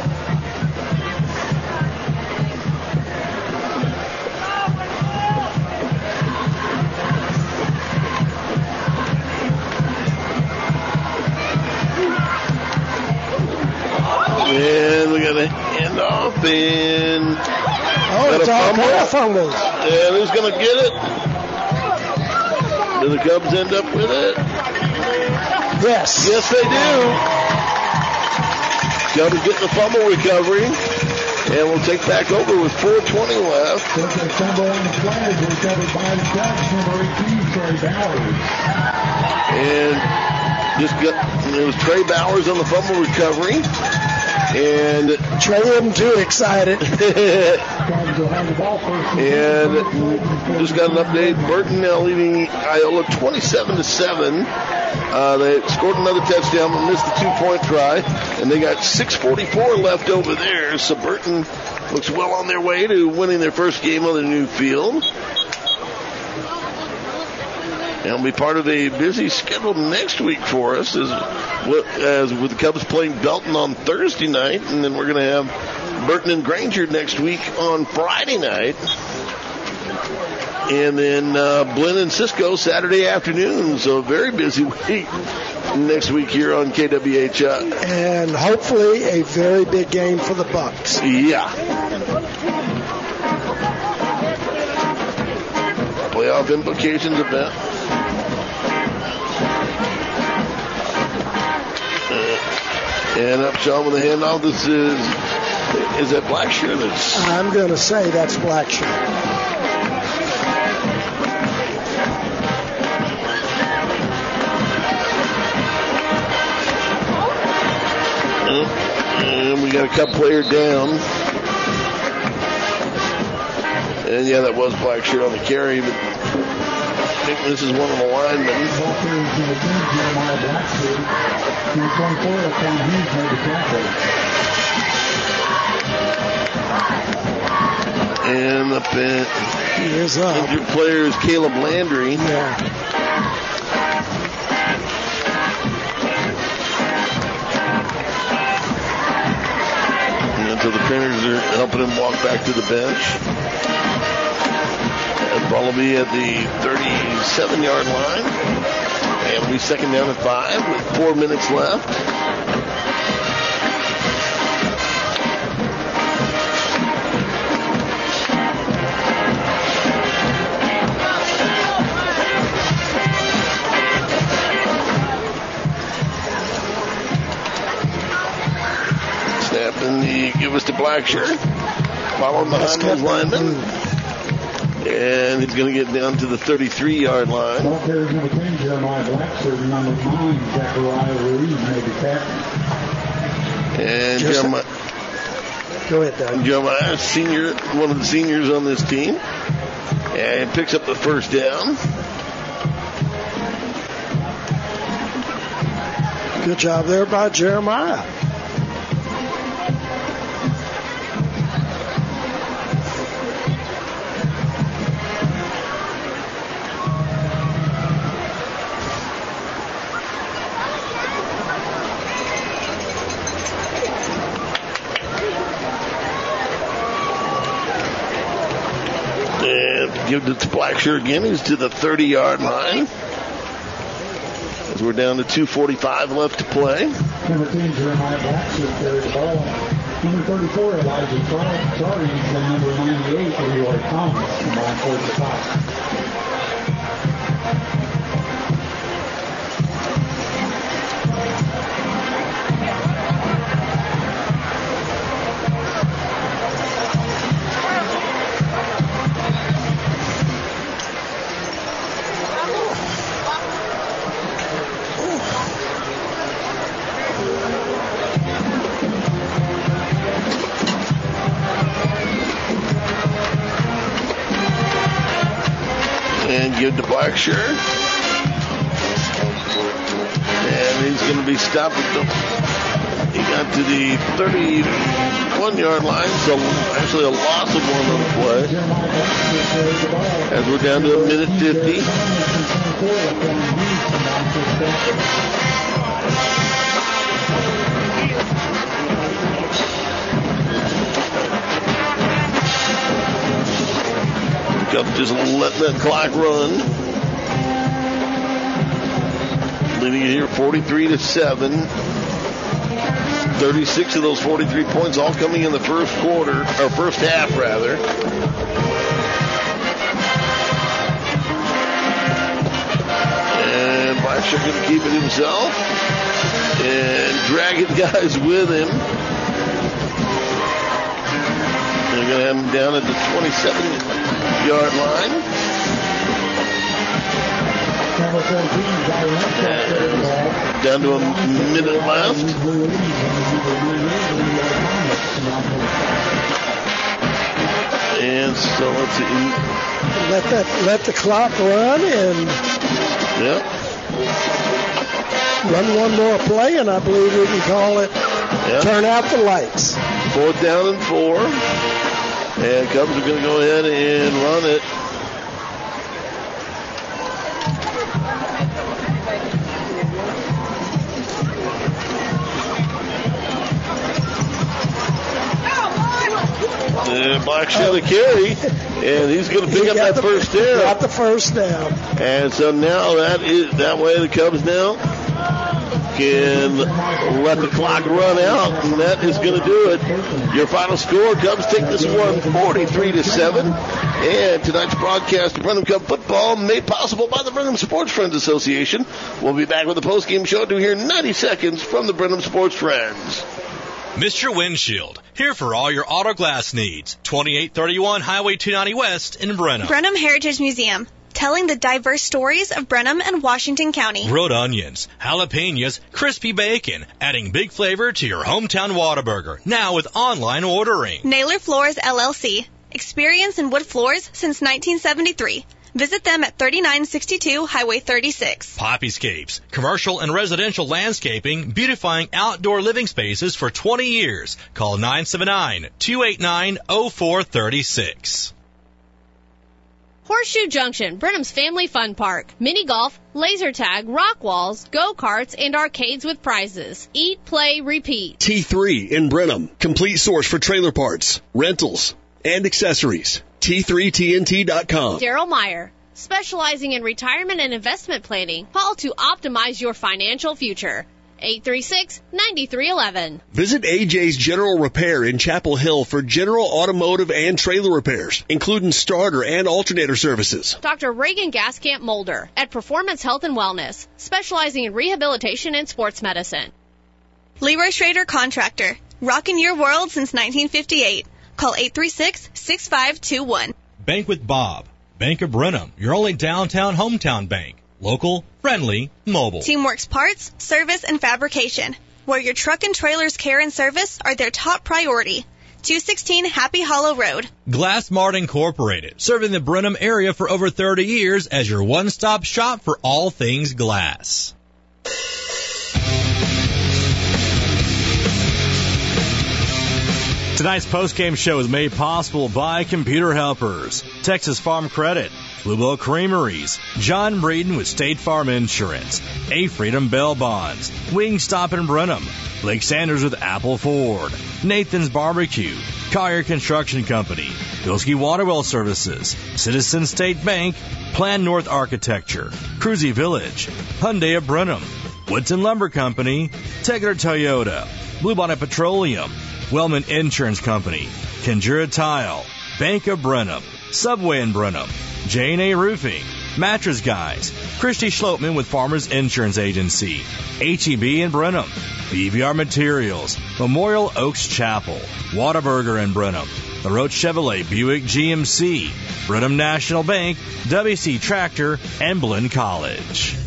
And we got a handoff and oh, it's all kind of fumbles. And who's going to get it? Do the Cubs end up with it? Yes. Yes, they do. Cubs get the fumble recovery, and we'll take back over with four twenty left. There's a fumble on the flag recovered by the Cubs, number eighteen, Trey Bowers. And just got, it was Trey Bowers on the fumble recovery. And Trey wasn't too excited. And just got an update. Burton now leading Iola twenty-seven to seven. Uh, they scored another touchdown but missed the two-point try. And they got six forty-four left over there. So Burton looks well on their way to winning their first game on the new field. And it'll be part of a busy schedule next week for us, as, as with the Cubs playing Belton on Thursday night, and then we're going to have Burton and Granger next week on Friday night, and then uh, Blinn and Cisco Saturday afternoon. So a very busy week next week here on K W H I, and hopefully a very big game for the Bucks. Yeah. Playoff implications of that. And Upshaw with a handoff. This is, is that Blackshear? That's I'm going to say that's Blackshear. And we got a Cub player down. And yeah, that was Blackshear on the carry, but I think this is one of the linemen. And the pin. He is up. Injured player is Caleb Landry. Yeah. So the Creamers are helping him walk back to the bench. And ball will be at the thirty-seven-yard line. And it'll be second down at five with four minutes left. Snap and the give us to Blackshirt. Following behind those linemen. And he's going to get down to the thirty-three-yard line. Ball carriers number ten, Jeremiah Blackshirt, number nine, Zachariah Ruiz, maybe captain. And Just Jeremiah, Go ahead, Doug. Jeremiah, senior, one of the seniors on this team, and picks up the first down. Good job there by Jeremiah. Give it to Blackshirt again. He's to the thirty-yard line. As we're down to two forty-five left to play. Number ten, Jeremiah Blackshirt carried the ball. Number thirty-four, Elijah Charlie, and number ninety-eight, Leroy Thomas, combined for the top. And give to Blackshirt. And he's going to be stopped at the, he got to the thirty-one-yard line, so actually a loss of one on the play. As we're down to a minute fifty. Cubs just let that clock run. Leading it here forty-three to seven. thirty-six of those forty-three points all coming in the first quarter, or first half rather. And Blackshirt going to keep it himself. And dragging guys with him. They're going to have him down at the twenty-seven-yard line. And down to a minute left. And so let's see. Let that let the clock run and yep. run one more play, and I believe we can call it yep. turn out the lights. Fourth down and four. And Cubs are going to go ahead and run it. And Blackshirt the carry, and he's going to pick up that the, first down. Got the first down. And so now that is that way the Cubs now can let the clock run out, and that is going to do it. Your final score: Cubs take this one, forty-three to seven. And tonight's broadcast of Brenham Cub football made possible by the Brenham Sports Friends Association. We'll be back with the postgame show to hear ninety seconds from the Brenham Sports Friends. Mister Windshield, here for all your auto glass needs. twenty-eight thirty-one Highway two ninety West in Brenham. Brenham Heritage Museum, telling the diverse stories of Brenham and Washington County. Grilled onions, jalapenos, crispy bacon, adding big flavor to your hometown Whataburger, now with online ordering. Naylor Floors, L L C, experience in wood floors since nineteen seventy-three. Visit them at thirty-nine sixty-two Highway thirty-six. Poppyscapes, commercial and residential landscaping, beautifying outdoor living spaces for twenty years. Call nine seven nine, two eight nine, zero four three six. Horseshoe Junction, Brenham's Family Fun Park. Mini golf, laser tag, rock walls, go-karts, and arcades with prizes. Eat, play, repeat. T three in Brenham. Complete source for trailer parts, rentals, and accessories. T three T N T dot com. Daryl Meyer, specializing in retirement and investment planning. Call to optimize your financial future. eight three six, nine three one one. Visit A J's General Repair in Chapel Hill for general automotive and trailer repairs, including starter and alternator services. Doctor Reagan Gaskamp Mulder at Performance Health and Wellness, specializing in rehabilitation and sports medicine. Leroy Schrader Contractor, rocking your world since nineteen fifty-eight. Call eight three six, six five two one. Bank with Bob. Bank of Brenham, your only downtown hometown bank. Local, friendly, mobile. Teamworks Parts, Service, and Fabrication, where your truck and trailer's care and service are their top priority. two sixteen Happy Hollow Road. Glass Mart Incorporated, serving the Brenham area for over thirty years as your one-stop shop for all things glass. Tonight's postgame show is made possible by Computer Helpers, Texas Farm Credit, Blue Bow Creameries, John Breeden with State Farm Insurance, A Freedom Bell Bonds, Wingstop in Brenham, Blake Sanders with Apple Ford, Nathan's Barbecue, Collier Construction Company, Bilski Waterwell Services, Citizen State Bank, Plan North Architecture, Cruzy Village, Hyundai of Brenham, Woodson Lumber Company, Tegler Toyota, Bluebonnet Petroleum, Wellman Insurance Company, Kenjura Tile, Bank of Brenham, Subway in Brenham, J and A Roofing, Mattress Guys, Christy Schlotman with Farmers Insurance Agency, H E B in Brenham, B V R Materials, Memorial Oaks Chapel, Whataburger in Brenham, LaRoche Chevrolet Buick G M C, Brenham National Bank, W C Tractor, and Blinn College.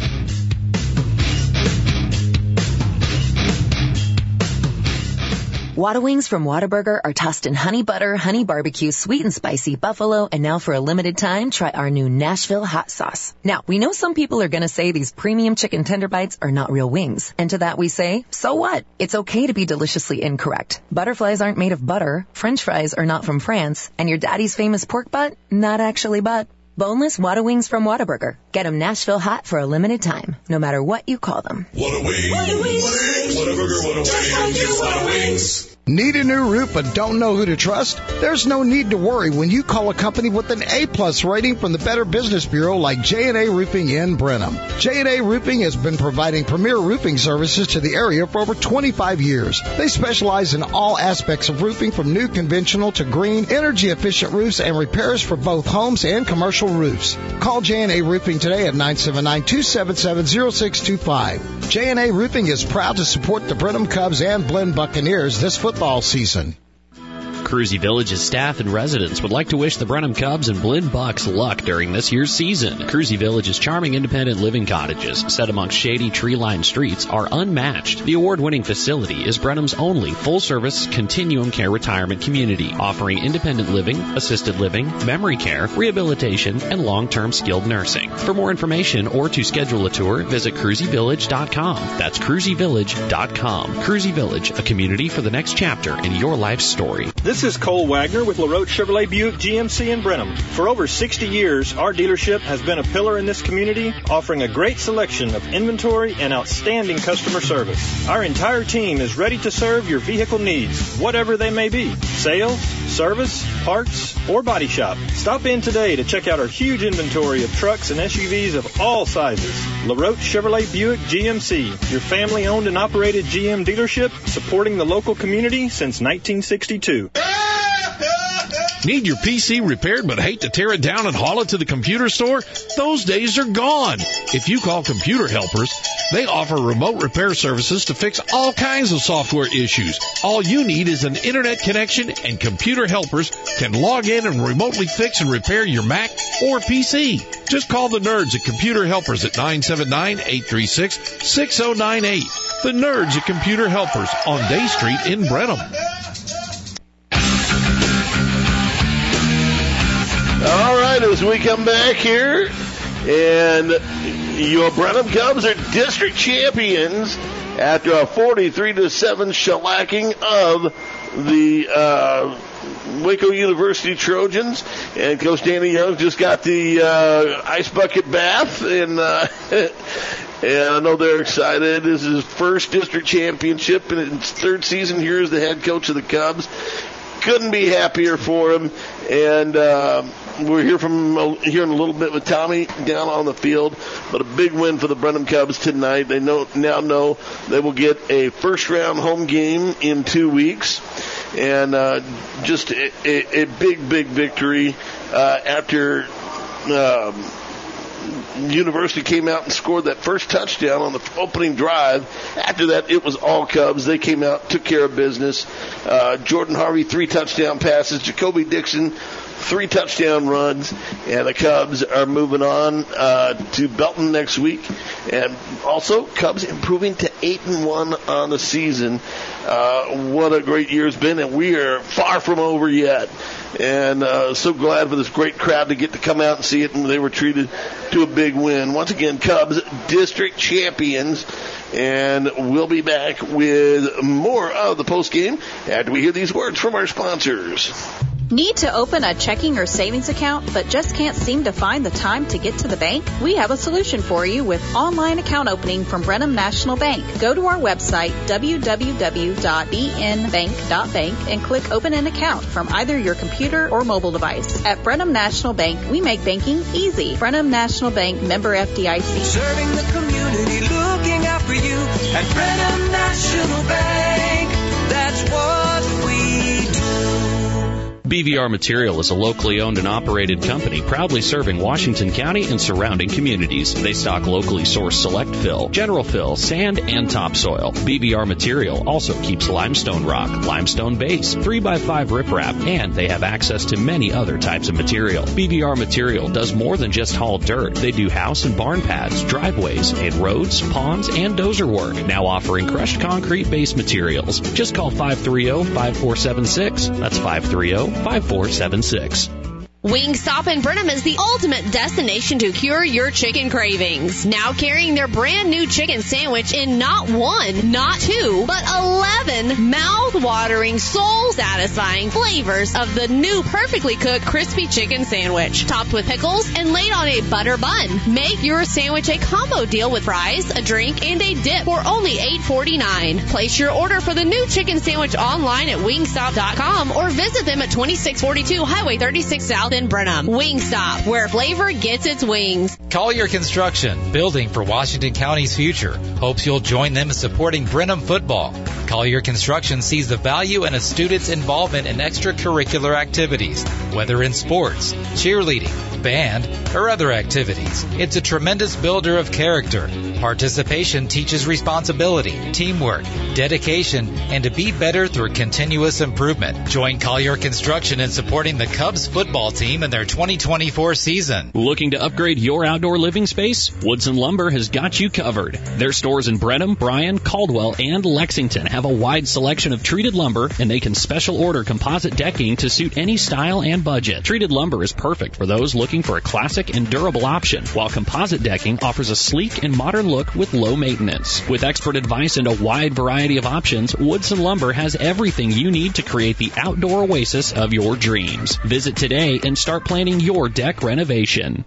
Whata Wings from Whataburger are tossed in honey butter, honey barbecue, sweet and spicy buffalo, and now for a limited time, try our new Nashville hot sauce. Now, we know some people are going to say these premium chicken tender bites are not real wings. And to that we say, so what? It's okay to be deliciously incorrect. Butterflies aren't made of butter, French fries are not from France, and your daddy's famous pork butt, not actually butt. Boneless Whata Wings from Whataburger. Get them Nashville hot for a limited time, no matter what you call them. Whata Wings. Whata Wings. Whataburger, Whata Wings. Whata Wings. Need a new roof but don't know who to trust? There's no need to worry when you call a company with an A-plus rating from the Better Business Bureau like J and A Roofing in Brenham. J and A Roofing has been providing premier roofing services to the area for over twenty-five years. They specialize in all aspects of roofing from new conventional to green, energy-efficient roofs and repairs for both homes and commercial roofs. Call J and A Roofing today at nine seven nine, two seven seven, zero six two five. J and A Roofing is proud to support the Brenham Cubs and Blinn Buccaneers this football season. Cruzy Village's staff and residents would like to wish the Brenham Cubs and Blinn Bucks luck during this year's season. Cruzy Village's charming independent living cottages set amongst shady tree-lined streets are unmatched. The award-winning facility is Brenham's only full-service continuum care retirement community, offering independent living, assisted living, memory care, rehabilitation, and long-term skilled nursing. For more information or to schedule a tour, visit cruzy village dot com. That's cruzy village dot com. Cruzy Village, a community for the next chapter in your life's story. This is Cole Wagner with LaRoche Chevrolet Buick G M C in Brenham. For over sixty years, our dealership has been a pillar in this community, offering a great selection of inventory and outstanding customer service. Our entire team is ready to serve your vehicle needs, whatever they may be. Sales, service, parts, or body shop. Stop in today to check out our huge inventory of trucks and S U Vs of all sizes. LaRoche Chevrolet Buick G M C, your family-owned and operated G M dealership, supporting the local community since nineteen sixty-two. Need your P C repaired but hate to tear it down and haul it to the computer store? Those days are gone. If you call Computer Helpers, they offer remote repair services to fix all kinds of software issues. All you need is an internet connection, and Computer Helpers can log in and remotely fix and repair your Mac or P C. Just call the nerds at Computer Helpers at nine seven nine, eight three six, six zero nine eight. The nerds at Computer Helpers on Day Street in Brenham. All right, as we come back here, and your Brenham Cubs are district champions after a forty-three to seven shellacking of the uh, Waco University Trojans, and Coach Danny Young just got the uh, ice bucket bath, and uh, and I know they're excited. This is his first district championship in his third season here as the head coach of the Cubs. Couldn't be happier for him, and uh, we're here from uh, hearing a little bit with Tommy down on the field, but a big win for the Brenham Cubs tonight. They know now know they will get a first-round home game in two weeks, and uh, just a, a, a big, big victory uh, after um, University came out and scored that first touchdown on the opening drive. After that, it was all Cubs. They came out, took care of business. Uh, Jordan Harvey, three touchdown passes. Jacoby Dixon, three touchdown runs. And the Cubs are moving on uh, to Belton next week. And also, Cubs improving to eight and one on the season. Uh, what a great year it's been, and we are far from over yet. And uh, so glad for this great crowd to get to come out and see it, and they were treated to a big win. Once again, Cubs district champions, and we'll be back with more of the postgame after we hear these words from our sponsors. Need to open a checking or savings account but just can't seem to find the time to get to the bank? We have a solution for you with online account opening from Brenham National Bank. Go to our website, w w w dot b n bank dot bank, and click Open an Account from either your computer or mobile device. At Brenham National Bank, we make banking easy. Brenham National Bank, member F D I C. Serving the community, looking out for you at Brenham National Bank. That's what we do. B V R Material is a locally owned and operated company proudly serving Washington County and surrounding communities. They stock locally sourced select fill, general fill, sand, and topsoil. B V R Material also keeps limestone rock, limestone base, three by five riprap, and they have access to many other types of material. B V R Material does more than just haul dirt. They do house and barn pads, driveways, and roads, ponds, and dozer work. Now offering crushed concrete base materials. Just call five three zero, five four seven six. That's five three zero, five four seven six. Wingstop in Brenham is the ultimate destination to cure your chicken cravings. Now carrying their brand new chicken sandwich in not one, not two, but eleven mouth-watering, soul-satisfying flavors of the new perfectly cooked crispy chicken sandwich. Topped with pickles and laid on a butter bun. Make your sandwich a combo deal with fries, a drink, and a dip for only eight forty-nine. Place your order for the new chicken sandwich online at wingstop dot com or visit them at twenty-six forty-two Highway thirty-six South in Brenham. Wingstop, where flavor gets its wings. Collier Construction, building for Washington County's future, hopes you'll join them in supporting Brenham football. Collier Construction sees the value in a student's involvement in extracurricular activities, whether in sports, cheerleading, band, or other activities. It's a tremendous builder of character. Participation teaches responsibility, teamwork, dedication, and to be better through continuous improvement. Join Collier Construction in supporting the Cubs football team in their twenty twenty-four season. Looking to upgrade your outdoor living space? Woodson Lumber has got you covered. Their stores in Brenham, Bryan, Caldwell, and Lexington have a wide selection of treated lumber, and they can special order composite decking to suit any style and budget. Treated lumber is perfect for those looking for a classic and durable option, while composite decking offers a sleek and modern look with low maintenance. With expert advice and a wide variety of options, Woodson Lumber has everything you need to create the outdoor oasis of your dreams. Visit today and start planning your deck renovation.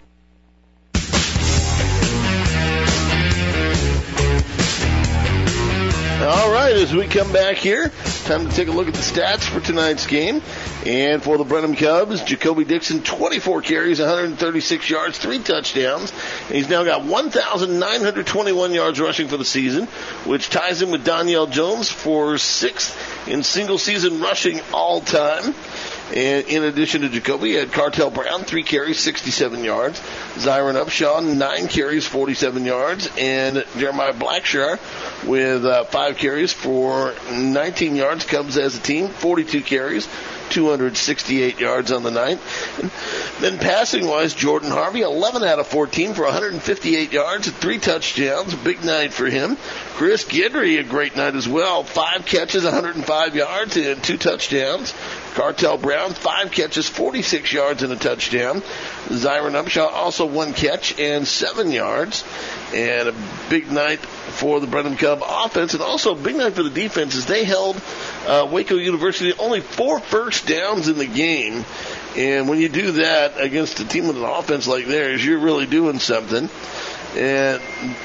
All right, as we come back here, time to take a look at the stats for tonight's game. And for the Brenham Cubs, Jacoby Dixon, twenty-four carries, one hundred thirty-six yards, three touchdowns. And he's now got one thousand nine hundred twenty-one yards rushing for the season, which ties him with Danielle Jones for sixth in single-season rushing all-time. And in addition to Jacoby, he had Cartel Brown, three carries, sixty-seven yards. Zyron Upshaw, nine carries, forty-seven yards. And Jeremiah Blackshire with uh, five carries for nineteen yards. Cubs as a team, forty-two carries, two hundred sixty-eight yards on the night. And then passing-wise, Jordan Harvey, eleven out of fourteen for one hundred fifty-eight yards and three touchdowns. Big night for him. Chris Guidry, a great night as well. Five catches, one hundred five yards and two touchdowns. Cartel Brown, five catches, forty-six yards and a touchdown. Zyron Upshaw, also one catch and seven yards. And a big night for the Brenham Cub offense, and also a big night for the defense as they held Uh, Waco University, only four first downs in the game. And when you do that against a team with an offense like theirs, you're really doing something. And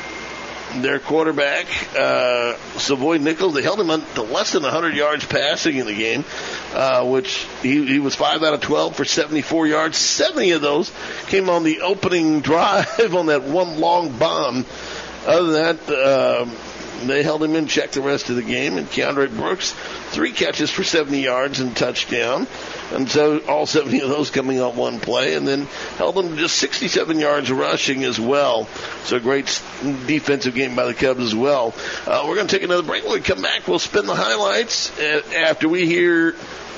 their quarterback, uh, Savoy Nichols, they held him to less than one hundred yards passing in the game, uh, which he, he was five out of twelve for seventy-four yards. seventy of those came on the opening drive on that one long bomb. Other than that, uh, they held him in check the rest of the game. And Keandre Brooks, three catches for seventy yards and touchdown. And so all seventy of those coming on one play, and then held them to just sixty-seven yards rushing as well. So a great defensive game by the Cubs as well. Uh, we're going to take another break. When we come back, we'll spin the highlights after we hear,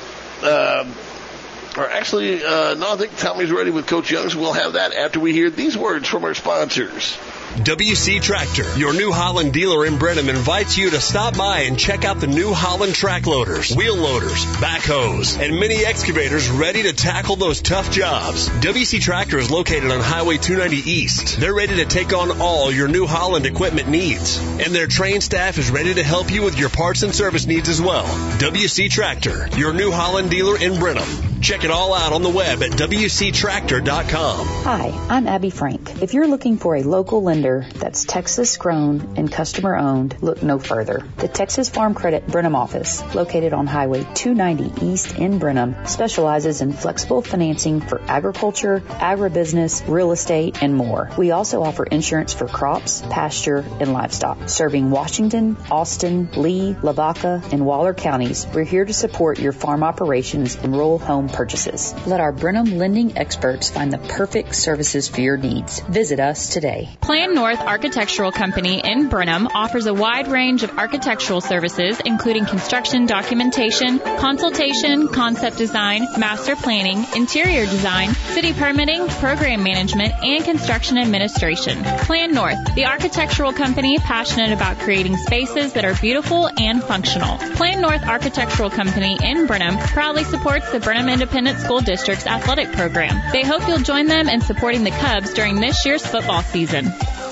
uh, or actually, uh, no, I think Tommy's ready with Coach Young, so we'll have that after we hear these words from our sponsors. W C Tractor, your New Holland dealer in Brenham, invites you to stop by and check out the New Holland track loaders, wheel loaders, backhoes, and mini excavators ready to tackle those tough jobs. W C Tractor is located on Highway two ninety East. They're ready to take on all your New Holland equipment needs, and their trained staff is ready to help you with your parts and service needs as well. W C Tractor, your New Holland dealer in Brenham. Check it all out on the web at W C tractor dot com. Hi, I'm Abby Frank. If you're looking for a local lender that's Texas grown and customer owned, look no further. The Texas Farm Credit Brenham office, located on Highway two ninety East in Brenham, specializes in flexible financing for agriculture, agribusiness, real estate, and more. We also offer insurance for crops, pasture, and livestock. Serving Washington, Austin, Lee, Lavaca, and Waller counties, we're here to support your farm operations and rural home purchases. Let our Brenham lending experts find the perfect services for your needs. Visit us today. Plan North Architectural Company in Brenham offers a wide range of architectural services, including construction documentation, consultation, concept design, master planning, interior design, city permitting, program management, and construction administration. Plan North, the architectural company passionate about creating spaces that are beautiful and functional. Plan North Architectural Company in Brenham proudly supports the Brenham Independent School District's athletic program. They hope you'll join them in supporting the Cubs during this year's football season.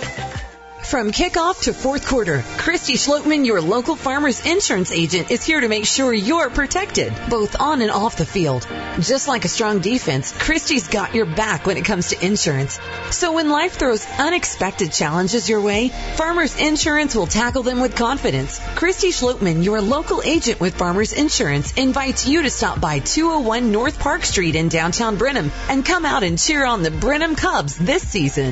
From kickoff to fourth quarter, Christy Schlotman, your local Farmers Insurance agent, is here to make sure you're protected, both on and off the field. Just like a strong defense, Christy's got your back when it comes to insurance. So when life throws unexpected challenges your way, Farmers Insurance will tackle them with confidence. Christy Schlotman, your local agent with Farmers Insurance, invites you to stop by two oh one North Park Street in downtown Brenham and come out and cheer on the Brenham Cubs this season.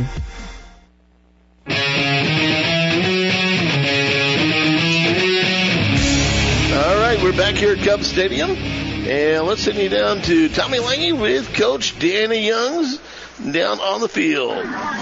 All right, we're back here at Cubs Stadium, and let's send you down to Tommy Lange with Coach Danny Youngs down on the field.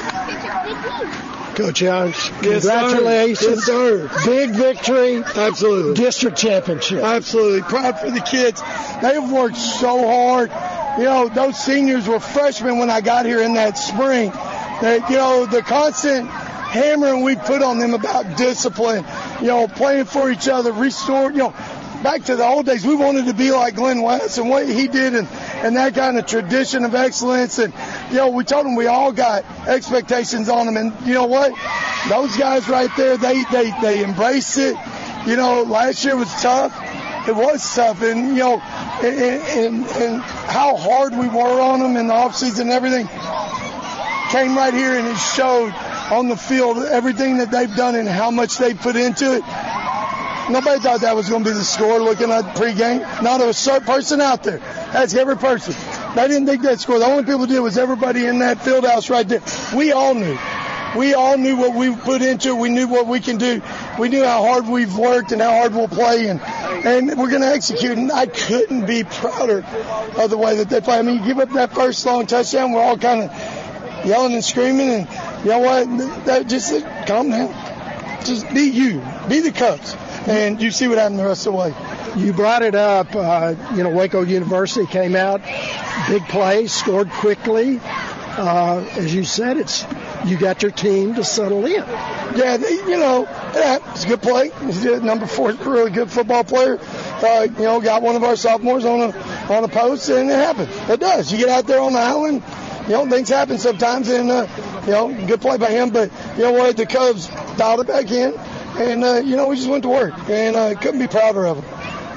Coach Youngs, congratulations. Yes, sir. Big victory. Absolutely. District championship. Absolutely. Proud for the kids. They've worked so hard. You know, those seniors were freshmen when I got here in that spring. They, you know, the constant hammering we put on them about discipline, you know, playing for each other, restore, you know, back to the old days, we wanted to be like Glenn West and what he did and, and that kind of tradition of excellence. And, you know, we told them we all got expectations on them. And you know what? Those guys right there, they, they, they embraced it. You know, last year was tough. It was tough. And, you know, and, and, and how hard we were on them in the offseason and everything came right here and it showed on the field everything that they've done and how much they put into it. Nobody thought that was going to be the score looking at pregame. Not a certain person out there. That's every person. They didn't think that score. The only people did was everybody in that field house right there. We all knew. We all knew what we put into it. We knew what we can do. We knew how hard we've worked and how hard we'll play, and and we're going to execute. And I couldn't be prouder of the way that they play. I mean, you give up that first long touchdown, we're all kind of yelling and screaming, and you know what? That just calm down. Just be you. Be the Cubs. And you see what happened the rest of the way. You brought it up. Uh, you know, Waco University came out, big play, scored quickly. Uh, as you said, it's you got your team to settle in. Yeah, they, you know, yeah, it's a good play. He's a number four, really good football player. Uh, you know, got one of our sophomores on a on a post, and it happens. It does. You get out there on the island, you know, things happen sometimes, and uh, you know, good play by him. But you know what? The Cubs dialed it back in. And, uh, you know, we just went to work, and I uh, couldn't be prouder of them.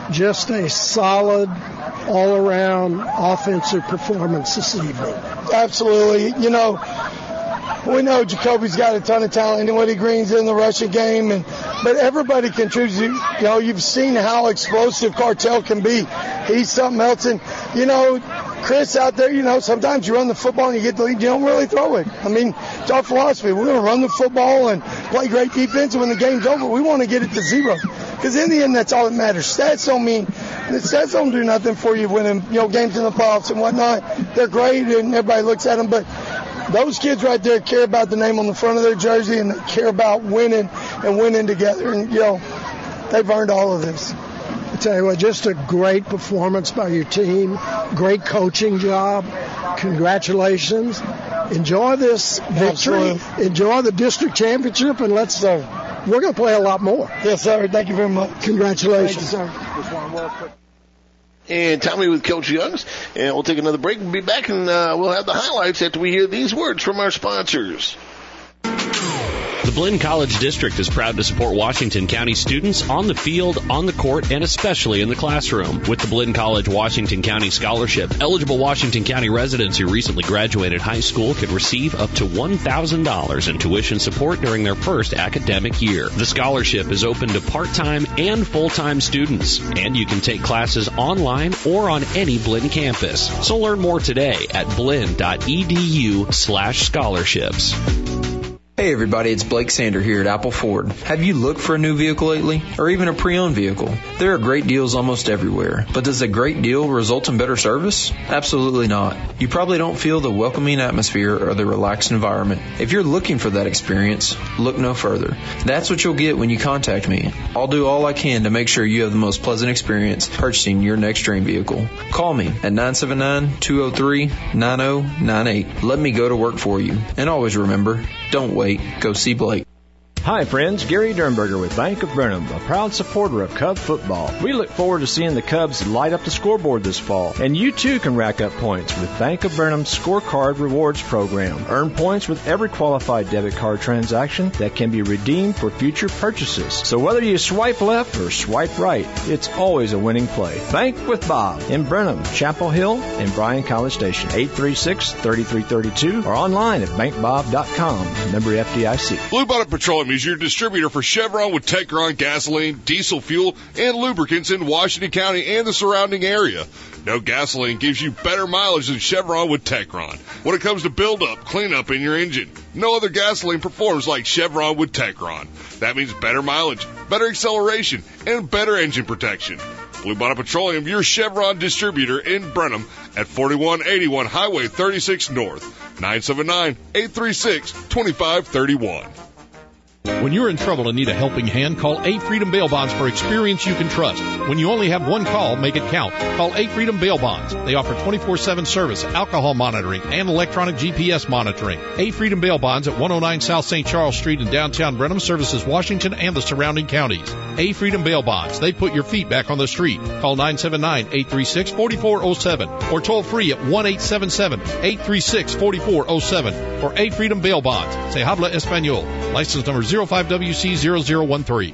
just a solid, all-around offensive performance this evening. Absolutely. You know, we know Jacoby's got a ton of talent, and Woody Green's in the rushing game, and but everybody contributes. You know, you've seen how explosive Cartel can be. He's something else, and you know, Chris out there, you know, sometimes you run the football and you get the lead, you don't really throw it. I mean, it's our philosophy. We're going to run the football and play great defense, and when the game's over, we want to get it to zero. Because in the end, that's all that matters. Stats don't mean, the stats don't do nothing for you winning, you know, games in the playoffs and whatnot. They're great, and everybody looks at them, but those kids right there care about the name on the front of their jersey, and they care about winning and winning together. And, you know, they've earned all of this. I tell you what, just a great performance by your team. Great coaching job. Congratulations. Enjoy this victory. Absolutely. Enjoy the district championship, and let's, uh, we're going to play a lot more. Yes, sir. Thank you very much. Congratulations. Thank you, sir. And Tommy with Coach Youngs. And we'll take another break. We'll be back, and uh, we'll have the highlights after we hear these words from our sponsors. The Blinn College District is proud to support Washington County students on the field, on the court, and especially in the classroom. With the Blinn College Washington County Scholarship, eligible Washington County residents who recently graduated high school can receive up to one thousand dollars in tuition support during their first academic year. The scholarship is open to part-time and full-time students, and you can take classes online or on any Blinn campus. So learn more today at blinn.edu slash scholarships. Hey everybody, it's Blake Sander here at Apple Ford. Have you looked for a new vehicle lately? Or even a pre-owned vehicle? There are great deals almost everywhere. But does a great deal result in better service? Absolutely not. You probably don't feel the welcoming atmosphere or the relaxed environment. If you're looking for that experience, look no further. That's what you'll get when you contact me. I'll do all I can to make sure you have the most pleasant experience purchasing your next dream vehicle. Call me at nine seven nine, two oh three, nine oh nine eight. Let me go to work for you. And always remember, don't wait. Go see Blake. Hi friends, Gary Dernberger with Bank of Brenham, a proud supporter of Cub football. We look forward to seeing the Cubs light up the scoreboard this fall, and you too can rack up points with Bank of Brenham's Scorecard Rewards program. Earn points with every qualified debit card transaction that can be redeemed for future purchases. So whether you swipe left or swipe right, it's always a winning play. Bank with Bob in Brenham, Chapel Hill, and Bryan College Station, eight three six, three three three two, or online at bank bob dot com. Member F D I C. Blue Bonnet Petroleum is your distributor for Chevron with Techron gasoline, diesel fuel, and lubricants in Washington County and the surrounding area. No gasoline gives you better mileage than Chevron with Techron. When it comes to build-up, cleanup in your engine, no other gasoline performs like Chevron with Techron. That means better mileage, better acceleration, and better engine protection. Blue Bonnet Petroleum, your Chevron distributor in Brenham at forty-one eighty-one Highway thirty-six North, nine seven nine, eight three six, two five three one. When you're in trouble and need a helping hand, call A Freedom Bail Bonds for experience you can trust. When you only have one call, make it count. Call A Freedom Bail Bonds. They offer twenty-four seven service, alcohol monitoring, and electronic G P S monitoring. A Freedom Bail Bonds at one oh nine South Saint Charles Street in downtown Brenham services Washington and the surrounding counties. A Freedom Bail Bonds. They put your feet back on the street. Call nine seven nine, eight three six, four four zero seven or toll free at one eight seven seven, eight three six, four four zero seven for A Freedom Bail Bonds. Se habla español. License number zero five W C zero zero one three.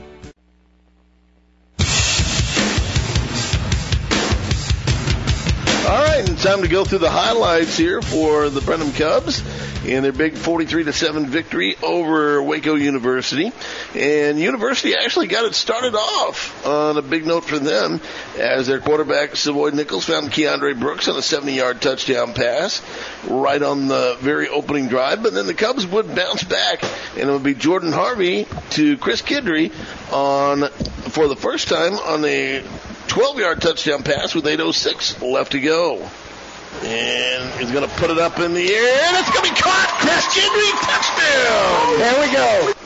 All right, and time to go through the highlights here for the Brenham Cubs in their big forty-three to seven victory over Waco University. And University actually got it started off on a big note for them as their quarterback, Savoy Nichols, found Keandre Brooks on a seventy-yard touchdown pass right on the very opening drive. But then the Cubs would bounce back, and it would be Jordan Harvey to Chris Kidry on, for the first time, on a twelve-yard touchdown pass with eight oh six left to go. And he's going to put it up in the air, and it's going to be caught. Chris Kidry, touchdown. There we go.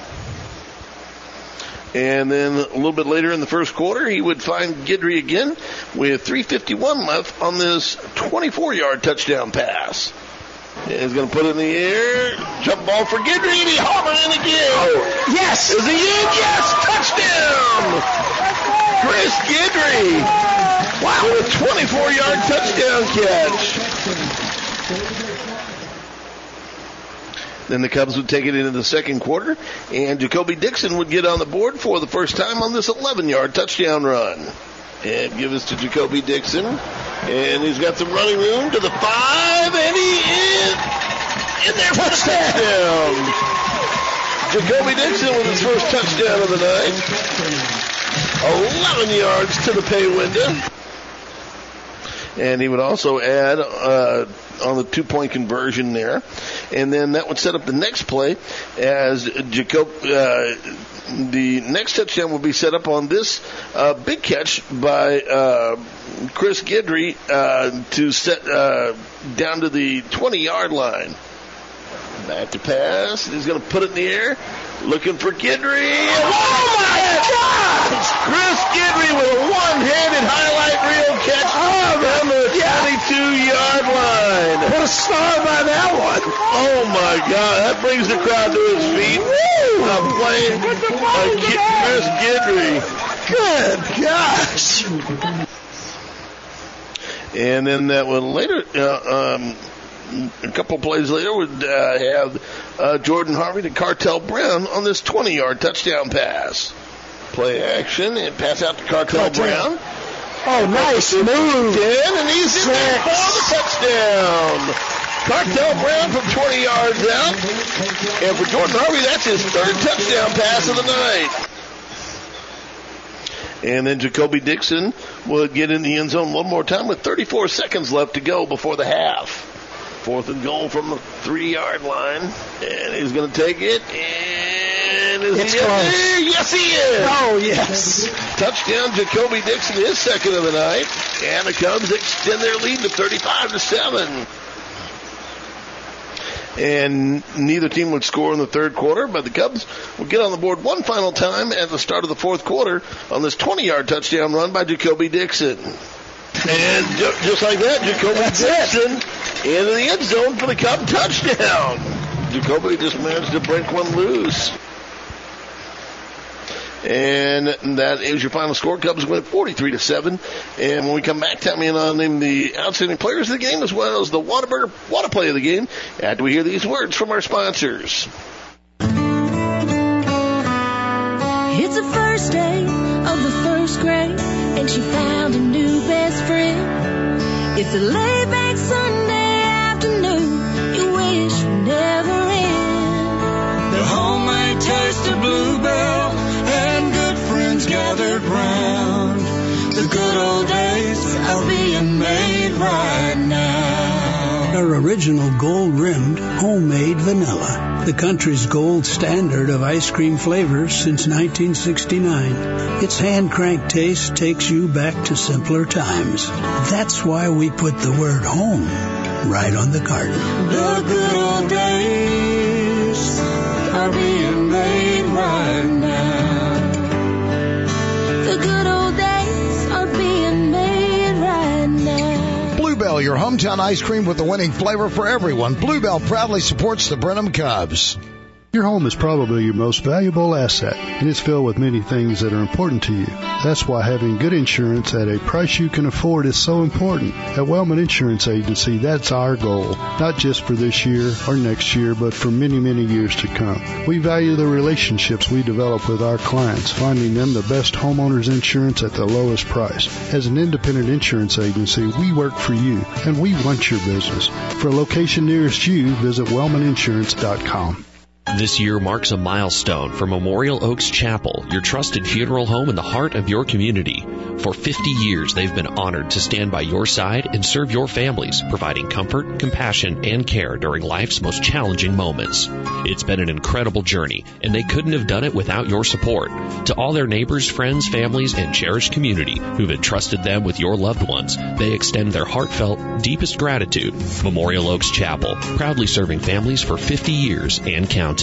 And then a little bit later in the first quarter, he would find Guidry again with three fifty-one left on this twenty-four-yard touchdown pass. And he's going to put it in the air. Jump ball for Guidry, and he homered in again. Oh, yes. Is he in? Yes. Touchdown. Chris Guidry. Wow, a twenty-four-yard touchdown catch. Then the Cubs would take it into the second quarter, and Jacoby Dixon would get on the board for the first time on this eleven-yard touchdown run. And give us to Jacoby Dixon. And he's got some running room to the five, and he is in there for the touchdown. Jacoby Dixon with his first touchdown of the night. eleven yards to the pay window. And he would also add uh, on the two-point conversion there. And then that would set up the next play as Jacob, uh, the next touchdown will be set up on this uh, big catch by uh, Chris Guidry uh, to set uh, down to the twenty-yard line. Back to pass. He's going to put it in the air. Looking for Guidry. Oh, my gosh! Chris Guidry with a one-handed highlight reel catch oh, down the twenty-two-yard line. What a star by that one. Oh, my God. That brings the crowd to his feet. Woo! Uh, playing uh, Chris Guidry. Good gosh. And then that one later... Uh, um, A couple plays later would uh, have uh, Jordan Harvey to Cartel Brown on this twenty-yard touchdown pass. Play action and pass out to Cartel, Cartel. Brown. Oh, nice move. ten, and he's in there for the touchdown. Cartel Brown from twenty yards out. And for Jordan Harvey, that's his third touchdown pass of the night. And then Jacoby Dixon will get in the end zone one more time with thirty-four seconds left to go before the half. Fourth and goal from the three-yard line. And he's going to take it. And is it's he close. There? Yes, he is. Oh, yes. Touchdown, Jacoby Dixon, his second of the night. And the Cubs extend their lead to thirty-five to seven. And neither team would score in the third quarter, but the Cubs would get on the board one final time at the start of the fourth quarter on this twenty-yard touchdown run by Jacoby Dixon. And just like that, Jacoby That's Dixon it. into the end zone for the Cub touchdown. Jacoby just managed to break one loose. And that is your final score. Cubs win forty-three to seven. And when we come back, Tommy and I'll name the outstanding players of the game as well as the Whataburger Water Play of the game after we hear these words from our sponsors. It's the first day of the first grade, and she found a new best friend. It's a laid-back Sunday afternoon you wish would never end. The homemade taste of Bluebell and good friends gathered round. The good old days are being made right now. Our original gold-rimmed homemade vanilla. The country's gold standard of ice cream flavors since nineteen sixty-nine. Its hand-cranked taste takes you back to simpler times. That's why we put the word home right on the carton. The good old days are being made right now. The good old days are being made right now. Bluebell, your hometown ice cream with the winning flavor for everyone. Bluebell proudly supports the Brenham Cubs. Your home is probably your most valuable asset, and it's filled with many things that are important to you. That's why having good insurance at a price you can afford is so important. At Wellman Insurance Agency, that's our goal, not just for this year or next year, but for many, many years to come. We value the relationships we develop with our clients, finding them the best homeowners insurance at the lowest price. As an independent insurance agency, we work for you, and we want your business. For a location nearest you, visit wellman insurance dot com. This year marks a milestone for Memorial Oaks Chapel, your trusted funeral home in the heart of your community. For fifty years, they've been honored to stand by your side and serve your families, providing comfort, compassion, and care during life's most challenging moments. It's been an incredible journey, and they couldn't have done it without your support. To all their neighbors, friends, families, and cherished community who've entrusted them with your loved ones, they extend their heartfelt, deepest gratitude. Memorial Oaks Chapel, proudly serving families for fifty years and counting.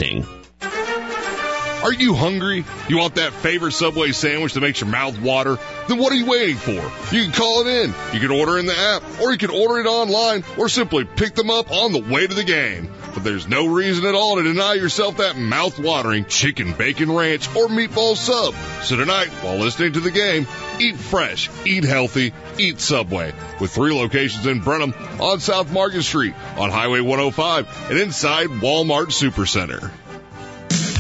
Are you hungry? You want that favorite Subway sandwich that makes your mouth water? Then what are you waiting for? You can call it in. You can order in the app, or you can order it online, or simply pick them up on the way to the game. But there's no reason at all to deny yourself that mouth-watering chicken, bacon ranch, or meatball sub. So tonight, while listening to the game, eat fresh, eat healthy, eat Subway. With three locations in Brenham, on South Market Street, on Highway one oh five, and inside Walmart Supercenter.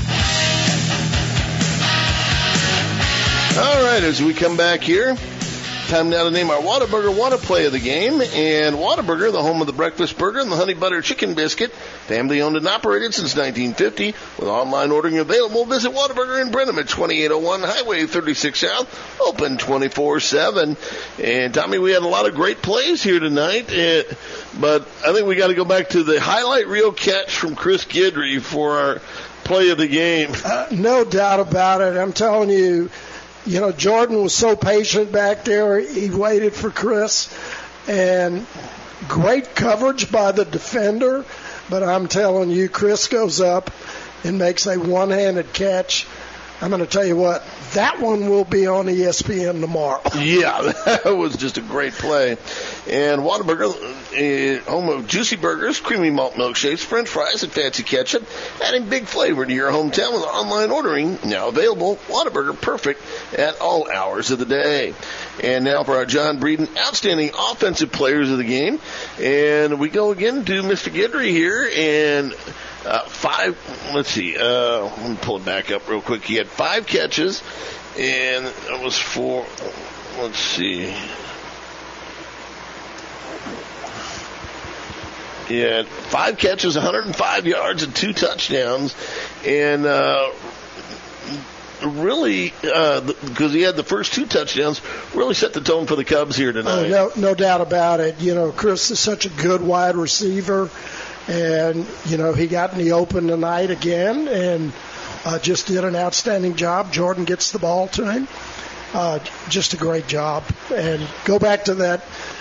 All right, as we come back here Time now to name our Whataburger Whata Play of the game. And Whataburger, the home of the breakfast burger and the honey butter chicken biscuit, family owned and operated since nineteen fifty. With online ordering available, visit Whataburger in Brenham at twenty-eight oh one Highway thirty-six South, open twenty-four seven. And Tommy, we had a lot of great plays here tonight, uh, but I think we got to go back to the highlight reel catch from Chris Guidry for our play of the game. Uh, no doubt about it. I'm telling you, you know, Jordan was so patient back there. He waited for Chris, and great coverage by the defender. But I'm telling you, Chris goes up and makes a one-handed catch. I'm going to tell you what, that one will be on E S P N tomorrow. Yeah, that was just a great play. And Whataburger, uh, home of juicy burgers, creamy malt milkshakes, french fries, and fancy ketchup, adding big flavor to your hometown with online ordering. Now available, Whataburger, perfect at all hours of the day. And now for our John Breeden Outstanding Offensive Players of the Game. And we go again to Mister Guidry here, and Uh, five, let's see, uh, let me pull it back up real quick. He had five catches, and it was four, let's see. He had five catches, one hundred five yards, and two touchdowns, and, uh, really, uh, because he had the first two touchdowns, really set the tone for the Cubs here tonight. Oh, no, no doubt about it. You know, Chris is such a good wide receiver. And, you know, he got in the open tonight again and uh, just did an outstanding job. Jordan gets the ball to him. Uh, just a great job. And go back to that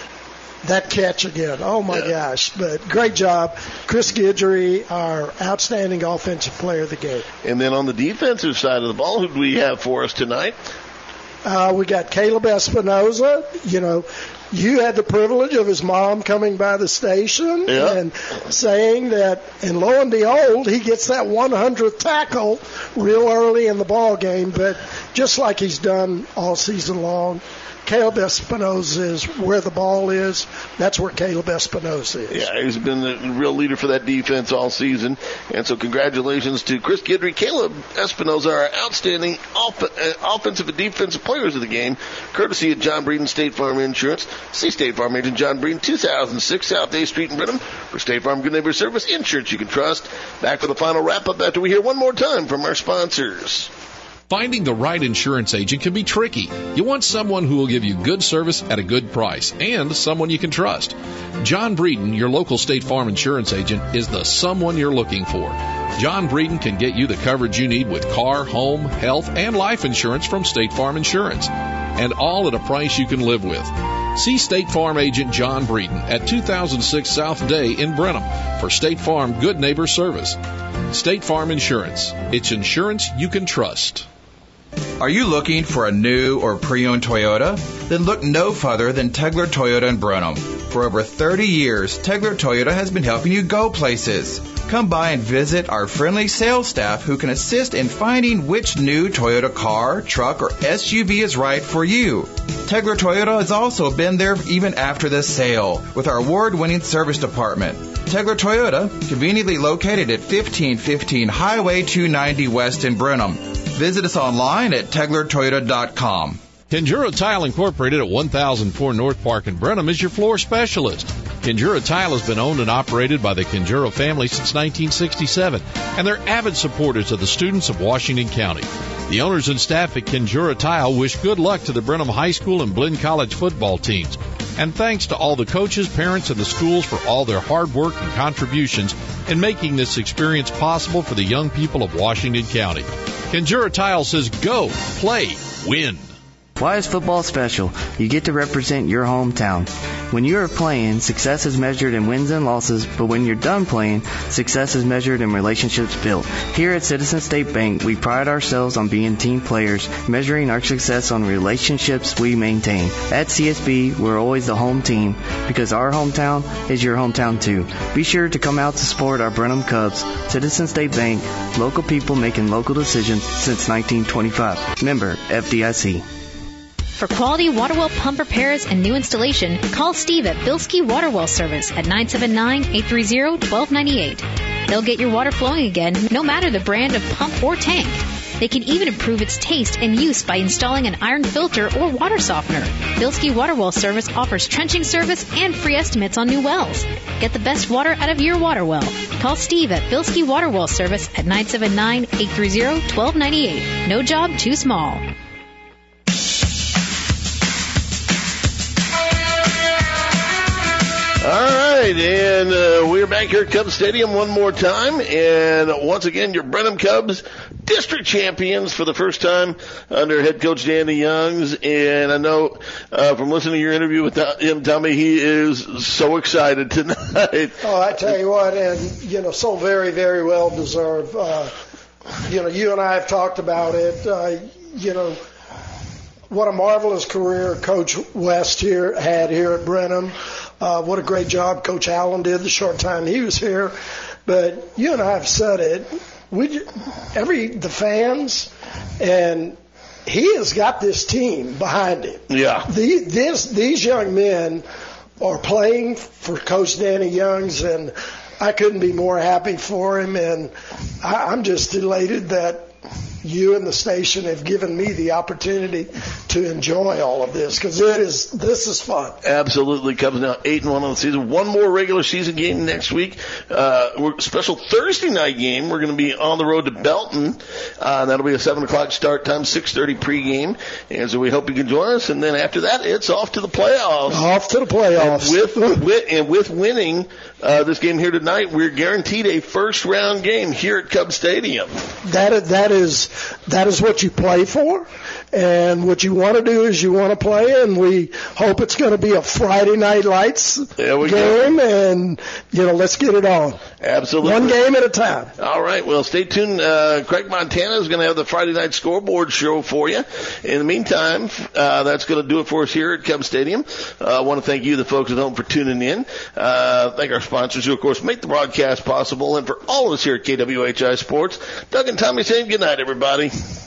that catch again. Oh, my yeah. gosh. But great job. Chris Guidry, our outstanding offensive player of the game. And then on the defensive side of the ball, who do we have for us tonight? Uh, we got Caleb Espinoza. You know, you had the privilege of his mom coming by the station yeah. and saying that, and lo and behold, he gets that one hundredth tackle real early in the ball game. But just like he's done all season long, Caleb Espinoza is where the ball is. That's where Caleb Espinoza is. Yeah, he's been the real leader for that defense all season. And so congratulations to Chris Guidry, Caleb Espinoza, our outstanding off- uh, offensive and defensive players of the game, courtesy of John Breeden State Farm Insurance. See State Farm agent John Breeden, two thousand six South A Street in Brenham. For State Farm Good Neighbor Service, insurance you can trust. Back for the final wrap-up after we hear one more time from our sponsors. Finding the right insurance agent can be tricky. You want someone who will give you good service at a good price and someone you can trust. John Breeden, your local State Farm insurance agent, is the someone you're looking for. John Breeden can get you the coverage you need with car, home, health, and life insurance from State Farm Insurance, and all at a price you can live with. See State Farm agent John Breeden at two thousand six South Day in Brenham for State Farm Good Neighbor Service. State Farm Insurance. It's insurance you can trust. Are you looking for a new or pre-owned Toyota? Then look no further than Tegler Toyota in Brenham. For over thirty years, Tegler Toyota has been helping you go places. Come by and visit our friendly sales staff who can assist in finding which new Toyota car, truck, or S U V is right for you. Tegler Toyota has also been there even after the sale with our award-winning service department. Tegler Toyota, conveniently located at fifteen fifteen Highway two ninety West in Brenham. Visit us online at tegler toyota dot com. Kenjura Tile Incorporated at one thousand four North Park in Brenham is your floor specialist. Kenjura Tile has been owned and operated by the Kenjura family since nineteen sixty-seven, and they're avid supporters of the students of Washington County. The owners and staff at Kenjura Tile wish good luck to the Brenham High School and Blinn College football teams. And thanks to all the coaches, parents, and the schools for all their hard work and contributions in making this experience possible for the young people of Washington County. Kenjura Tile says go, play, win. Why is football special? You get to represent your hometown. When you are playing, success is measured in wins and losses, but when you're done playing, success is measured in relationships built. Here at Citizen State Bank, we pride ourselves on being team players, measuring our success on relationships we maintain. At C S B, we're always the home team, because our hometown is your hometown too. Be sure to come out to support our Brenham Cubs. Citizen State Bank, local people making local decisions since nineteen twenty-five. Member F D I C. For quality water well pump repairs and new installation, call Steve at Bilski Water Well Service at nine seven nine, eight three zero, one two nine eight. They'll get your water flowing again, no matter the brand of pump or tank. They can even improve its taste and use by installing an iron filter or water softener. Bilski Water Well Service offers trenching service and free estimates on new wells. Get the best water out of your water well. Call Steve at Bilski Water Well Service at nine seven nine, eight three zero, one two nine eight. No job too small. All right, and uh, we're back here at Cubs Stadium one more time, and once again, your Brenham Cubs district champions for the first time under head coach Danny Youngs, and I know uh, from listening to your interview with him, Tommy, he is so excited tonight. Oh, I tell you what, and, you know, so very, very well deserved. Uh, you know, you and I have talked about it, uh, you know, what a marvelous career Coach West here had here at Brenham. Uh, what a great job Coach Allen did the short time he was here. But you and I have said it. We every the fans, and he has got this team behind him. Yeah. The, this these young men are playing for Coach Danny Youngs, and I couldn't be more happy for him. And I, I'm just elated that you and the station have given me the opportunity to enjoy all of this, because it is this is fun. Absolutely. Cubs now eight and one on the season. One more regular season game next week. Uh, we're special Thursday night game. We're going to be on the road to Belton. Uh, that'll be a seven o'clock start time, six thirty pregame. And so we hope you can join us. And then after that, it's off to the playoffs. Off to the playoffs. And with, with and with winning uh, this game here tonight, we're guaranteed a first round game here at Cubs Stadium. That is, that is that is what you play for, and what you want to do is you want to play, and we hope it's going to be a Friday Night Lights there we game, go. And you know, let's get it on. Absolutely, one game at a time. All right, well, stay tuned. Uh, Craig Montana is going to have the Friday Night Scoreboard show for you. In the meantime, uh, that's going to do it for us here at Cubs Stadium. Uh, I want to thank you, the folks at home, for tuning in. Uh, thank our sponsors who, of course, make the broadcast possible, and for all of us here at K W H I Sports, Doug and Tommy saying good night, everybody.